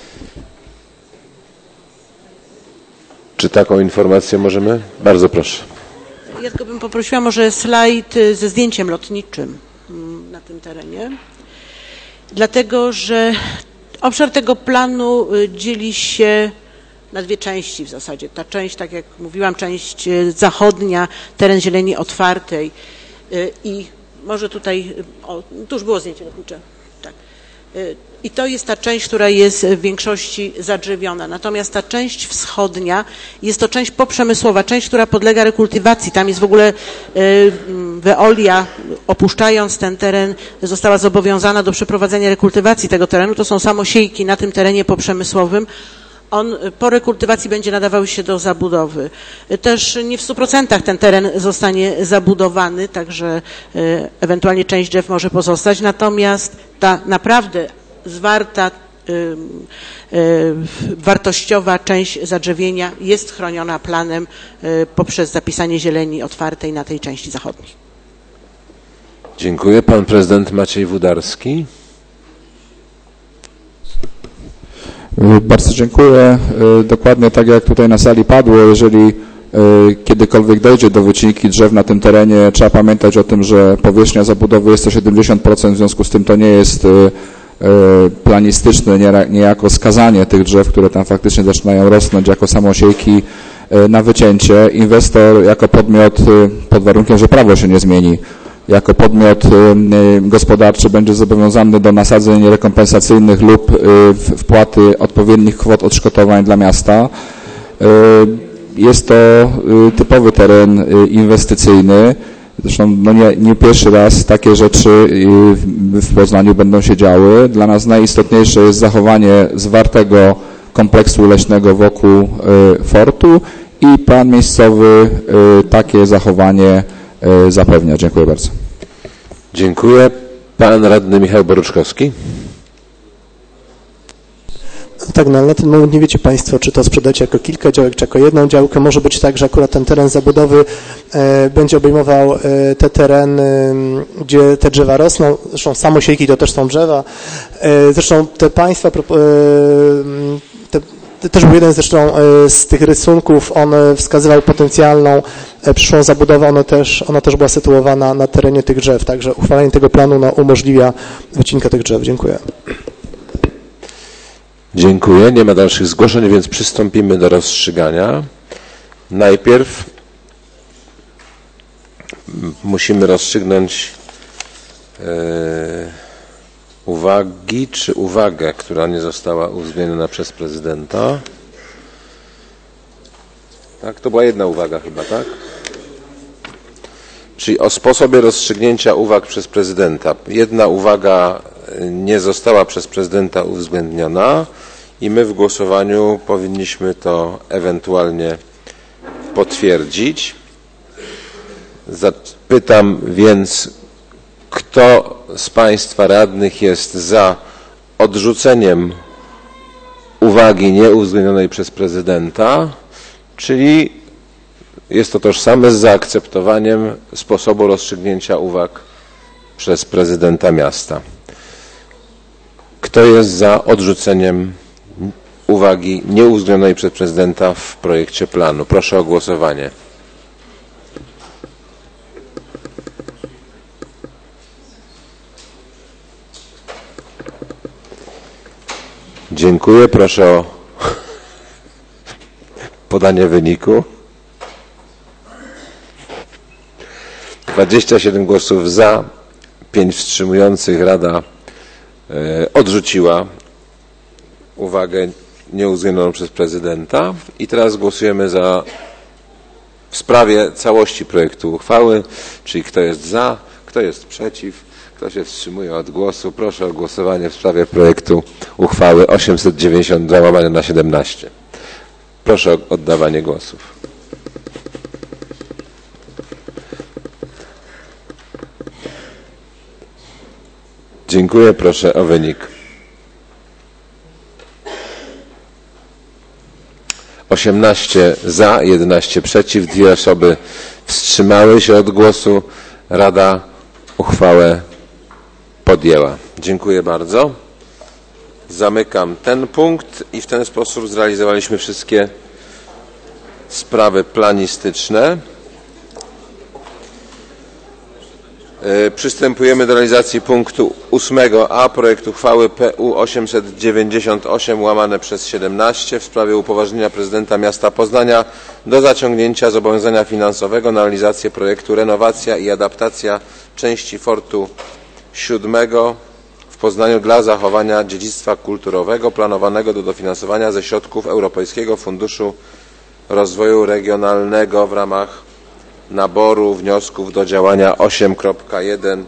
Czy taką informację możemy? Bardzo proszę. Ja tylko bym poprosiła może slajd ze zdjęciem lotniczym na tym terenie, dlatego że obszar tego planu dzieli się na dwie części w zasadzie. Ta część, tak jak mówiłam, część zachodnia, teren zieleni otwartej i może tutaj, o, tu już było zdjęcie lotnicze, tak. I to jest ta część, która jest w większości zadrzewiona. Natomiast ta część wschodnia jest to część poprzemysłowa, część, która podlega rekultywacji. Tam jest w ogóle Veolia, opuszczając ten teren, została zobowiązana do przeprowadzenia rekultywacji tego terenu. To są samosiejki na tym terenie poprzemysłowym. On po rekultywacji będzie nadawał się do zabudowy. Też nie w stu procentach ten teren zostanie zabudowany, także ewentualnie część drzew może pozostać. Natomiast ta naprawdę zwarta, wartościowa część zadrzewienia jest chroniona planem poprzez zapisanie zieleni otwartej na tej części zachodniej. Dziękuję. Pan prezydent Maciej Wudarski. Bardzo dziękuję. Dokładnie tak jak tutaj na sali padło, jeżeli kiedykolwiek dojdzie do wycinki drzew na tym terenie, trzeba pamiętać o tym, że powierzchnia zabudowy jest to siedemdziesiąt procent, w związku z tym to nie jest planistyczne niejako skazanie tych drzew, które tam faktycznie zaczynają rosnąć jako samosiejki na wycięcie. Inwestor jako podmiot, pod warunkiem, że prawo się nie zmieni, jako podmiot gospodarczy będzie zobowiązany do nasadzeń rekompensacyjnych lub wpłaty odpowiednich kwot odszkodowań dla miasta. Jest to typowy teren inwestycyjny. Zresztą no nie, nie pierwszy raz takie rzeczy w Poznaniu będą się działy. Dla nas najistotniejsze jest zachowanie zwartego kompleksu leśnego wokół fortu i plan miejscowy takie zachowanie zapewnia. Dziękuję bardzo. Dziękuję. Pan radny Michał Boruczkowski. Tak, no ale na ten moment nie wiecie Państwo, czy to sprzedacie jako kilka działek, czy jako jedną działkę. Może być tak, że akurat ten teren zabudowy e, będzie obejmował e, te tereny, e, gdzie te drzewa rosną. Zresztą samosiejki to też są drzewa. E, zresztą te Państwa, e, te, te też był jeden zresztą e, z tych rysunków, on wskazywał potencjalną e, przyszłą zabudowę, ona też, ona też była sytuowana na terenie tych drzew, także uchwalenie tego planu no, umożliwia wycinkę tych drzew. Dziękuję. Dziękuję. Nie ma dalszych zgłoszeń, więc przystąpimy do rozstrzygania. Najpierw musimy rozstrzygnąć e, uwagi czy uwagę, która nie została uwzględniona przez prezydenta. Tak, to była jedna uwaga chyba, tak? Czyli o sposobie rozstrzygnięcia uwag przez prezydenta. Jedna uwaga nie została przez prezydenta uwzględniona i my w głosowaniu powinniśmy to ewentualnie potwierdzić. Zapytam więc, kto z Państwa radnych jest za odrzuceniem uwagi nieuwzględnionej przez prezydenta, czyli jest to tożsame z zaakceptowaniem sposobu rozstrzygnięcia uwag przez prezydenta miasta. Kto jest za odrzuceniem uwagi nieuwzględnionej przez prezydenta w projekcie planu? Proszę o głosowanie. Dziękuję. Proszę o podanie wyniku. dwadzieścia siedem głosów za, pięć wstrzymujących. Rada odrzuciła uwagę nieuwzględnioną przez prezydenta i teraz głosujemy za w sprawie całości projektu uchwały, czyli kto jest za, kto jest przeciw, kto się wstrzymuje od głosu. Proszę o głosowanie w sprawie projektu uchwały osiemset dziewięćdziesiąt dwa łamane na siedemnaście. Proszę o oddawanie głosów. Dziękuję. Proszę o wynik. osiemnaście za, jedenaście przeciw, dwie osoby wstrzymały się od głosu. Rada uchwałę podjęła. Dziękuję bardzo. Zamykam ten punkt i w ten sposób zrealizowaliśmy wszystkie sprawy planistyczne. Przystępujemy do realizacji punktu ósmego a projektu uchwały P U osiemset dziewięćdziesiąt osiem łamane przez siedemnaście w sprawie upoważnienia prezydenta miasta Poznania do zaciągnięcia zobowiązania finansowego na realizację projektu renowacja i adaptacja części Fortu siódmego w Poznaniu dla zachowania dziedzictwa kulturowego planowanego do dofinansowania ze środków Europejskiego Funduszu Rozwoju Regionalnego w ramach naboru wniosków do działania osiem kropka jeden.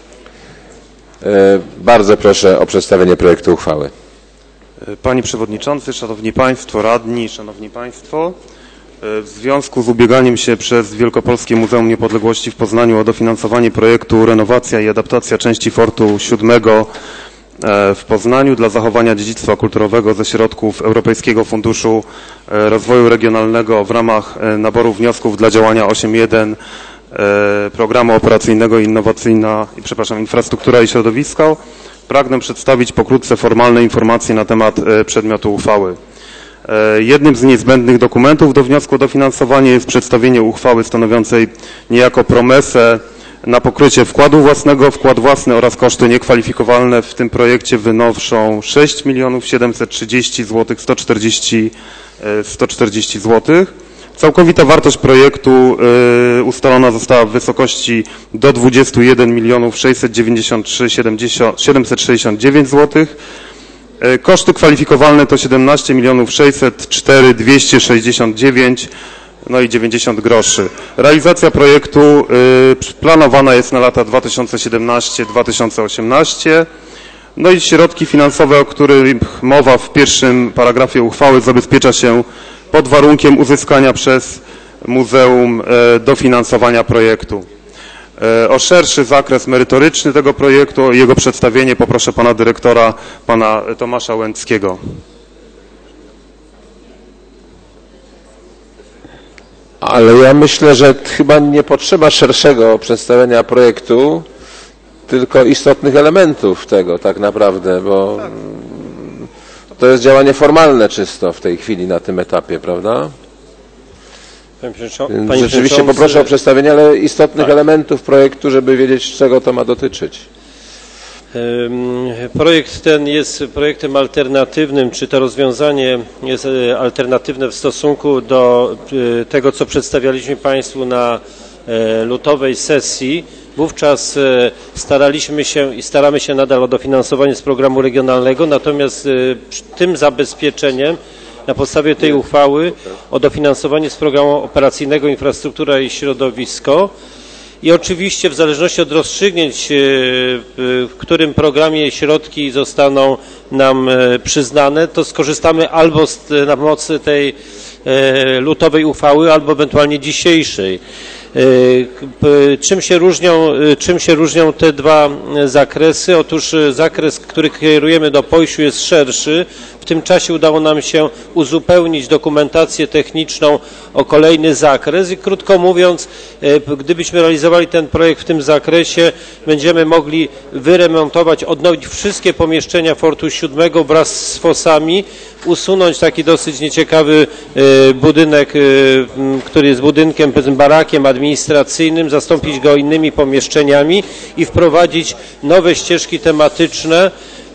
Bardzo proszę o przedstawienie projektu uchwały. Panie Przewodniczący, Szanowni Państwo, Radni, Szanowni Państwo, w związku z ubieganiem się przez Wielkopolskie Muzeum Niepodległości w Poznaniu o dofinansowanie projektu renowacja i adaptacja części Fortu siódmego w Poznaniu dla zachowania dziedzictwa kulturowego ze środków Europejskiego Funduszu Rozwoju Regionalnego w ramach naboru wniosków dla działania osiem jeden Programu Operacyjnego Innowacyjna, przepraszam, Infrastruktura i Środowisko, pragnę przedstawić pokrótce formalne informacje na temat przedmiotu uchwały. Jednym z niezbędnych dokumentów do wniosku o dofinansowanie jest przedstawienie uchwały stanowiącej niejako promesę na pokrycie wkładu własnego. Wkład własny oraz koszty niekwalifikowalne w tym projekcie wynoszą sześć milionów siedemset trzydzieści złotych sto czterdzieści złotych. Całkowita wartość projektu y, ustalona została w wysokości do dwudziestu jeden milionów sześćset dziewięćdziesiąt trzy tysiące siedemset sześćdziesiąt dziewięć złotych. Y, koszty kwalifikowalne to siedemnaście milionów sześćset cztery tysiące dwieście sześćdziesiąt dziewięć no i dziewięćdziesiąt groszy. Realizacja projektu y, planowana jest na lata dwa tysiące siedemnaście do dwa tysiące osiemnaście. No i środki finansowe, o których mowa w pierwszym paragrafie uchwały, zabezpiecza się pod warunkiem uzyskania przez Muzeum y, dofinansowania projektu. Y, o szerszy zakres merytoryczny tego projektu, o jego przedstawienie poproszę pana dyrektora, pana Tomasza Łęckiego. Ale ja myślę, że chyba nie potrzeba szerszego przedstawienia projektu, tylko istotnych elementów tego tak naprawdę, bo to jest działanie formalne czysto w tej chwili na tym etapie, prawda? Więc rzeczywiście poproszę o przedstawienie ale istotnych tak. elementów projektu, żeby wiedzieć, czego to ma dotyczyć. Projekt ten jest projektem alternatywnym, czy to rozwiązanie jest alternatywne w stosunku do tego, co przedstawialiśmy Państwu na lutowej sesji. Wówczas staraliśmy się i staramy się nadal o dofinansowanie z programu regionalnego, natomiast tym zabezpieczeniem na podstawie tej uchwały o dofinansowanie z programu operacyjnego Infrastruktura i Środowisko. I oczywiście w zależności od rozstrzygnięć, w którym programie środki zostaną nam przyznane, to skorzystamy albo z, na mocy tej lutowej uchwały, albo ewentualnie dzisiejszej. Czym się różnią, czym się różnią te dwa zakresy? Otóż zakres, który kierujemy do Pojsiu, jest szerszy. W tym czasie udało nam się uzupełnić dokumentację techniczną o kolejny zakres i krótko mówiąc, gdybyśmy realizowali ten projekt w tym zakresie, będziemy mogli wyremontować, odnowić wszystkie pomieszczenia Fortu siódmego wraz z fosami, usunąć taki dosyć nieciekawy budynek, który jest budynkiem, powiedzmy barakiem administracyjnym, zastąpić go innymi pomieszczeniami i wprowadzić nowe ścieżki tematyczne.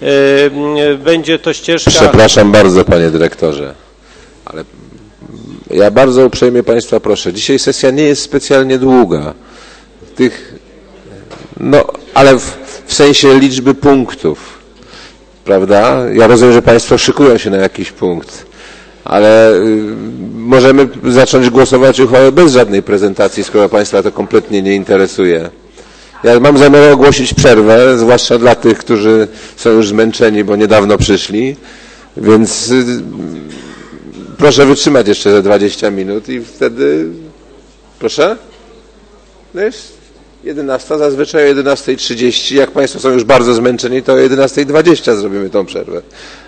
Będzie to ścieżka... Przepraszam bardzo, panie dyrektorze, ale ja bardzo uprzejmie państwa proszę, dzisiaj sesja nie jest specjalnie długa. Tych, no, ale w, w sensie liczby punktów, prawda? Ja rozumiem, że państwo szykują się na jakiś punkt, ale y, możemy zacząć głosować uchwałę bez żadnej prezentacji, skoro państwa to kompletnie nie interesuje. Ja mam zamiar ogłosić przerwę, zwłaszcza dla tych, którzy są już zmęczeni, bo niedawno przyszli, więc y, proszę wytrzymać jeszcze ze dwadzieścia minut i wtedy, proszę? No jest jedenasta, zazwyczaj o jedenasta trzydzieści, jak państwo są już bardzo zmęczeni, to o jedenasta dwadzieścia zrobimy tą przerwę.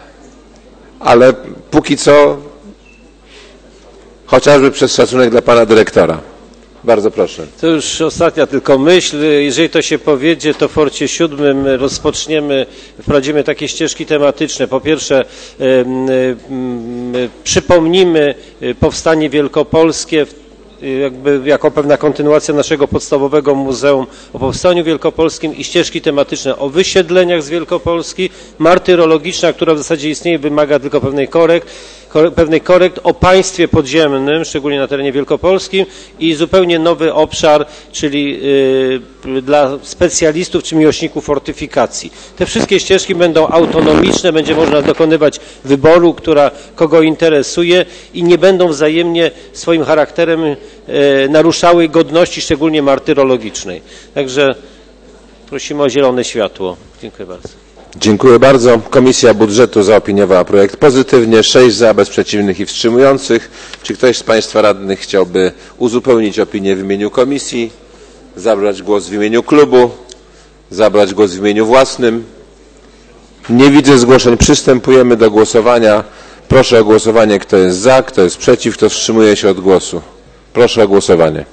Ale póki co, chociażby przez szacunek dla pana dyrektora. Bardzo proszę. To już ostatnia tylko myśl. Jeżeli to się powiedzie, to w Forcie siódmym rozpoczniemy, wprowadzimy takie ścieżki tematyczne. Po pierwsze, y, y, y, przypomnimy powstanie wielkopolskie, jakby jako pewna kontynuacja naszego podstawowego Muzeum o Powstaniu Wielkopolskim i ścieżki tematyczne o wysiedleniach z Wielkopolski, martyrologiczna, która w zasadzie istnieje, wymaga tylko pewnej korekt, pewnej korekt o państwie podziemnym, szczególnie na terenie wielkopolskim i zupełnie nowy obszar, czyli y, dla specjalistów czy miłośników fortyfikacji. Te wszystkie ścieżki będą autonomiczne, będzie można dokonywać wyboru, która kogo interesuje i nie będą wzajemnie swoim charakterem y, naruszały godności, szczególnie martyrologicznej. Także prosimy o zielone światło. Dziękuję bardzo. Dziękuję bardzo. Komisja Budżetu zaopiniowała projekt pozytywnie. sześć za, bez przeciwnych i wstrzymujących. Czy ktoś z Państwa radnych chciałby uzupełnić opinię w imieniu komisji, zabrać głos w imieniu klubu, zabrać głos w imieniu własnym? Nie widzę zgłoszeń. Przystępujemy do głosowania. Proszę o głosowanie, kto jest za, kto jest przeciw, kto wstrzymuje się od głosu. Proszę o głosowanie.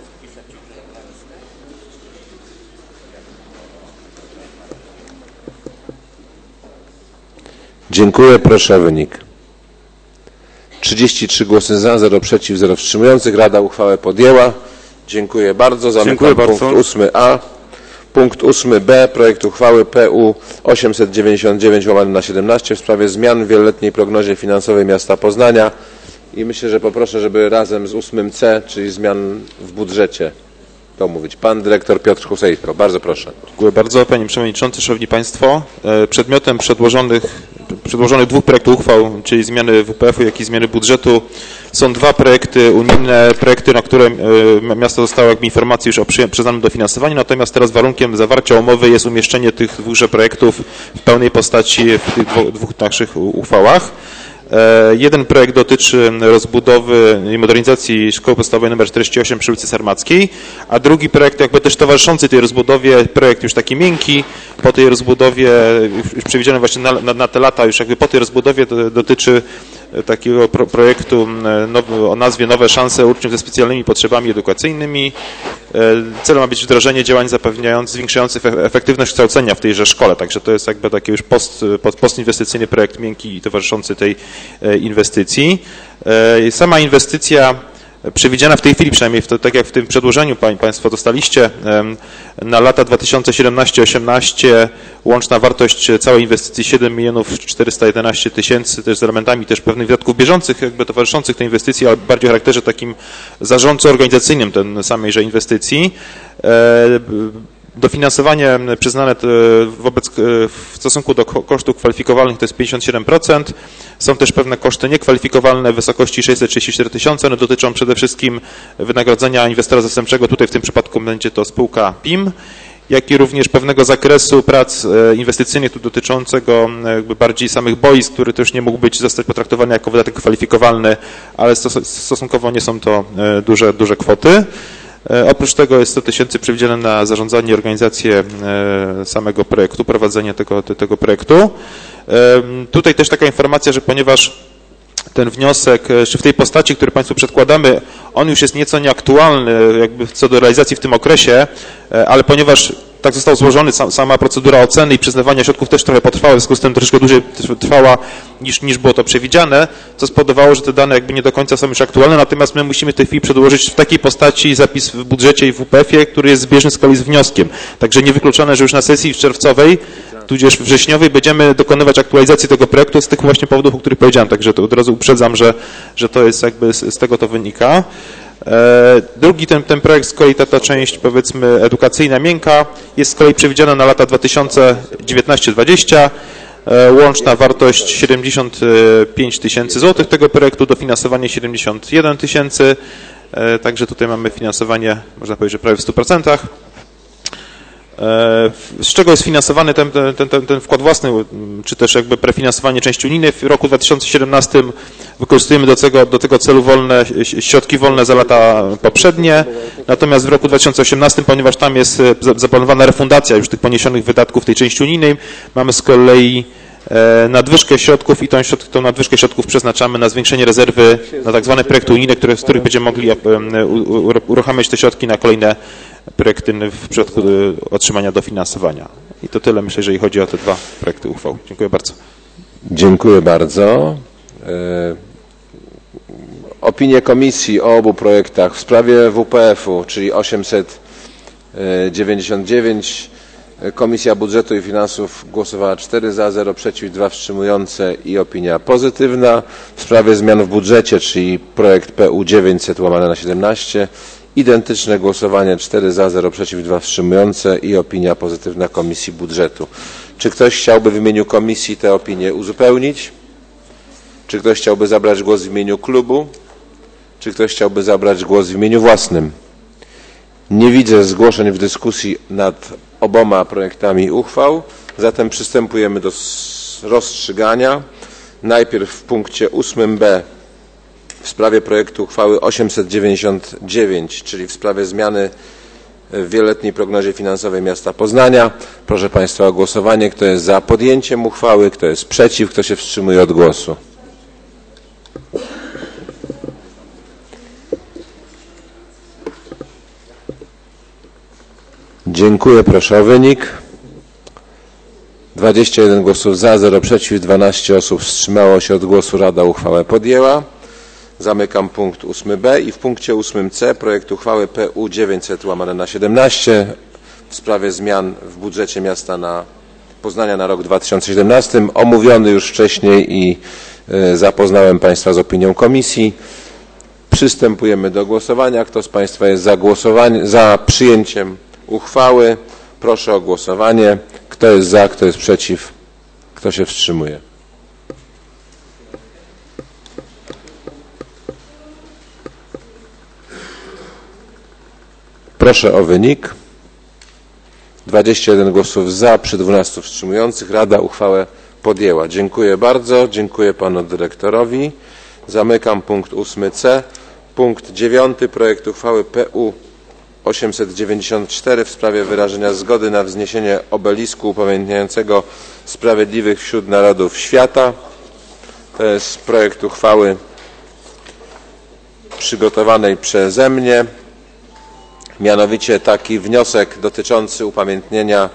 Dziękuję. Proszę o wynik. trzydzieści trzy głosy za, zero przeciw, zero wstrzymujących. Rada uchwałę podjęła. Dziękuję bardzo. Zamykam Dziękuję punkt bardzo. ósmy A. Punkt ósmy B. Projekt uchwały P U osiemset dziewięćdziesiąt dziewięć łamane na siedemnaście w sprawie zmian w wieloletniej prognozie finansowej miasta Poznania. I myślę, że poproszę, żeby razem z ósmym C, czyli zmian w budżecie, to mówić. Pan dyrektor Piotr Husejko. Bardzo proszę. Dziękuję bardzo. Panie Przewodniczący, Szanowni Państwo. Przedmiotem przedłożonych, przedłożonych dwóch projektów uchwał, czyli zmiany W P F-u, jak i zmiany budżetu, są dwa projekty unijne, projekty, na które miasto zostało jakby informacji już o przyznanym dofinansowaniu, natomiast teraz warunkiem zawarcia umowy jest umieszczenie tych dwóchże projektów w pełnej postaci w tych dwóch naszych uchwałach. Jeden projekt dotyczy rozbudowy i modernizacji szkoły podstawowej nr czterdzieści osiem przy ulicy Sarmackiej, a drugi projekt jakby też towarzyszący tej rozbudowie, projekt już taki miękki, po tej rozbudowie, już przewidziany właśnie na, na, na te lata, już jakby po tej rozbudowie to, dotyczy takiego pro, projektu nowy, o nazwie Nowe szanse uczniów ze specjalnymi potrzebami edukacyjnymi. Celem ma być wdrożenie działań zapewniających, zwiększających efektywność kształcenia w tejże szkole, także to jest jakby taki już post, postinwestycyjny projekt miękki i towarzyszący tej inwestycji. Sama inwestycja przewidziana w tej chwili, przynajmniej w to, tak jak w tym przedłożeniu Państwo dostaliście, na lata dwa tysiące siedemnaście osiemnaście łączna wartość całej inwestycji siedem milionów czterysta jedenaście tysięcy, też z elementami też pewnych wydatków bieżących, jakby towarzyszących tej inwestycji, ale bardziej o charakterze takim zarządco-organizacyjnym tej samejże inwestycji. Dofinansowanie przyznane wobec, w stosunku do kosztów kwalifikowalnych to jest pięćdziesiąt siedem procent. Są też pewne koszty niekwalifikowalne w wysokości sześćset trzydzieści cztery tysiące. One dotyczą przede wszystkim wynagrodzenia inwestora zastępczego. Tutaj w tym przypadku będzie to spółka P I M, jak i również pewnego zakresu prac inwestycyjnych tu dotyczącego jakby bardziej samych boisk, który też nie mógł być zostać potraktowany jako wydatek kwalifikowalny, ale stosunkowo nie są to duże, duże kwoty. Oprócz tego jest sto tysięcy przewidziane na zarządzanie i organizację samego projektu, prowadzenie tego, tego projektu. Tutaj też taka informacja, że ponieważ ten wniosek, czy w tej postaci, który Państwu przedkładamy, on już jest nieco nieaktualny jakby co do realizacji w tym okresie, ale ponieważ tak został złożony, sama procedura oceny i przyznawania środków też trochę potrwała, w związku z tym troszeczkę dłużej trwała niż, niż było to przewidziane, co spowodowało, że te dane jakby nie do końca są już aktualne, natomiast my musimy w tej chwili przedłożyć w takiej postaci zapis w budżecie i w W P F-ie, który jest zbieżny z kolei z wnioskiem. Także niewykluczone, że już na sesji czerwcowej, tudzież wrześniowej będziemy dokonywać aktualizacji tego projektu z tych właśnie powodów, o których powiedziałem, także to od razu uprzedzam, że, że to jest jakby z, z tego to wynika. Drugi ten, ten projekt, z kolei ta, ta część powiedzmy edukacyjna, miękka, jest z kolei przewidziana na lata dwa tysiące dziewiętnaście dwadzieścia. Łączna wartość siedemdziesiąt pięć tysięcy złotych tego projektu, dofinansowanie siedemdziesiąt jeden tysięcy, także tutaj mamy finansowanie, można powiedzieć, że prawie w stu procentach. Z czego jest finansowany ten, ten, ten, ten wkład własny, czy też jakby prefinansowanie części unijnej. W roku dwa tysiące siedemnastym wykorzystujemy do tego, do tego celu wolne, środki wolne za lata poprzednie, natomiast w roku dwa tysiące osiemnastym, ponieważ tam jest zaplanowana refundacja już tych poniesionych wydatków tej części unijnej, mamy z kolei nadwyżkę środków i tą, środ, tą nadwyżkę środków przeznaczamy na zwiększenie rezerwy na tak zwane projekty unijne, które, z których będziemy mogli uruchamiać te środki na kolejne projekty w przypadku otrzymania dofinansowania. I to tyle, myślę, jeżeli chodzi o te dwa projekty uchwał. Dziękuję bardzo. Dziękuję bardzo. Opinie komisji o obu projektach w sprawie W P F-u, czyli osiemset dziewięćdziesiąt dziewięć. Komisja Budżetu i Finansów głosowała cztery za, zero przeciw, dwa wstrzymujące i opinia pozytywna. W sprawie zmian w budżecie, czyli projekt P U dziewięćset łamane na siedemnaście. Identyczne głosowanie cztery za, zero przeciw, dwa wstrzymujące i opinia pozytywna Komisji Budżetu. Czy ktoś chciałby w imieniu komisji te opinie uzupełnić? Czy ktoś chciałby zabrać głos w imieniu klubu? Czy ktoś chciałby zabrać głos w imieniu własnym? Nie widzę zgłoszeń w dyskusji nad oboma projektami uchwał, zatem przystępujemy do rozstrzygania. Najpierw w punkcie ósmym B w sprawie projektu uchwały osiemset dziewięćdziesiąt dziewięć, czyli w sprawie zmiany w wieloletniej prognozie finansowej miasta Poznania. Proszę Państwa o głosowanie. Kto jest za podjęciem uchwały, kto jest przeciw, kto się wstrzymuje od głosu. Dziękuję. Proszę o wynik. dwadzieścia jeden głosów za, zero przeciw, dwanaście osób wstrzymało się od głosu. Rada uchwałę podjęła. Zamykam punkt ósmy B i w punkcie ósmym C projekt uchwały P U dziewięćset łamane na siedemnaście w sprawie zmian w budżecie miasta na Poznania na rok dwa tysiące siedemnasty. Omówiony już wcześniej i y, zapoznałem Państwa z opinią komisji. Przystępujemy do głosowania. Kto z Państwa jest za, głosowanie, za przyjęciem uchwały? Proszę o głosowanie. Kto jest za, kto jest przeciw, kto się wstrzymuje? Proszę o wynik. dwadzieścia jeden głosów za, przy dwunastu wstrzymujących. Rada uchwałę podjęła. Dziękuję bardzo. Dziękuję panu dyrektorowi. Zamykam punkt ósmy C. Punkt dziewiąty. Projekt uchwały P U osiemset dziewięćdziesiąt cztery w sprawie wyrażenia zgody na wzniesienie obelisku upamiętniającego sprawiedliwych wśród narodów świata. To jest projekt uchwały przygotowanej przeze mnie. Mianowicie taki wniosek dotyczący upamiętnienia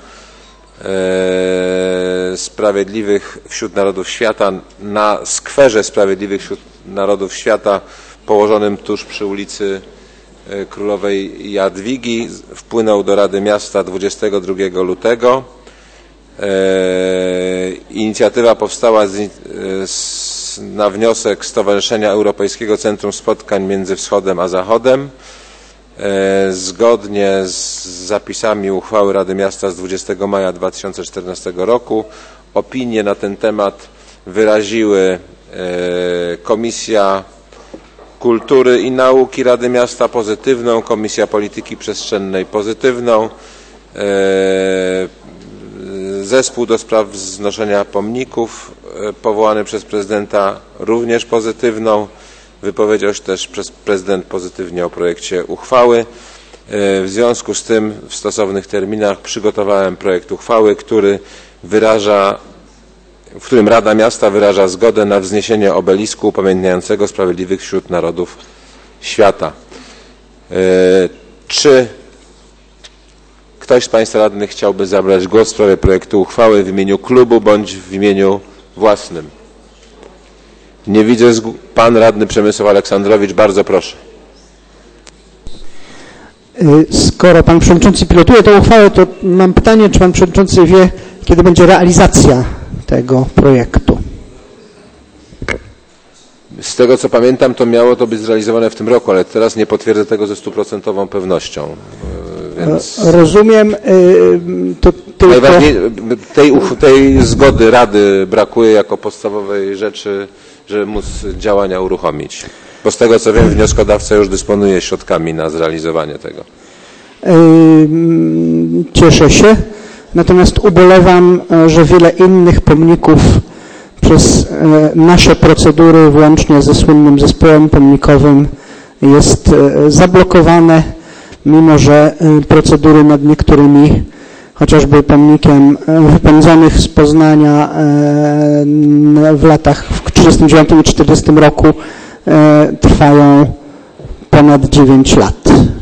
e, sprawiedliwych wśród narodów świata na skwerze sprawiedliwych wśród narodów świata położonym tuż przy ulicy Królowej Jadwigi wpłynął do Rady Miasta dwudziestego drugiego lutego. E, inicjatywa powstała z, z, na wniosek Stowarzyszenia Europejskiego Centrum Spotkań między Wschodem a Zachodem. E, zgodnie z zapisami uchwały Rady Miasta z dwudziestego maja dwa tysiące czternastego roku opinie na ten temat wyraziły e, Komisja Kultury i Nauki Rady Miasta pozytywną, Komisja Polityki Przestrzennej pozytywną, Zespół do spraw wznoszenia pomników powołany przez prezydenta również pozytywną. Wypowiedział się też przez prezydent pozytywnie o projekcie uchwały. W związku z tym w stosownych terminach przygotowałem projekt uchwały, który wyraża w którym Rada Miasta wyraża zgodę na wzniesienie obelisku upamiętniającego sprawiedliwych wśród narodów świata. E, czy ktoś z Państwa radnych chciałby zabrać głos w sprawie projektu uchwały w imieniu klubu bądź w imieniu własnym? Nie widzę. Pan radny Przemysław Aleksandrowicz, bardzo proszę. Skoro Pan Przewodniczący pilotuje tę uchwałę, to mam pytanie, czy Pan Przewodniczący wie, kiedy będzie realizacja tego projektu? Z tego co pamiętam, to miało to być zrealizowane w tym roku, ale teraz nie potwierdzę tego ze stuprocentową pewnością. Więc... Rozumiem. To tylko... Najważniej tej, tej zgody Rady brakuje jako podstawowej rzeczy, żeby móc działania uruchomić. Bo z tego co wiem, wnioskodawca już dysponuje środkami na zrealizowanie tego. Cieszę się. Natomiast ubolewam, że wiele innych pomników przez nasze procedury, włącznie ze słynnym zespołem pomnikowym, jest zablokowane, mimo że procedury nad niektórymi chociażby pomnikiem wypędzonych z Poznania w latach w trzydziestym dziewiątym i czterdziestym roku trwają ponad dziewięć lat.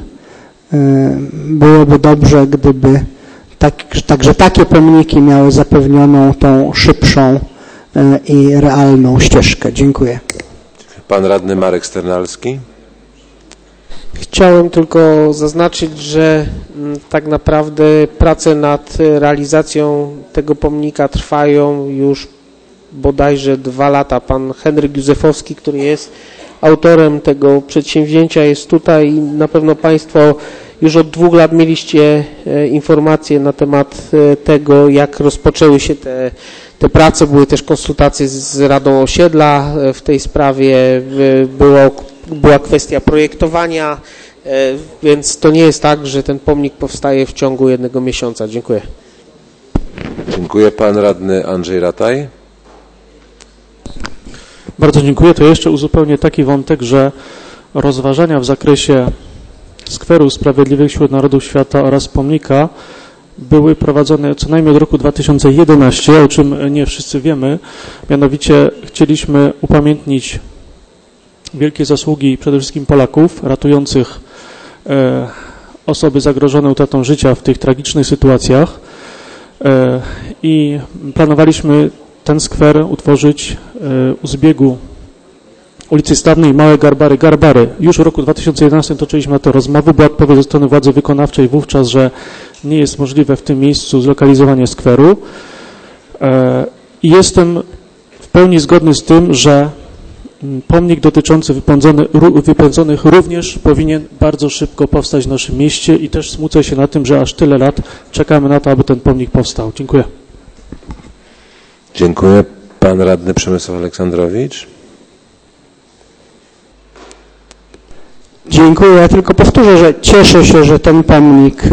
Byłoby dobrze, gdyby tak, także takie pomniki miały zapewnioną tą szybszą i realną ścieżkę. Dziękuję. Pan radny Marek Sternalski. Chciałem tylko zaznaczyć, że m, tak naprawdę prace nad realizacją tego pomnika trwają już bodajże dwa lata. Pan Henryk Józefowski, który jest autorem tego przedsięwzięcia, jest tutaj i na pewno Państwo już od dwóch lat mieliście e, informacje na temat e, tego, jak rozpoczęły się te, te prace. Były też konsultacje z, z Radą Osiedla e, w tej sprawie. E, było, była kwestia projektowania, e, więc to nie jest tak, że ten pomnik powstaje w ciągu jednego miesiąca. Dziękuję. Dziękuję. Pan radny Andrzej Rataj. Bardzo dziękuję. To jeszcze uzupełnię taki wątek, że rozważania w zakresie skweru Sprawiedliwych wśród Narodów Świata oraz pomnika były prowadzone co najmniej od roku dwa tysiące jedenastego, o czym nie wszyscy wiemy. Mianowicie chcieliśmy upamiętnić wielkie zasługi przede wszystkim Polaków ratujących e, osoby zagrożone utratą życia w tych tragicznych sytuacjach e, i planowaliśmy ten skwer utworzyć e, u zbiegu ulicy Stawnej, Małe Garbary, Garbary. Już w roku dwa tysiące jedenastym toczyliśmy na to rozmowy. Była odpowiedź ze strony władzy wykonawczej wówczas, że nie jest możliwe w tym miejscu zlokalizowanie skweru. I jestem w pełni zgodny z tym, że pomnik dotyczący wypędzonych również powinien bardzo szybko powstać w naszym mieście i też smucę się na tym, że aż tyle lat czekamy na to, aby ten pomnik powstał. Dziękuję. Dziękuję. Pan radny Przemysław Aleksandrowicz. Dziękuję. Ja tylko powtórzę, że cieszę się, że ten pomnik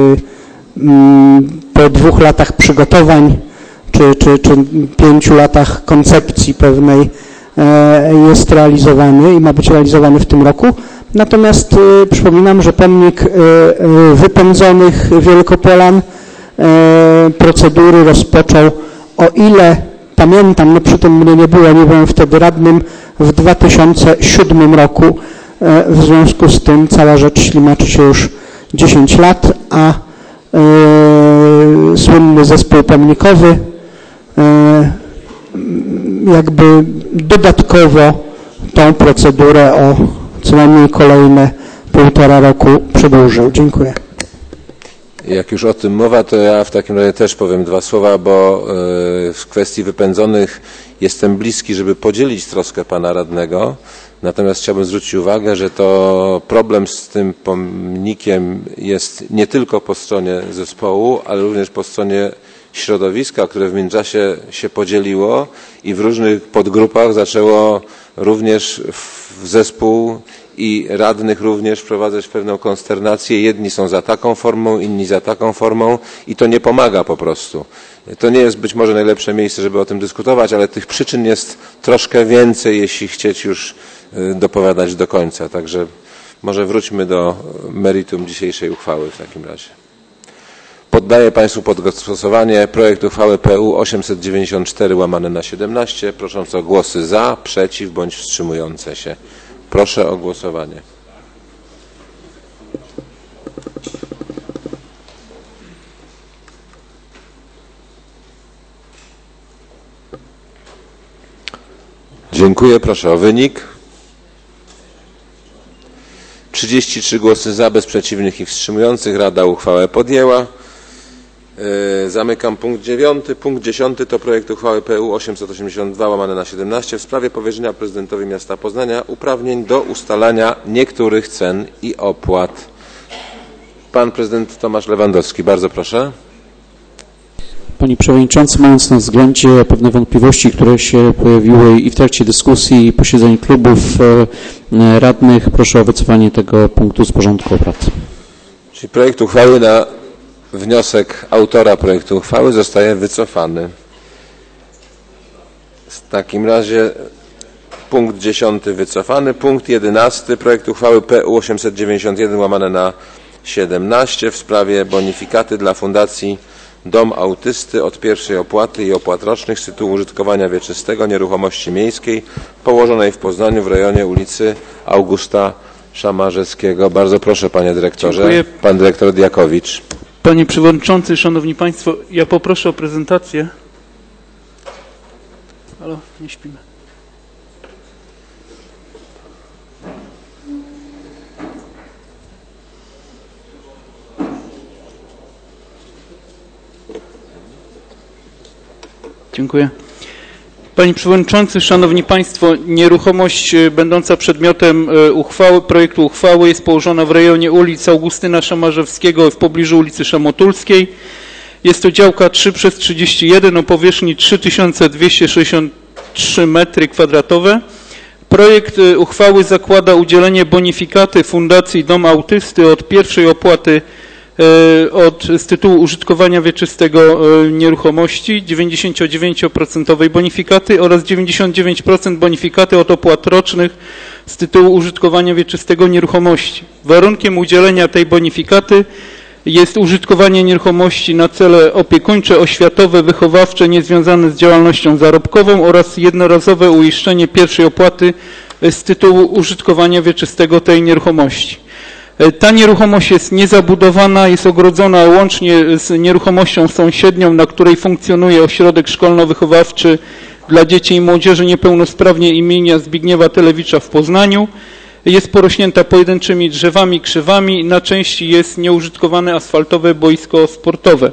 po dwóch latach przygotowań czy, czy, czy pięciu latach koncepcji pewnej jest realizowany i ma być realizowany w tym roku. Natomiast przypominam, że pomnik wypędzonych Wielkopolan procedury rozpoczął, o ile pamiętam, no przy tym mnie nie było, nie byłem wtedy radnym, w dwa tysiące siódmym roku. W związku z tym cała rzecz ślimaczy się już dziesięć lat, a yy, słynny zespół pomnikowy yy, jakby dodatkowo tą procedurę o co najmniej kolejne półtora roku przedłużył. Dziękuję. Jak już o tym mowa, to ja w takim razie też powiem dwa słowa, bo yy, w kwestii wypędzonych jestem bliski, żeby podzielić troskę pana radnego. Natomiast chciałbym zwrócić uwagę, że to problem z tym pomnikiem jest nie tylko po stronie zespołu, ale również po stronie środowiska, które w międzyczasie się podzieliło i w różnych podgrupach zaczęło również w zespół i radnych również wprowadzać pewną konsternację. Jedni są za taką formą, inni za taką formą i to nie pomaga po prostu. To nie jest być może najlepsze miejsce, żeby o tym dyskutować, ale tych przyczyn jest troszkę więcej, jeśli chcieć już dopowiadać do końca. Także może wróćmy do meritum dzisiejszej uchwały w takim razie. Poddaję Państwu pod głosowanie projekt uchwały P U osiemset dziewięćdziesiąt cztery łamane na siedemnaście, prosząc o głosy za, przeciw bądź wstrzymujące się. Proszę o głosowanie. Dziękuję. Proszę o wynik. trzydzieści trzy głosy za, bez przeciwnych i wstrzymujących. Rada uchwałę podjęła. Yy, zamykam punkt dziewiąty. Punkt dziesiąty to projekt uchwały P U osiemset osiemdziesiąt dwa łamane na siedemnaście w sprawie powierzenia prezydentowi miasta Poznania uprawnień do ustalania niektórych cen i opłat. Pan prezydent Tomasz Lewandowski, bardzo proszę. Panie Przewodniczący, mając na względzie pewne wątpliwości, które się pojawiły i w trakcie dyskusji i posiedzeń klubów radnych, proszę o wycofanie tego punktu z porządku obrad. Czyli projekt uchwały na wniosek autora projektu uchwały zostaje wycofany. W takim razie punkt dziesiąty wycofany. Punkt jedenasty projekt uchwały P U osiemset dziewięćdziesiąt jeden łamane na siedemnaście w sprawie bonifikaty dla Fundacji Dom Autysty od pierwszej opłaty i opłat rocznych z tytułu użytkowania wieczystego nieruchomości miejskiej położonej w Poznaniu w rejonie ulicy Augusta Szamarzewskiego. Bardzo proszę, panie dyrektorze. Dziękuję. Pan dyrektor Diakowicz. Panie Przewodniczący, Szanowni Państwo, ja poproszę o prezentację. Halo, nie śpimy. Dziękuję. Panie Przewodniczący, Szanowni Państwo, nieruchomość będąca przedmiotem uchwały, projektu uchwały jest położona w rejonie ulicy Augustyna Szamarzewskiego w pobliżu ulicy Szamotulskiej. Jest to działka trzy przez trzydzieści jeden o powierzchni trzy tysiące dwieście sześćdziesiąt trzy metry kwadratowe. Projekt uchwały zakłada udzielenie bonifikaty Fundacji Dom Autysty od pierwszej opłaty od, z tytułu użytkowania wieczystego nieruchomości, dziewięćdziesiąt dziewięć procent bonifikaty oraz dziewięćdziesiąt dziewięć procent bonifikaty od opłat rocznych z tytułu użytkowania wieczystego nieruchomości. Warunkiem udzielenia tej bonifikaty jest użytkowanie nieruchomości na cele opiekuńcze, oświatowe, wychowawcze, niezwiązane z działalnością zarobkową oraz jednorazowe uiszczenie pierwszej opłaty z tytułu użytkowania wieczystego tej nieruchomości. Ta nieruchomość jest niezabudowana, jest ogrodzona łącznie z nieruchomością sąsiednią, na której funkcjonuje ośrodek szkolno-wychowawczy dla dzieci i młodzieży niepełnosprawnie imienia Zbigniewa Telewicza w Poznaniu. Jest porośnięta pojedynczymi drzewami, krzewami, na części jest nieużytkowane asfaltowe boisko sportowe.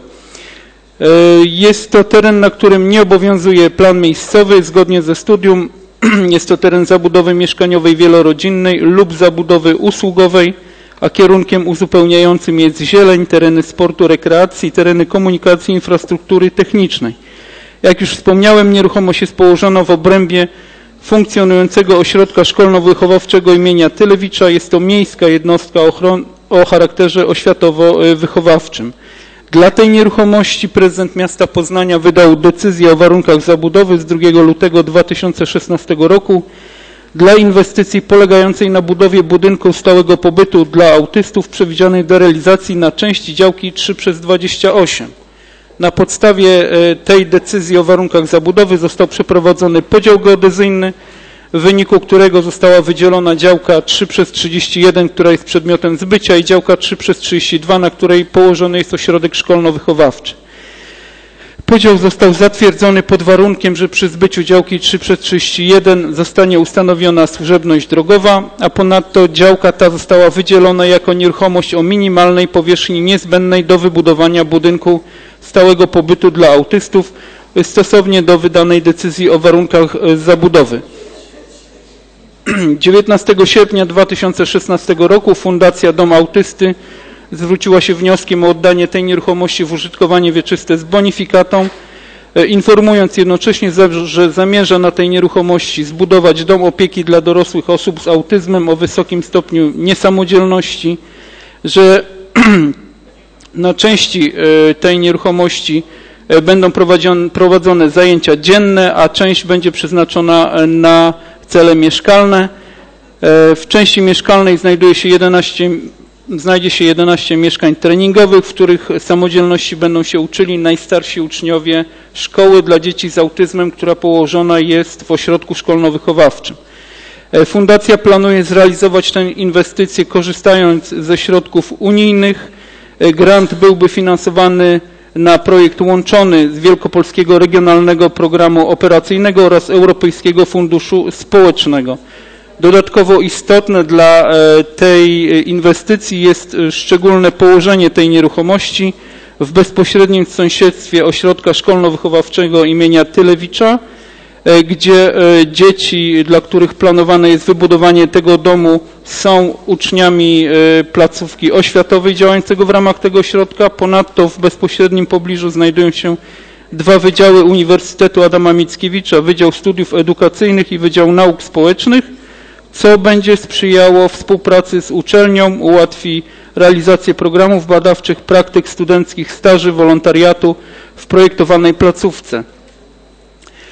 Jest to teren, na którym nie obowiązuje plan miejscowy. Zgodnie ze studium jest to teren zabudowy mieszkaniowej wielorodzinnej lub zabudowy usługowej, a kierunkiem uzupełniającym jest zieleń, tereny sportu, rekreacji, tereny komunikacji, infrastruktury technicznej. Jak już wspomniałem, nieruchomość jest położona w obrębie funkcjonującego ośrodka szkolno-wychowawczego imienia Tylewicza. Jest to miejska jednostka ochron- o charakterze oświatowo-wychowawczym. Dla tej nieruchomości prezydent miasta Poznania wydał decyzję o warunkach zabudowy z drugiego lutego dwa tysiące szesnastego roku dla inwestycji polegającej na budowie budynku stałego pobytu dla autystów przewidzianej do realizacji na części działki trzy przez dwadzieścia osiem. Na podstawie tej decyzji o warunkach zabudowy został przeprowadzony podział geodezyjny, w wyniku którego została wydzielona działka trzy przez trzydzieści jeden, która jest przedmiotem zbycia, i działka trzy przez trzydzieści dwa, na której położony jest ośrodek szkolno-wychowawczy. Podział został zatwierdzony pod warunkiem, że przy zbyciu działki trzy przez trzydzieści jeden zostanie ustanowiona służebność drogowa, a ponadto działka ta została wydzielona jako nieruchomość o minimalnej powierzchni niezbędnej do wybudowania budynku stałego pobytu dla autystów stosownie do wydanej decyzji o warunkach zabudowy. dziewiętnastego sierpnia dwa tysiące szesnastego roku Fundacja Dom Autysty zwróciła się wnioskiem o oddanie tej nieruchomości w użytkowanie wieczyste z bonifikatą, informując jednocześnie, że zamierza na tej nieruchomości zbudować dom opieki dla dorosłych osób z autyzmem o wysokim stopniu niesamodzielności, że na części tej nieruchomości będą prowadzone zajęcia dzienne, a część będzie przeznaczona na cele mieszkalne. W części mieszkalnej znajduje się jedenaście, znajdzie się jedenaście mieszkań treningowych, w których samodzielności będą się uczyli najstarsi uczniowie szkoły dla dzieci z autyzmem, która położona jest w ośrodku szkolno-wychowawczym. Fundacja planuje zrealizować tę inwestycję korzystając ze środków unijnych. Grant byłby finansowany na projekt łączony z Wielkopolskiego Regionalnego Programu Operacyjnego oraz Europejskiego Funduszu Społecznego. Dodatkowo istotne dla tej inwestycji jest szczególne położenie tej nieruchomości w bezpośrednim sąsiedztwie ośrodka szkolno-wychowawczego imienia Tylewicza, gdzie dzieci, dla których planowane jest wybudowanie tego domu, są uczniami placówki oświatowej działającego w ramach tego ośrodka. Ponadto w bezpośrednim pobliżu znajdują się dwa wydziały Uniwersytetu Adama Mickiewicza, Wydział Studiów Edukacyjnych i Wydział Nauk Społecznych, co będzie sprzyjało współpracy z uczelnią, ułatwi realizację programów badawczych, praktyk studenckich, staży, wolontariatu w projektowanej placówce.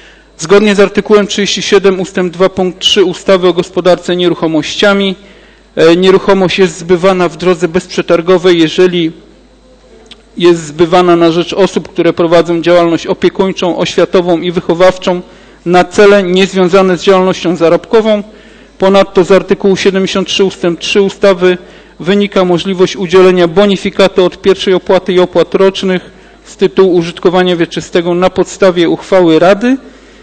Zgodnie z artykułem trzydziestym siódmym ustęp dwa punkt trzy ustawy o gospodarce nieruchomościami Nieruchomość jest zbywana w drodze bezprzetargowej, jeżeli jest zbywana na rzecz osób, które prowadzą działalność opiekuńczą, oświatową i wychowawczą na cele niezwiązane z działalnością zarobkową. Ponadto z artykułu siedemdziesiąt trzy ustęp trzy ustawy wynika możliwość udzielenia bonifikaty od pierwszej opłaty i opłat rocznych z tytułu użytkowania wieczystego na podstawie uchwały Rady.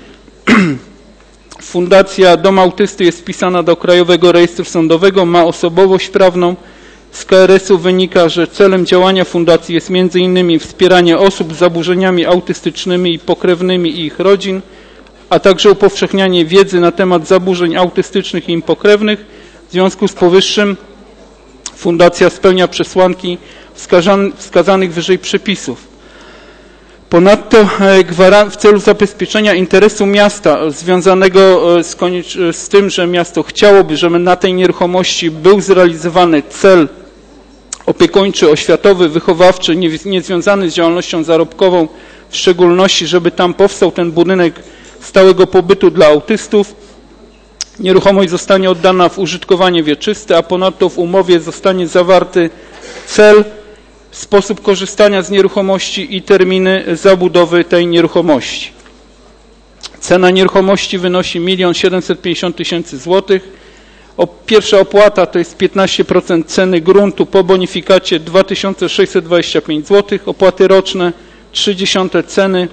Fundacja Dom Autysty jest wpisana do Krajowego Rejestru Sądowego, ma osobowość prawną. Z K R S u wynika, że celem działania fundacji jest między innymi wspieranie osób z zaburzeniami autystycznymi i pokrewnymi i ich rodzin, a także upowszechnianie wiedzy na temat zaburzeń autystycznych i im pokrewnych. W związku z powyższym fundacja spełnia przesłanki wskazanych wyżej przepisów. Ponadto w celu zabezpieczenia interesu miasta związanego z, z tym, że miasto chciałoby, żeby na tej nieruchomości był zrealizowany cel opiekuńczy, oświatowy, wychowawczy, niezwiązany z działalnością zarobkową, w szczególności, żeby tam powstał ten budynek stałego pobytu dla autystów, nieruchomość zostanie oddana w użytkowanie wieczyste, a ponadto w umowie zostanie zawarty cel, sposób korzystania z nieruchomości i terminy zabudowy tej nieruchomości. Cena nieruchomości wynosi milion siedemset pięćdziesiąt tysięcy złotych. Pierwsza opłata to jest piętnaście procent ceny gruntu po bonifikacie dwa tysiące sześćset dwadzieścia pięć złotych. Opłaty roczne trzy dziesiąte ceny,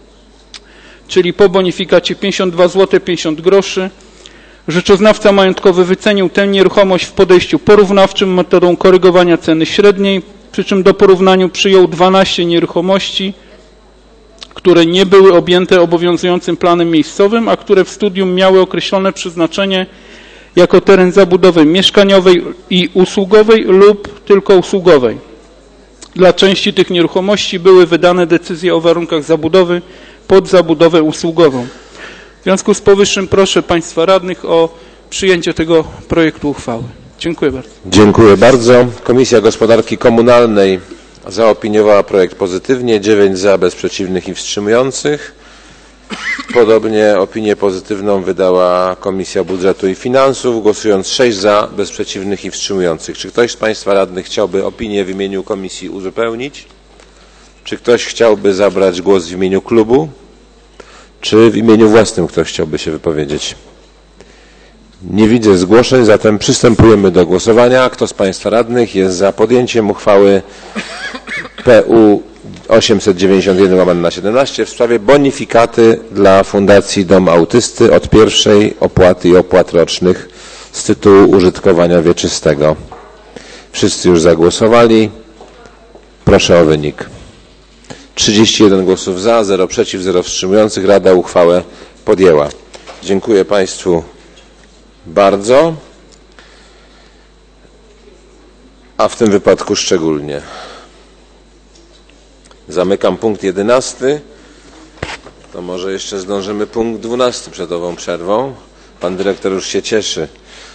czyli po bonifikacie pięćdziesiąt dwa złote pięćdziesiąt groszy. Rzeczoznawca majątkowy wycenił tę nieruchomość w podejściu porównawczym metodą korygowania ceny średniej, przy czym do porównania przyjął dwanaście nieruchomości, które nie były objęte obowiązującym planem miejscowym, a które w studium miały określone przeznaczenie jako teren zabudowy mieszkaniowej i usługowej lub tylko usługowej. Dla części tych nieruchomości były wydane decyzje o warunkach zabudowy pod zabudowę usługową. W związku z powyższym proszę Państwa radnych o przyjęcie tego projektu uchwały. Dziękuję bardzo. Dziękuję bardzo. Komisja Gospodarki Komunalnej zaopiniowała projekt pozytywnie. dziewięć za, bez przeciwnych i wstrzymujących. Podobnie opinię pozytywną wydała Komisja Budżetu i Finansów, głosując sześć za, bez przeciwnych i wstrzymujących. Czy ktoś z Państwa radnych chciałby opinię w imieniu komisji uzupełnić? Czy ktoś chciałby zabrać głos w imieniu klubu? Czy w imieniu własnym ktoś chciałby się wypowiedzieć? Nie widzę zgłoszeń, zatem przystępujemy do głosowania. Kto z Państwa radnych jest za podjęciem uchwały P U osiemset dziewięćdziesiąt jeden łamane na siedemnaście w sprawie bonifikaty dla Fundacji Dom Autysty od pierwszej opłaty i opłat rocznych z tytułu użytkowania wieczystego? Wszyscy już zagłosowali. Proszę o wynik. trzydzieści jeden głosów za, zero przeciw, zero wstrzymujących. Rada uchwałę podjęła. Dziękuję Państwu bardzo, a w tym wypadku szczególnie. Zamykam punkt jedenasty. To może jeszcze zdążymy punkt dwunasty przed ową przerwą. Pan dyrektor już się cieszy.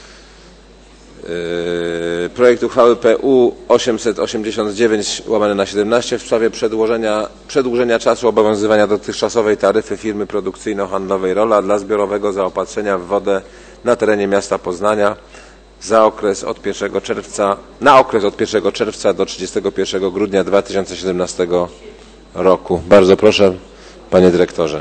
Yy, projekt uchwały P U osiemset osiemdziesiąt dziewięć łamane na siedemnaście w sprawie przedłużenia, przedłużenia czasu obowiązywania dotychczasowej taryfy firmy produkcyjno-handlowej Rola dla zbiorowego zaopatrzenia w wodę na terenie miasta Poznania za okres od pierwszego czerwca, na okres od pierwszego czerwca do trzydziestego pierwszego grudnia dwa tysiące siedemnastego roku. Bardzo proszę, panie dyrektorze.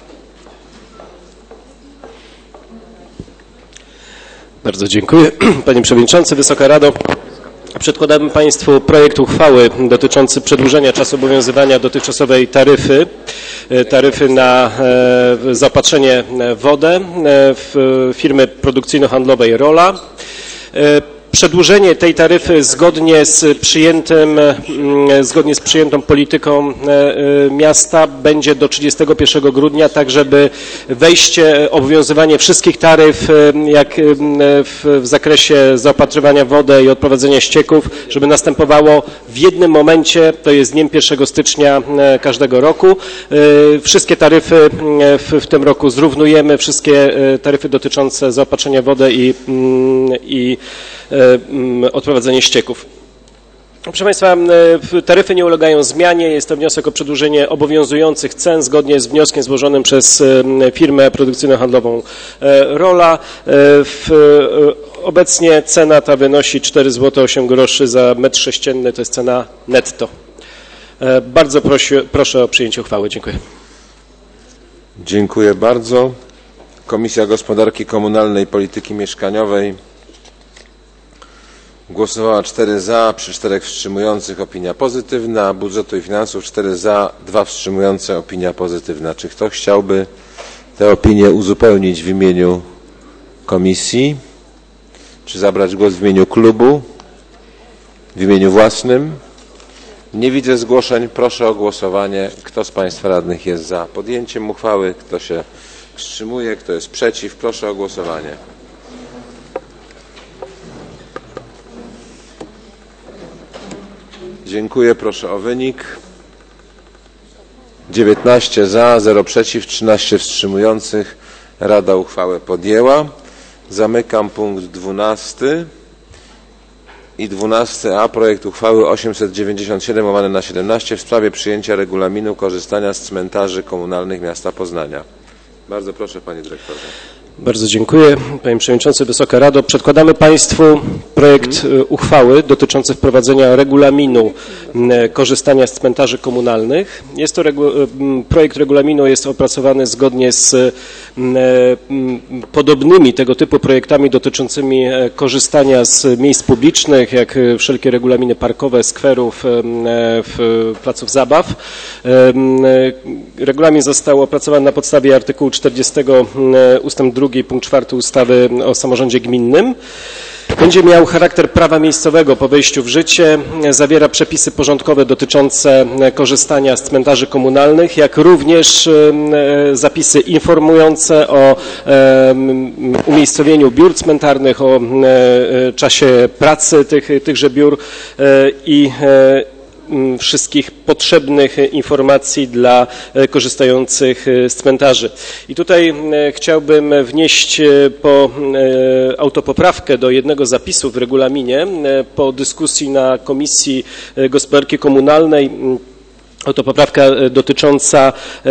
Bardzo dziękuję. Panie Przewodniczący, Wysoka Rado. Przedkładamy Państwu projekt uchwały dotyczący przedłużenia czasu obowiązywania dotychczasowej taryfy, taryfy na zaopatrzenie w wodę w firmy produkcyjno-handlowej Rola. Przedłużenie tej taryfy zgodnie z przyjętym, zgodnie z przyjętą polityką miasta będzie do trzydziestego pierwszego grudnia, tak żeby wejście, obowiązywanie wszystkich taryf, jak w, w zakresie zaopatrywania w wodę i odprowadzenia ścieków, żeby następowało w jednym momencie, to jest dniem pierwszego stycznia każdego roku. Wszystkie taryfy w, w tym roku zrównujemy, wszystkie taryfy dotyczące zaopatrzenia w wodę i, i odprowadzenie ścieków. Proszę Państwa, taryfy nie ulegają zmianie. Jest to wniosek o przedłużenie obowiązujących cen zgodnie z wnioskiem złożonym przez firmę produkcyjno-handlową Rola. Obecnie cena ta wynosi cztery złote osiem groszy za metr sześcienny, to jest cena netto. Bardzo prosi, proszę o przyjęcie uchwały. Dziękuję. Dziękuję bardzo. Komisja Gospodarki Komunalnej i Polityki Mieszkaniowej głosowała cztery za, przy czterech wstrzymujących opinia pozytywna, Budżetu i Finansów cztery za, dwa wstrzymujące opinia pozytywna. Czy ktoś chciałby tę opinię uzupełnić w imieniu komisji? Czy zabrać głos w imieniu klubu? W imieniu własnym? Nie widzę zgłoszeń. Proszę o głosowanie. Kto z Państwa radnych jest za podjęciem uchwały? Kto się wstrzymuje? Kto jest przeciw? Proszę o głosowanie. Dziękuję. Proszę o wynik. dziewiętnaście za, zero przeciw, trzynaście wstrzymujących. Rada uchwałę podjęła. Zamykam punkt dwunasty i dwunasty a projekt uchwały osiemset dziewięćdziesiąt siedem łamane na siedemnaście w sprawie przyjęcia regulaminu korzystania z cmentarzy komunalnych miasta Poznania. Bardzo proszę, panie dyrektorze. Bardzo dziękuję. Panie Przewodniczący, Wysoka Rado. Przedkładamy Państwu projekt uchwały dotyczący wprowadzenia regulaminu korzystania z cmentarzy komunalnych. Jest to regu projekt regulaminu jest opracowany zgodnie z podobnymi tego typu projektami dotyczącymi korzystania z miejsc publicznych, jak wszelkie regulaminy parkowe, skwerów, placów zabaw. Regulamin został opracowany na podstawie artykułu czterdziestego ustęp drugi punkt czwarty ustawy o samorządzie gminnym. Będzie miał charakter prawa miejscowego po wejściu w życie, zawiera przepisy porządkowe dotyczące korzystania z cmentarzy komunalnych, jak również zapisy informujące o umiejscowieniu biur cmentarnych, o czasie pracy tych, tychże biur i wszystkich potrzebnych informacji dla korzystających z cmentarzy. I tutaj chciałbym wnieść po autopoprawkę do jednego zapisu w regulaminie po dyskusji na Komisji Gospodarki Komunalnej. Oto poprawka dotycząca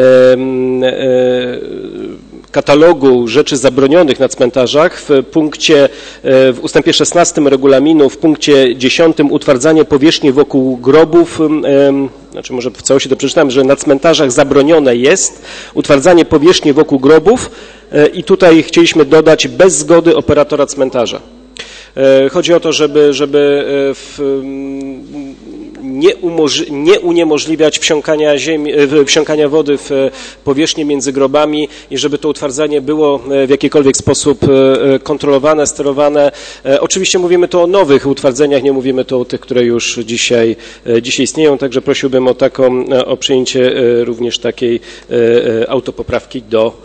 katalogu rzeczy zabronionych na cmentarzach w punkcie, w ustępie szesnastym regulaminu, w punkcie dziesiątym utwardzanie powierzchni wokół grobów, znaczy może w całości to przeczytam, że na cmentarzach zabronione jest utwardzanie powierzchni wokół grobów i tutaj chcieliśmy dodać bez zgody operatora cmentarza. Chodzi o to, żeby, żeby w, nie, umoż, nie uniemożliwiać wsiąkania, ziemi, wsiąkania wody w powierzchnię między grobami i żeby to utwardzanie było w jakikolwiek sposób kontrolowane, sterowane. Oczywiście mówimy tu o nowych utwardzeniach, nie mówimy tu o tych, które już dzisiaj, dzisiaj istnieją, także prosiłbym o taką, o przyjęcie również takiej autopoprawki do,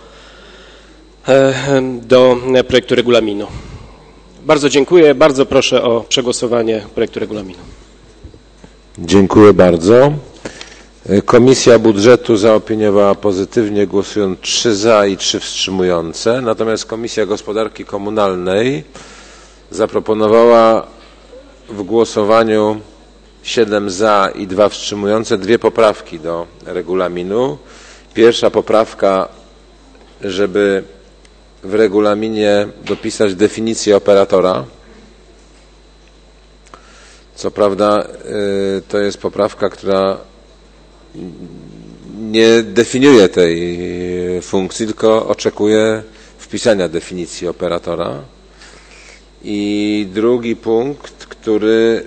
do projektu regulaminu. Bardzo dziękuję. Bardzo proszę o przegłosowanie projektu regulaminu. Dziękuję bardzo. Komisja Budżetu zaopiniowała pozytywnie, głosując trzy za i trzy wstrzymujące. Natomiast Komisja Gospodarki Komunalnej zaproponowała w głosowaniu siedem za i dwa wstrzymujące dwie poprawki do regulaminu. Pierwsza poprawka, żeby w regulaminie dopisać definicję operatora. Co prawda to jest poprawka, która nie definiuje tej funkcji, tylko oczekuje wpisania definicji operatora. I drugi punkt, który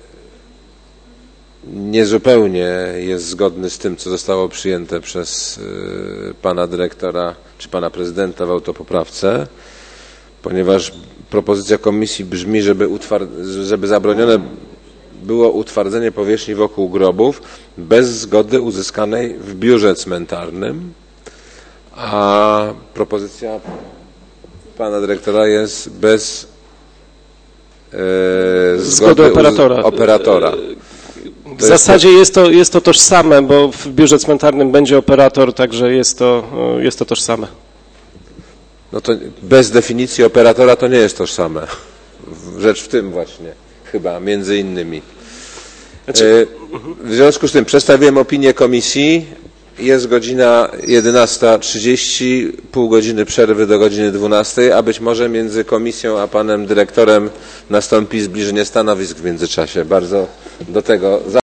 niezupełnie jest zgodny z tym, co zostało przyjęte przez pana dyrektora czy pana prezydenta w autopoprawce, ponieważ propozycja komisji brzmi, żeby, żeby zabronione było utwardzenie powierzchni wokół grobów bez zgody uzyskanej w biurze cmentarnym, a propozycja pana dyrektora jest bez e, zgody, zgody operatora. operatora. W zasadzie jest to, jest to tożsame, bo w biurze cmentarnym będzie operator, także jest to, jest to tożsame. No to bez definicji operatora to nie jest tożsame. Rzecz w tym właśnie, chyba, między innymi. W związku z tym przedstawiłem opinię komisji. Jest godzina jedenasta trzydzieści, pół godziny przerwy do godziny dwunastej, a być może między komisją a panem dyrektorem nastąpi zbliżenie stanowisk w międzyczasie. Bardzo do tego